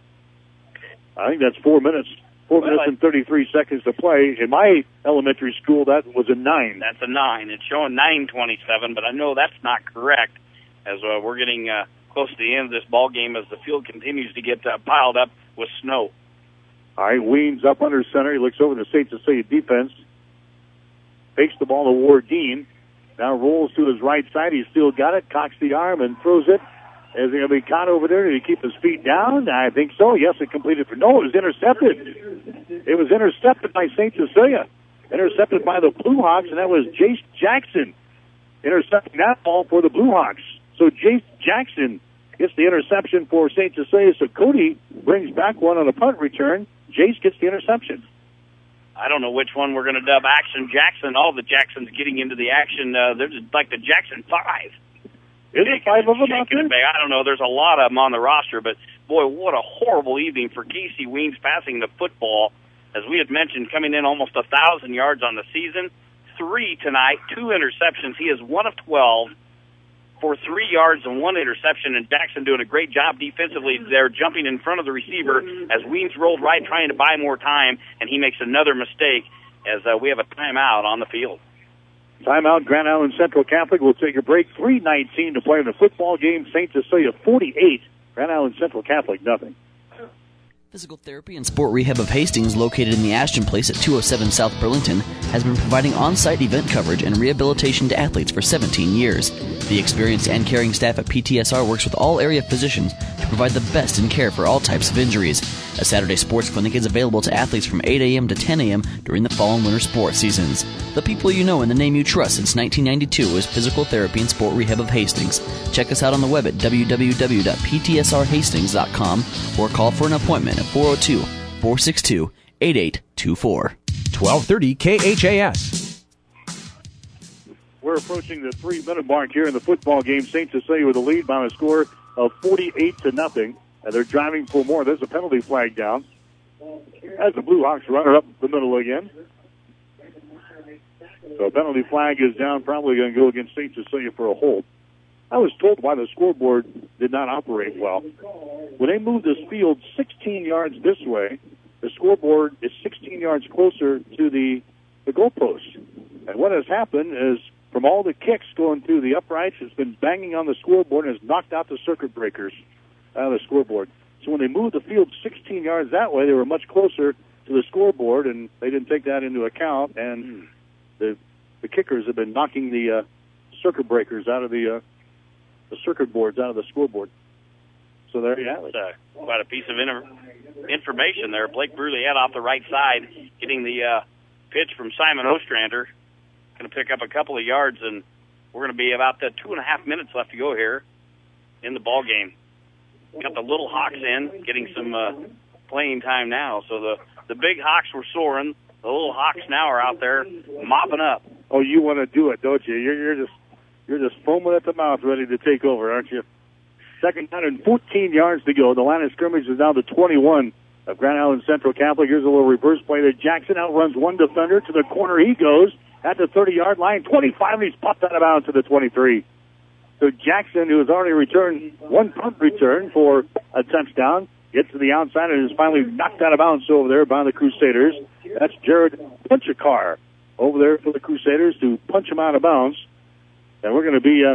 I think that's 4 minutes. 4 minutes and 33 seconds to play. In my elementary school, that was a 9. That's a 9. It's showing 9:27, but I know that's not correct as we're getting close to the end of this ball game as the field continues to get piled up with snow. All right, Weems up under center. He looks over the St. Cecilia defense. Fakes the ball to Ward Dean. Now rolls to his right side. He's still got it. Cocks the arm and throws it. Is he going to be caught over there? Did he keep his feet down? I think so. Yes, it completed. No, it was intercepted. It was intercepted by St. Cecilia. Intercepted by the Blue Hawks, and that was Jace Jackson intercepting that ball for the Blue Hawks. So Jace Jackson gets the interception for St. Cecilia. So Cody brings back one on a punt return. Jace gets the interception. I don't know which one we're going to dub Action Jackson. All the Jacksons getting into the action. There's like the Jackson 5. Is it 5 of them out there? I don't know. There's a lot of them on the roster, but boy, what a horrible evening for Casey Weems passing the football. As we had mentioned, coming in almost 1,000 yards on the season. 3 tonight, 2 interceptions. He is 1 of 12 for 3 yards and 1 interception, and Jackson doing a great job defensively there, jumping in front of the receiver as Weems rolled right, trying to buy more time, and he makes another mistake as we have a timeout on the field. Timeout, Grand Island Central Catholic will take a break. 3:19 to play in the football game. St. Cecilia 48, Grand Island Central Catholic nothing. Physical Therapy and Sport Rehab of Hastings, located in the Ashton Place at 207 South Burlington, has been providing on-site event coverage and rehabilitation to athletes for 17 years. The experienced and caring staff at PTSR works with all area physicians to provide the best in care for all types of injuries. A Saturday sports clinic is available to athletes from 8 a.m. to 10 a.m. during the fall and winter sports seasons. The people you know and the name you trust since 1992 is Physical Therapy and Sport Rehab of Hastings. Check us out on the web at www.ptsrhastings.com or call for an appointment at 402-462-8824. 1230 KHAS. We're approaching the 3-minute mark here in the football game. St. Cecilia with a lead by a score of 48-0. And they're driving for more. There's a penalty flag down as the Blue Hawks run her up the middle again. So a penalty flag is down, probably going to go against St. Cecilia for a hold. I was told why the scoreboard did not operate well. When they moved this field 16 yards this way, the scoreboard is 16 yards closer to the goalpost. And what has happened is from all the kicks going through the uprights, it's been banging on the scoreboard and has knocked out the circuit breakers out of the scoreboard. So when they moved the field 16 yards that way, they were much closer to the scoreboard, and they didn't take that into account. And the kickers have been knocking the circuit breakers out of the circuit boards out of the scoreboard. So there you have it. Quite a piece of information there. Blake Bruley off the right side, getting the pitch from Simon Ostrander. Going to pick up a couple of yards, and we're going to be about 2.5 minutes left to go here in the ball game. Got the Little Hawks in, getting some playing time now. So the big Hawks were soaring. The Little Hawks now are out there mopping up. Oh, you want to do it, don't you? You're just foaming at the mouth, ready to take over, aren't you? Second down and 14 yards to go. The line of scrimmage is now the 21 of Grand Island Central Catholic. Here's a little reverse play there. Jackson outruns one defender to the corner. He goes at the 30-yard line. 25, and he's popped out of bounds to the 23. So Jackson, who has already returned one punt return for a touchdown, gets to the outside and is finally knocked out of bounds over there by the Crusaders. That's Jared Punchakar over there for the Crusaders to punch him out of bounds. And we're going to be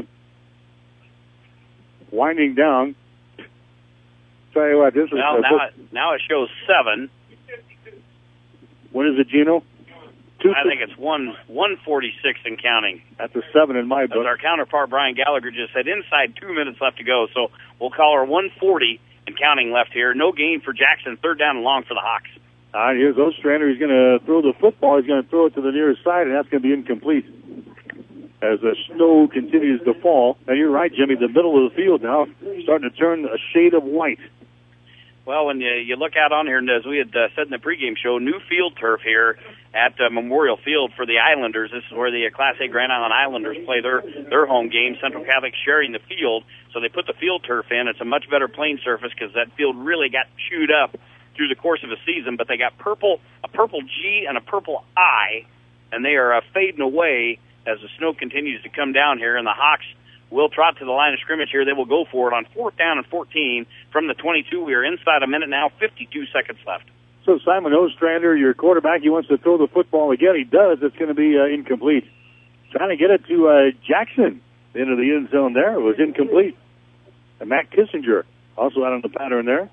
winding down. Tell you what, this is... Well, now it shows 7. What is it, Gino? I think it's 146 and counting. That's a 7 in my book. As our counterpart, Brian Gallagher, just said, inside 2 minutes left to go. So we'll call her 140 and counting left here. No gain for Jackson. 3rd down and long for the Hawks. All right, here's Ostrander. He's going to throw the football. He's going to throw it to the nearest side, and that's going to be incomplete. as the snow continues to fall. And you're right, Jimmy, the middle of the field now starting to turn a shade of white. Well, when you look out on here, and as we had said in the pregame show, new field turf here at Memorial Field for the Islanders. This is where the Class A Grand Island Islanders play their home game. Central Catholic sharing the field, so they put the field turf in. It's a much better playing surface because that field really got chewed up through the course of a season. But they got a purple G and a purple I, and they are fading away as the snow continues to come down here, and the Hawks will trot to the line of scrimmage here. They will go for it on 4th down and 14 from the 22. We are inside a minute now, 52 seconds left. So Simon Ostrander, your quarterback, he wants to throw the football again. He does. It's going to be incomplete. Trying to get it to Jackson into the end zone there. It was incomplete. And Matt Kissinger also out on the pattern there.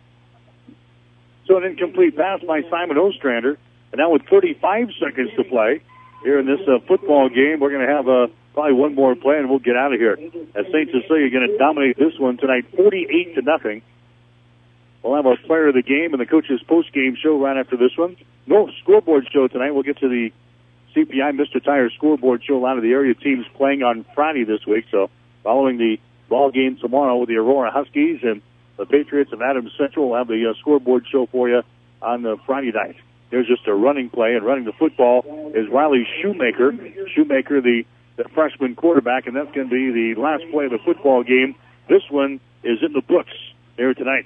So an incomplete pass by Simon Ostrander. And now with 35 seconds to play here in this football game, we're going to have probably one more play and we'll get out of here. As St. Cecilia going to dominate this one tonight, 48-0. We'll have our player of the game and the coach's post-game show right after this one. No scoreboard show tonight. We'll get to the CPI Mr. Tire scoreboard show. A lot of the area teams playing on Friday this week. So following the ball game tomorrow with the Aurora Huskies and the Patriots of Adams Central, we'll have the scoreboard show for you on Friday night. There's just a running play, and running the football is Riley Shoemaker. Shoemaker, the freshman quarterback, and that's going to be the last play of the football game. This one is in the books here tonight.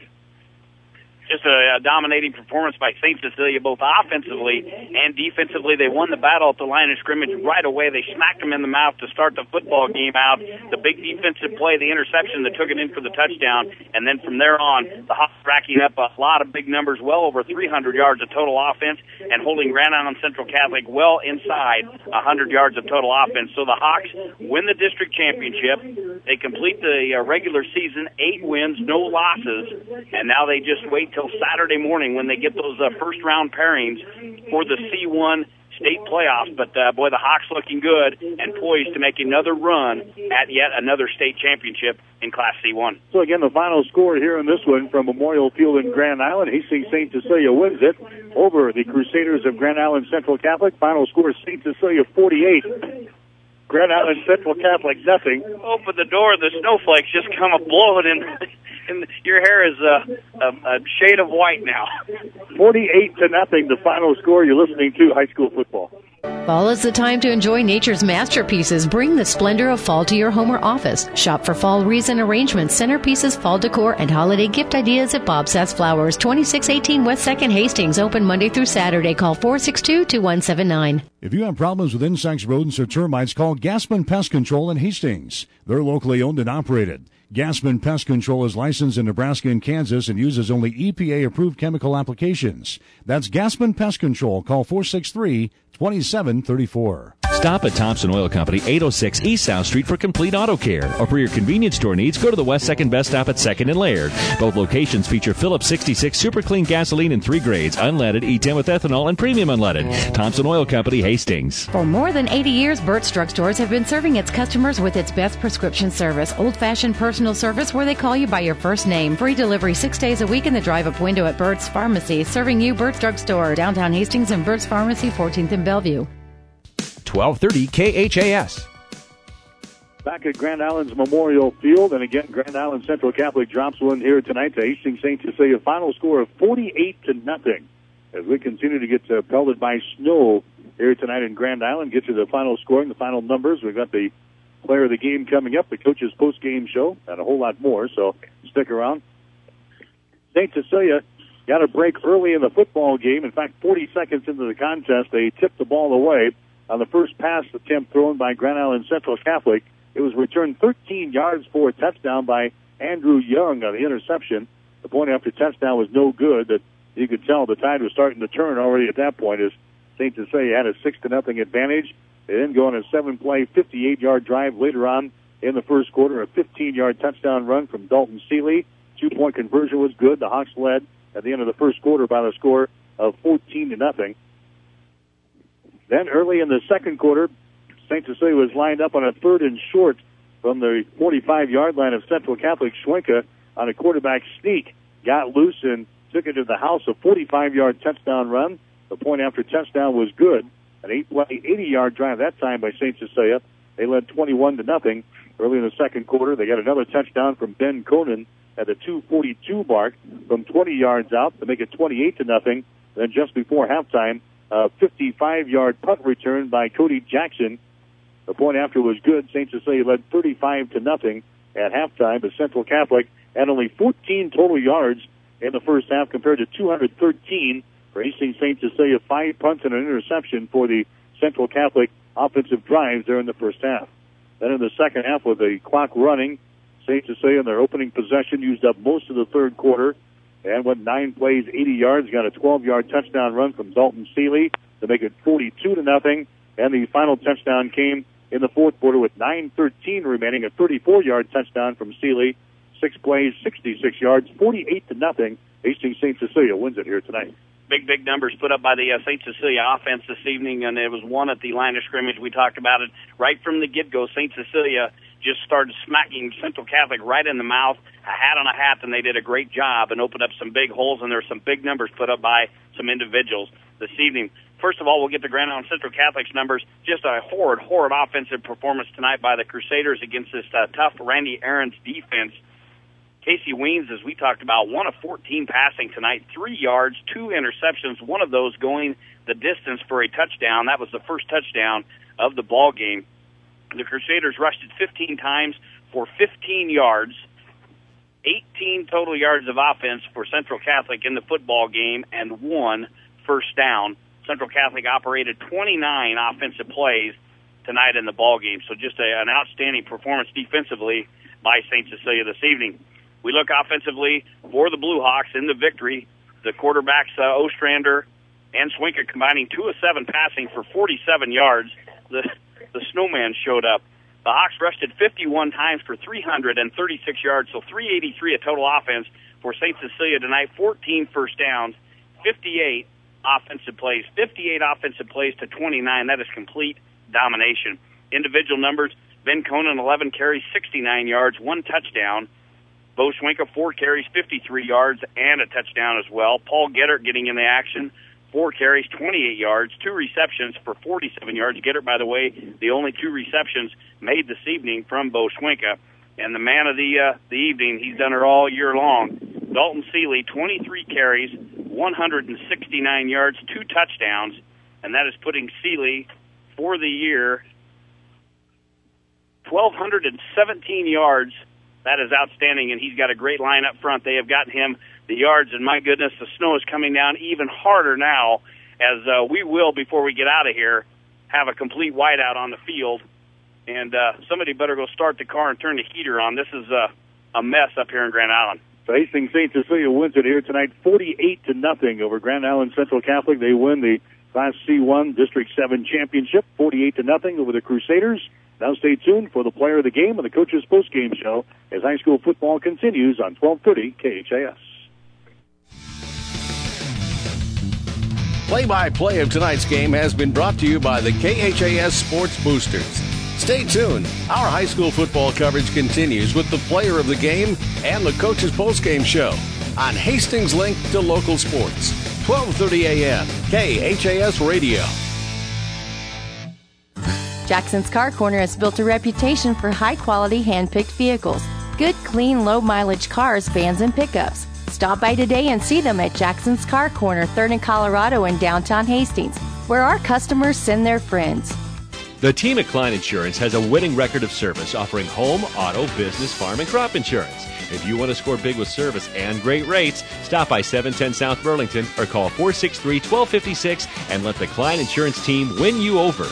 Just a dominating performance by St. Cecilia, both offensively and defensively. They won the battle at the line of scrimmage right away. They smacked them in the mouth to start the football game out. The big defensive play, the interception that took it in for the touchdown, and then from there on, the Hawks racking up a lot of big numbers, well over 300 yards of total offense, and holding Grand Island Central Catholic well inside 100 yards of total offense. So the Hawks win the district championship. They complete the regular season, 8 wins, no losses, and now they just wait till Saturday morning when they get those first-round pairings for the C1 state playoffs. But, boy, the Hawks looking good and poised to make another run at yet another state championship in Class C1. So, again, the final score here in this one from Memorial Field in Grand Island. Hastings St. Cecilia wins it over the Crusaders of Grand Island Central Catholic. Final score is St. Cecilia 48. Grand Island Central Catholic, nothing. Open the door, the snowflakes just come blowing in. And your hair is a shade of white now. 48-0, the final score. You're listening to high school football. Fall is the time to enjoy nature's masterpieces. Bring the splendor of fall to your home or office. Shop for fall wreaths and arrangements, centerpieces, fall decor, and holiday gift ideas at Bob Sass Flowers, 2618 West 2nd Hastings. Open Monday through Saturday. Call 462-2179. If you have problems with insects, rodents, or termites, call Gaspin Pest Control in Hastings. They're locally owned and operated. Gaspin Pest Control is licensed in Nebraska and Kansas and uses only EPA-approved chemical applications. That's Gaspin Pest Control. Call 463-2734. Stop at Thompson Oil Company, 806 East South Street for complete auto care. Or for your convenience store needs, go to the West 2nd Best Stop at 2nd and Laird. Both locations feature Phillips 66 Super Clean gasoline in 3 grades, unleaded, E10 with ethanol, and premium unleaded. Thompson Oil Company, Hastings. For more than 80 years, Burt's Drug Stores have been serving its customers with its best prescription service, old-fashioned personal service where they call you by your first name. Free delivery 6 days a week in the drive-up window at Burt's Pharmacy, serving you Burt's Drug Store, downtown Hastings, and Burt's Pharmacy, 14th and Bellevue. 1230 KHAS. Back at Grand Island's Memorial Field, and again, Grand Island Central Catholic drops one here tonight to Hastings St. Cecilia. Final score of 48-0. As we continue to get pelted by snow here tonight in Grand Island, get to the final scoring, the final numbers. We've got the player of the game coming up, the coach's post-game show, and a whole lot more, so stick around. St. Cecilia got a break early in the football game. In fact, 40 seconds into the contest, they tipped the ball away on the first pass attempt thrown by Grand Island Central Catholic. It was returned 13 yards for a touchdown by Andrew Young on the interception. The point after touchdown was no good. That you could tell the tide was starting to turn already at that point as St. Cecilia had a 6-0 advantage. They then go on a 7-play, 58-yard drive later on in the first quarter, a 15-yard touchdown run from Dalton Seeley. 2-point conversion was good. The Hawks led at the end of the first quarter by the score of 14-0. Then early in the second quarter, St. Cecilia was lined up on a 3rd and short from the 45-yard line of Central Catholic. Schwenka on a quarterback sneak got loose and took it to the house, a 45-yard touchdown run. The point after touchdown was good. An 8-play, 80-yard drive that time by St. Cecilia. They led 21-0 early in the second quarter. They got another touchdown from Ben Conan at the 2:42 mark from 20 yards out to make it 28-0. Then just before halftime, a 55-yard punt return by Cody Jackson. The point after was good. St. Cecilia led 35-0 at halftime, but Central Catholic had only 14 total yards in the first half compared to 213 for Hastings St. Cecilia. 5 punts and an interception for the Central Catholic offensive drives there in the first half. Then in the second half, with the clock running, St. Cecilia in their opening possession used up most of the third quarter and went 9 plays, 80 yards, got a 12-yard touchdown run from Dalton Seeley to make it 42-0. And the final touchdown came in the fourth quarter with 9:13 remaining, a 34-yard touchdown from Seeley. 6 plays, 66 yards, 48-0. Hastings St. Cecilia wins it here tonight. Big numbers put up by the St. Cecilia offense this evening, and it was one at the line of scrimmage. We talked about it right from the get-go. St. Cecilia just started smacking Central Catholic right in the mouth, a hat on a hat, and they did a great job and opened up some big holes, and there were some big numbers put up by some individuals this evening. First of all, we'll get to Grand Island Central Catholic's numbers. Just a horrid offensive performance tonight by the Crusaders against this tough Randy Aaron's defense. Casey Weens, as we talked about, 1 of 14 passing tonight, 3 yards, 2 interceptions, one of those going the distance for a touchdown. That was the first touchdown of the ball game. The Crusaders rushed it 15 times for 15 yards, 18 total yards of offense for Central Catholic in the football game, and 1 first down. Central Catholic operated 29 offensive plays tonight in the ball game. So just an outstanding performance defensively by St. Cecilia this evening. We look offensively for the Blue Hawks in the victory. The quarterbacks, Ostrander and Swinker, combining 2 of 7 passing for 47 yards. The Snowman showed up. The Hawks rushed it 51 times for 336 yards, so 383 a total offense for St. Cecilia tonight. 14 first downs, 58 offensive plays. 58 offensive plays to 29. That is complete domination. Individual numbers, Ben Conan, 11 carries, 69 yards, 1 touchdown. Bo Schwenka, 4 carries, 53 yards, and a touchdown as well. Paul Gettert getting in the action, 4 carries, 28 yards, 2 receptions for 47 yards. Gettert, by the way, the only 2 receptions made this evening from Bo Schwenka. And the man of the evening, he's done it all year long, Dalton Seeley, 23 carries, 169 yards, 2 touchdowns, and that is putting Seeley for the year 1,217 yards. That is outstanding, and he's got a great line up front. They have gotten him the yards, and my goodness, the snow is coming down even harder now, as we will, before we get out of here, have a complete whiteout on the field. And somebody better go start the car and turn the heater on. This is a mess up here in Grand Island. So Hastings St. Cecilia wins it here tonight, 48-0 over Grand Island Central Catholic. They win the Class C1 District 7 championship, 48-0 over the Crusaders. Now stay tuned for the player of the game and the coach's post-game show as high school football continues on 1230 KHAS. Play-by-play of tonight's game has been brought to you by the KHAS Sports Boosters. Stay tuned. Our high school football coverage continues with the player of the game and the coach's post-game show on Hastings' link to local sports. 1230 a.m. KHAS Radio. Jackson's Car Corner has built a reputation for high-quality hand-picked vehicles. Good, clean, low-mileage cars, vans, and pickups. Stop by today and see them at Jackson's Car Corner, 3rd and Colorado in downtown Hastings, where our customers send their friends. The team at Klein Insurance has a winning record of service, offering home, auto, business, farm, and crop insurance. If you want to score big with service and great rates, stop by 710 South Burlington or call 463-1256 and let the Klein Insurance team win you over.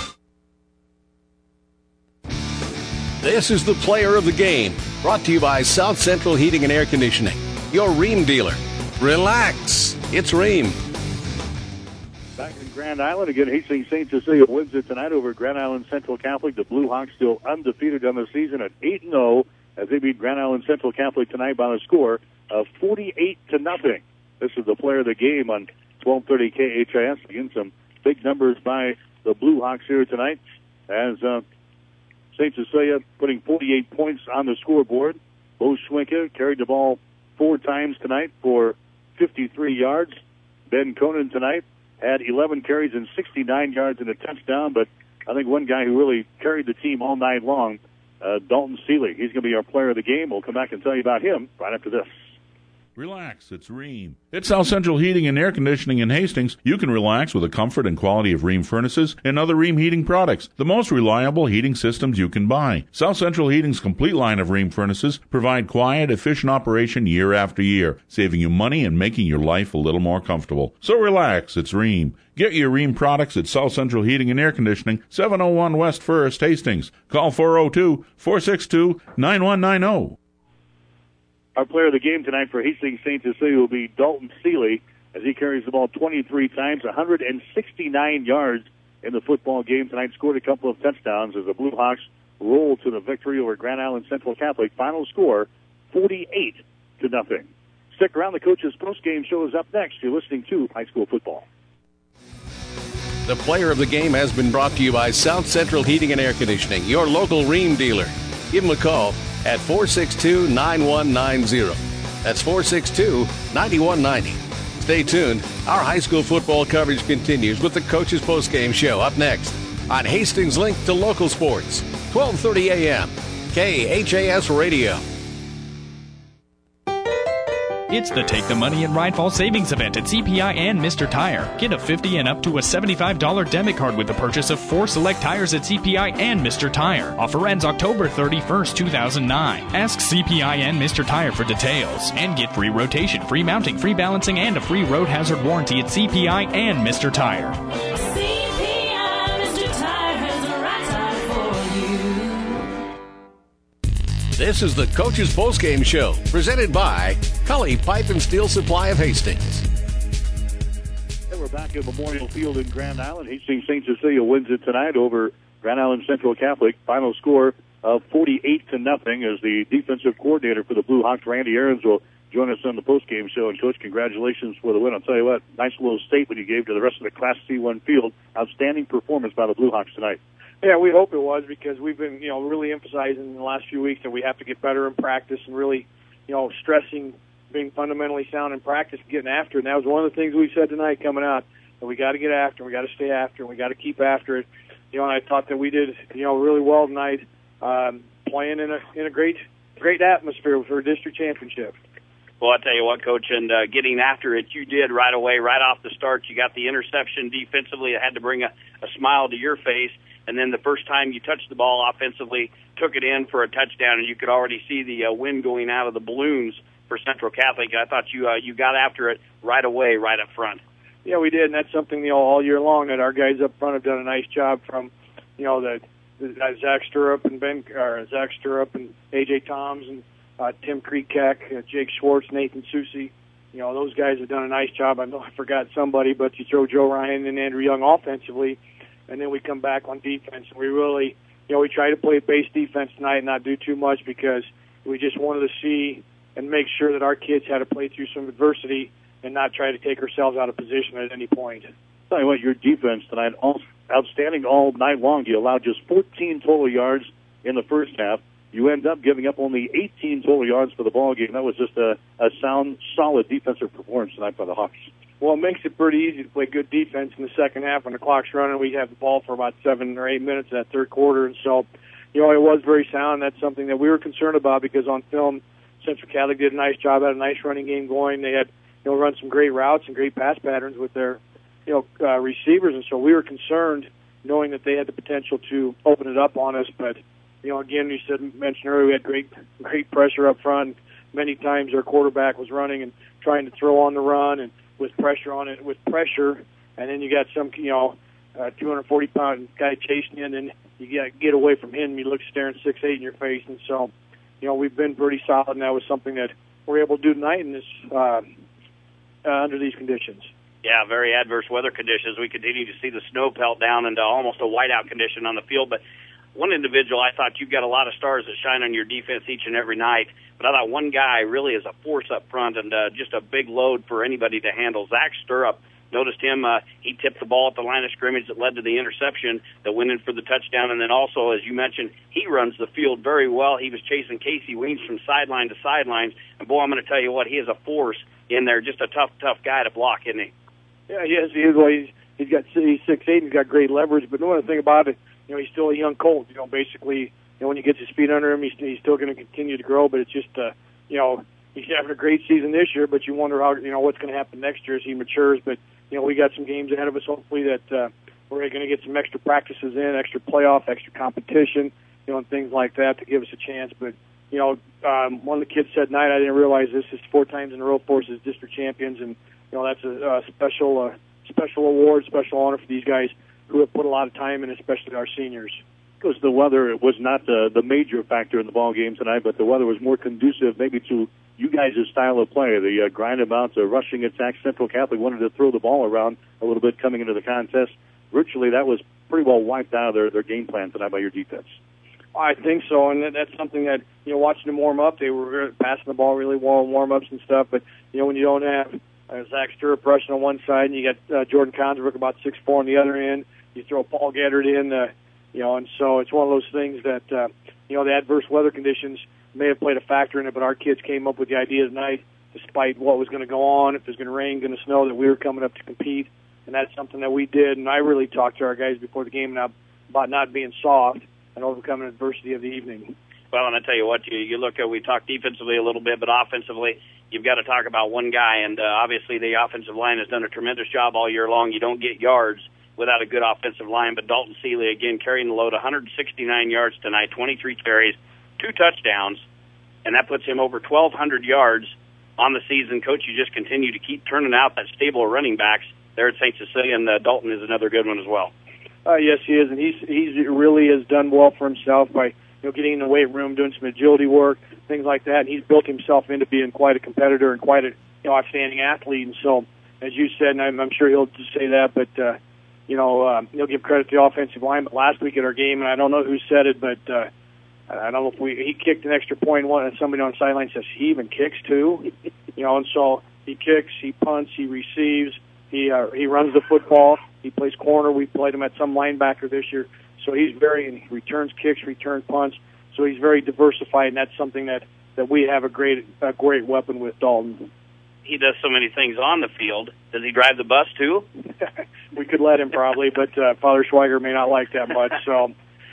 This is the player of the game, brought to you by South Central Heating and Air Conditioning, your Rheem dealer. Relax, it's Rheem. Back in Grand Island again, Hastings St. Cecilia wins it tonight over Grand Island Central Catholic. The Blue Hawks still undefeated on the season at 8-0 as they beat Grand Island Central Catholic tonight by a score of 48-0. This is the player of the game on 1230 KHIS. Again, some big numbers by the Blue Hawks here tonight as St. Cecilia putting 48 points on the scoreboard. Bo Schwenka carried the ball 4 times tonight for 53 yards. Ben Conan tonight had 11 carries and 69 yards and a touchdown, but I think one guy who really carried the team all night long, Dalton Seeley. He's going to be our player of the game. We'll come back and tell you about him right after this. Relax, it's Rheem. At South Central Heating and Air Conditioning in Hastings, you can relax with the comfort and quality of Rheem furnaces and other Rheem heating products, the most reliable heating systems you can buy. South Central Heating's complete line of Rheem furnaces provide quiet, efficient operation year after year, saving you money and making your life a little more comfortable. So relax, it's Rheem. Get your Rheem products at South Central Heating and Air Conditioning, 701 West First, Hastings. Call 402-462-9190. Our player of the game tonight for Hastings St. Cecilia will be Dalton Seeley, as he carries the ball 23 times, 169 yards in the football game tonight. Scored a couple of touchdowns as the Blue Hawks roll to the victory over Grand Island Central Catholic. Final score, 48-0. Stick around. The coach's postgame show is up next. You're listening to High School Football. The player of the game has been brought to you by South Central Heating and Air Conditioning, your local Rheem dealer. Give them a call at 462-9190. That's 462-9190. Stay tuned. Our high school football coverage continues with the Coach's Postgame Show up next on Hastings Link to Local Sports, 1230 a.m. KHAS Radio. It's the Take the Money and Ride Fall Savings Event at CPI and Mr. Tire. Get a $50 and up to a $75 debit card with the purchase of 4 select tires at CPI and Mr. Tire. Offer ends October 31st, 2009. Ask CPI and Mr. Tire for details. And get free rotation, free mounting, free balancing, and a free road hazard warranty at CPI and Mr. Tire. CPI, Mr. Tire has the right tire for you. This is the Coach's Postgame Show, presented by Cully Pipe and Steel Supply of Hastings. And we're back at Memorial Field in Grand Island. Hastings St. Cecilia wins it tonight over Grand Island Central Catholic. Final score of 48-0 as the defensive coordinator for the Blue Hawks, Randy Aarons, will join us on the postgame show. And, Coach, congratulations for the win. I'll tell you what, nice little statement you gave to the rest of the Class C1 field. Outstanding performance by the Blue Hawks tonight. Yeah, we hope it was, because we've been, really emphasizing in the last few weeks that we have to get better in practice and really, stressing being fundamentally sound in practice and getting after it. And that was one of the things we said tonight coming out, that we got to get after, we got to stay after, and we got to keep after it. And I thought that we did, really well tonight, playing in a great atmosphere for a district championship. Well, I'll tell you what, Coach, and getting after it, you did right away, right off the start. You got the interception defensively. It had to bring a smile to your face. And then the first time you touched the ball offensively, took it in for a touchdown, and you could already see the wind going out of the balloons for Central Catholic. I thought you got after it right away, right up front. Yeah, we did, and that's something all year long that our guys up front have done a nice job from, the Zach Stirrup and AJ Toms and Tim Kreekek, Jake Schwartz, Nathan Susi. Those guys have done a nice job. I know I forgot somebody, but you throw Joe Ryan and Andrew Young offensively, and then we come back on defense. We really, we try to play base defense tonight and not do too much, because we just wanted to see and make sure that our kids had to play through some adversity and not try to take ourselves out of position at any point. Tell you what, your defense tonight, outstanding all night long. You allowed just 14 total yards in the first half. You end up giving up only 18 total yards for the ball game. That was just a sound, solid defensive performance tonight by the Hawks. Well, it makes it pretty easy to play good defense in the second half when the clock's running. We have the ball for about 7 or 8 minutes in that third quarter, and so, it was very sound. That's something that we were concerned about, because on film, Central Catholic did a nice job, had a nice running game going. They had, run some great routes and great pass patterns with their, receivers, and so we were concerned, knowing that they had the potential to open it up on us. But, again, mentioned earlier, we had great pressure up front. Many times our quarterback was running and trying to throw on the run, and with pressure, and then you got some, 240-pound guy chasing you, and then you got to get away from him, and you look staring 6'8" in your face. And so, we've been pretty solid, and that was something that we're able to do tonight in this under these conditions. Yeah, very adverse weather conditions. We continue to see the snow pelt down into almost a whiteout condition on the field. But one individual, I thought you've got a lot of stars that shine on your defense each and every night. But I thought one guy really is a force up front and just a big load for anybody to handle. Zach Stirrup, noticed him. He tipped the ball at the line of scrimmage that led to the interception that went in for the touchdown. And then also, as you mentioned, he runs the field very well. He was chasing Casey Weems from sideline to sideline. And, boy, I'm going to tell you what, he is a force in there. Just a tough guy to block, isn't he? Yeah, he is. He is. Well, he's 6'8", he's got great leverage. But one other thing about it, he's still a young colt. Basically, when he gets his feet under him, he's still going to continue to grow. But it's just, he's having a great season this year. But you wonder how, what's going to happen next year as he matures. But we got some games ahead of us. Hopefully that we're going to get some extra practices in, extra playoff, extra competition, and things like that to give us a chance. But one of the kids said tonight, I didn't realize this is 4 times in a row for us as district champions, and that's a special award, special honor for these guys who have put a lot of time in, especially our seniors. Because the weather was not the major factor in the ball game tonight, but the weather was more conducive maybe to you guys' style of play. The grind about the rushing attack. Central Catholic wanted to throw the ball around a little bit coming into the contest. Virtually, that was pretty well wiped out of their game plan tonight by your defense. I think so, and that's something that, watching them warm up, they were passing the ball really well in warm-ups and stuff, but, when you don't have Zach Sturrup rushing on one side and you got Jordan Consbrook about 6'4" on the other end, you throw Paul Gaddard in, and so it's one of those things that, the adverse weather conditions may have played a factor in it, but our kids came up with the idea tonight, despite what was going to go on, if there's going to rain, going to snow, that we were coming up to compete, and that's something that we did, and I really talked to our guys before the game about not being soft and overcoming adversity of the evening. Well, and I tell you what, you look at, we talked defensively a little bit, but offensively, you've got to talk about one guy, and obviously the offensive line has done a tremendous job all year long. You don't get yards without a good offensive line, but Dalton Seeley, again, carrying the load, 169 yards tonight, 23 carries, 2 touchdowns, and that puts him over 1,200 yards on the season. Coach, you just continue to keep turning out that stable of running backs there at St. Cecilia, and Dalton is another good one as well. Yes, he is, and he's really has done well for himself by getting in the weight room, doing some agility work, things like that. And he's built himself into being quite a competitor and quite a outstanding athlete. And so, as you said, and I'm sure he'll just say that, but he'll give credit to the offensive line. But last week at our game, and I don't know who said it, but I don't know if he kicked an extra point. And somebody on the sideline says he even kicks too. And so he kicks, he punts, he receives, he runs the football. He plays corner. We played him at some linebacker this year. So he returns kicks, returns punts. So he's very diversified, and that's something that we have a great weapon with Dalton. He does so many things on the field. Does he drive the bus too? We could let him probably, but Father Schweiger may not like that much. So,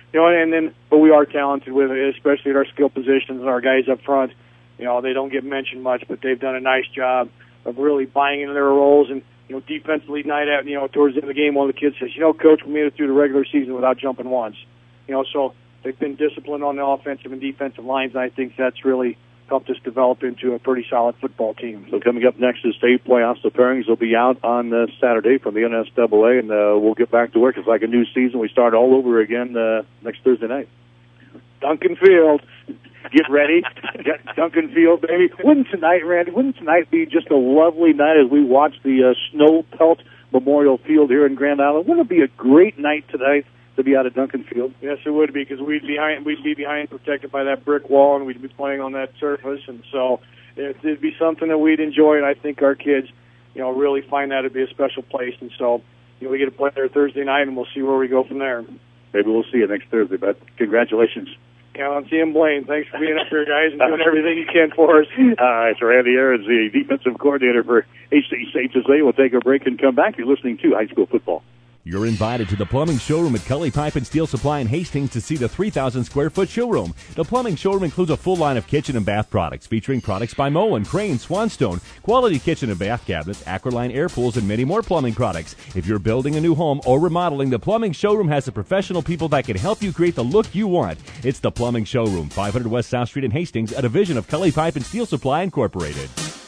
but we are talented with it, especially at our skill positions and our guys up front. They don't get mentioned much, but they've done a nice job of really buying into their roles. And defensively night out, towards the end of the game, one of the kids says, Coach, we made it through the regular season without jumping once. So they've been disciplined on the offensive and defensive lines, and I think that's really helped us develop into a pretty solid football team. So coming up next is state playoffs. The pairings will be out on Saturday from the NSAA, and we'll get back to work. It's like a new season. We start all over again next Thursday night. Duncan Field. Get ready. Duncan Field, baby. Wouldn't tonight be just a lovely night as we watch the snow pelt Memorial Field here in Grand Island? Wouldn't it be a great night tonight to be out at Duncan Field? Yes, it would be, because we'd be behind, protected by that brick wall, and we'd be playing on that surface, and so it'd be something that we'd enjoy, and I think our kids, really find that to be a special place, and so we get to play there Thursday night, and we'll see where we go from there. Maybe we'll see you next Thursday, but congratulations. Count on CM Blaine. Thanks for being up here, guys, and doing everything you can for us. All right, so Randy Aarons, the defensive coordinator for HC St. Cecilia. We'll take a break and come back. You're listening to High School Football. You're invited to the plumbing showroom at Cully Pipe and Steel Supply in Hastings to see the 3,000 square foot showroom. The plumbing showroom includes a full line of kitchen and bath products featuring products by Moen, Crane, Swanstone, quality kitchen and bath cabinets, Aqualine air pools, and many more plumbing products. If you're building a new home or remodeling, the plumbing showroom has the professional people that can help you create the look you want. It's the plumbing showroom, 500 West South Street in Hastings, a division of Cully Pipe and Steel Supply Incorporated.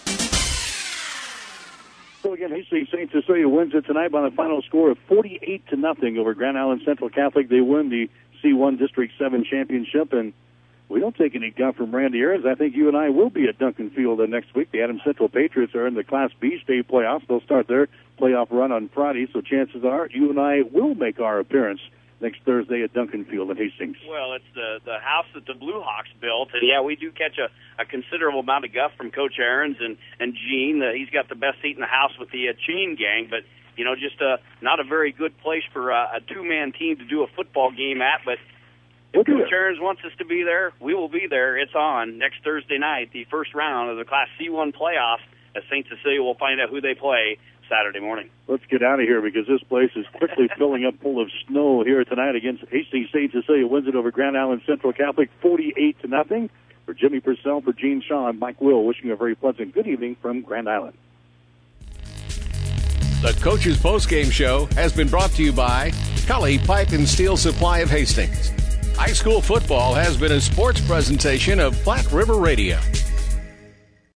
So again, HC St. Cecilia wins it tonight by the final score of 48-0 over Grand Island Central Catholic. They win the C1 District 7 championship, and we don't take any guff from Randy Aarons. I think you and I will be at Duncan Field next week. The Adams Central Patriots are in the Class B state playoffs. They'll start their playoff run on Friday, so chances are you and I will make our appearance next Thursday at Duncan Field in Hastings. Well, it's the house that the Blue Hawks built, and yeah, we do catch a considerable amount of guff from Coach Aarons and Gene. He's got the best seat in the house with the Chain Gang, but just not a very good place for a two-man team to do a football game at. But if Coach Aarons wants us to be there, we will be there. It's on next Thursday night, the first round of the Class C1 playoffs St. Cecilia will find out who they play Saturday morning. Let's get out of here because this place is quickly filling up full of snow here tonight against Hastings. St. Cecilia wins it over Grand Island Central Catholic 48-0. For Jimmy Purcell, for Gene Shaw, and Mike Will, wishing a very pleasant good evening from Grand Island. The Coach's Postgame Show has been brought to you by Cully Pipe and Steel Supply of Hastings. High school football has been a sports presentation of Platte River Radio.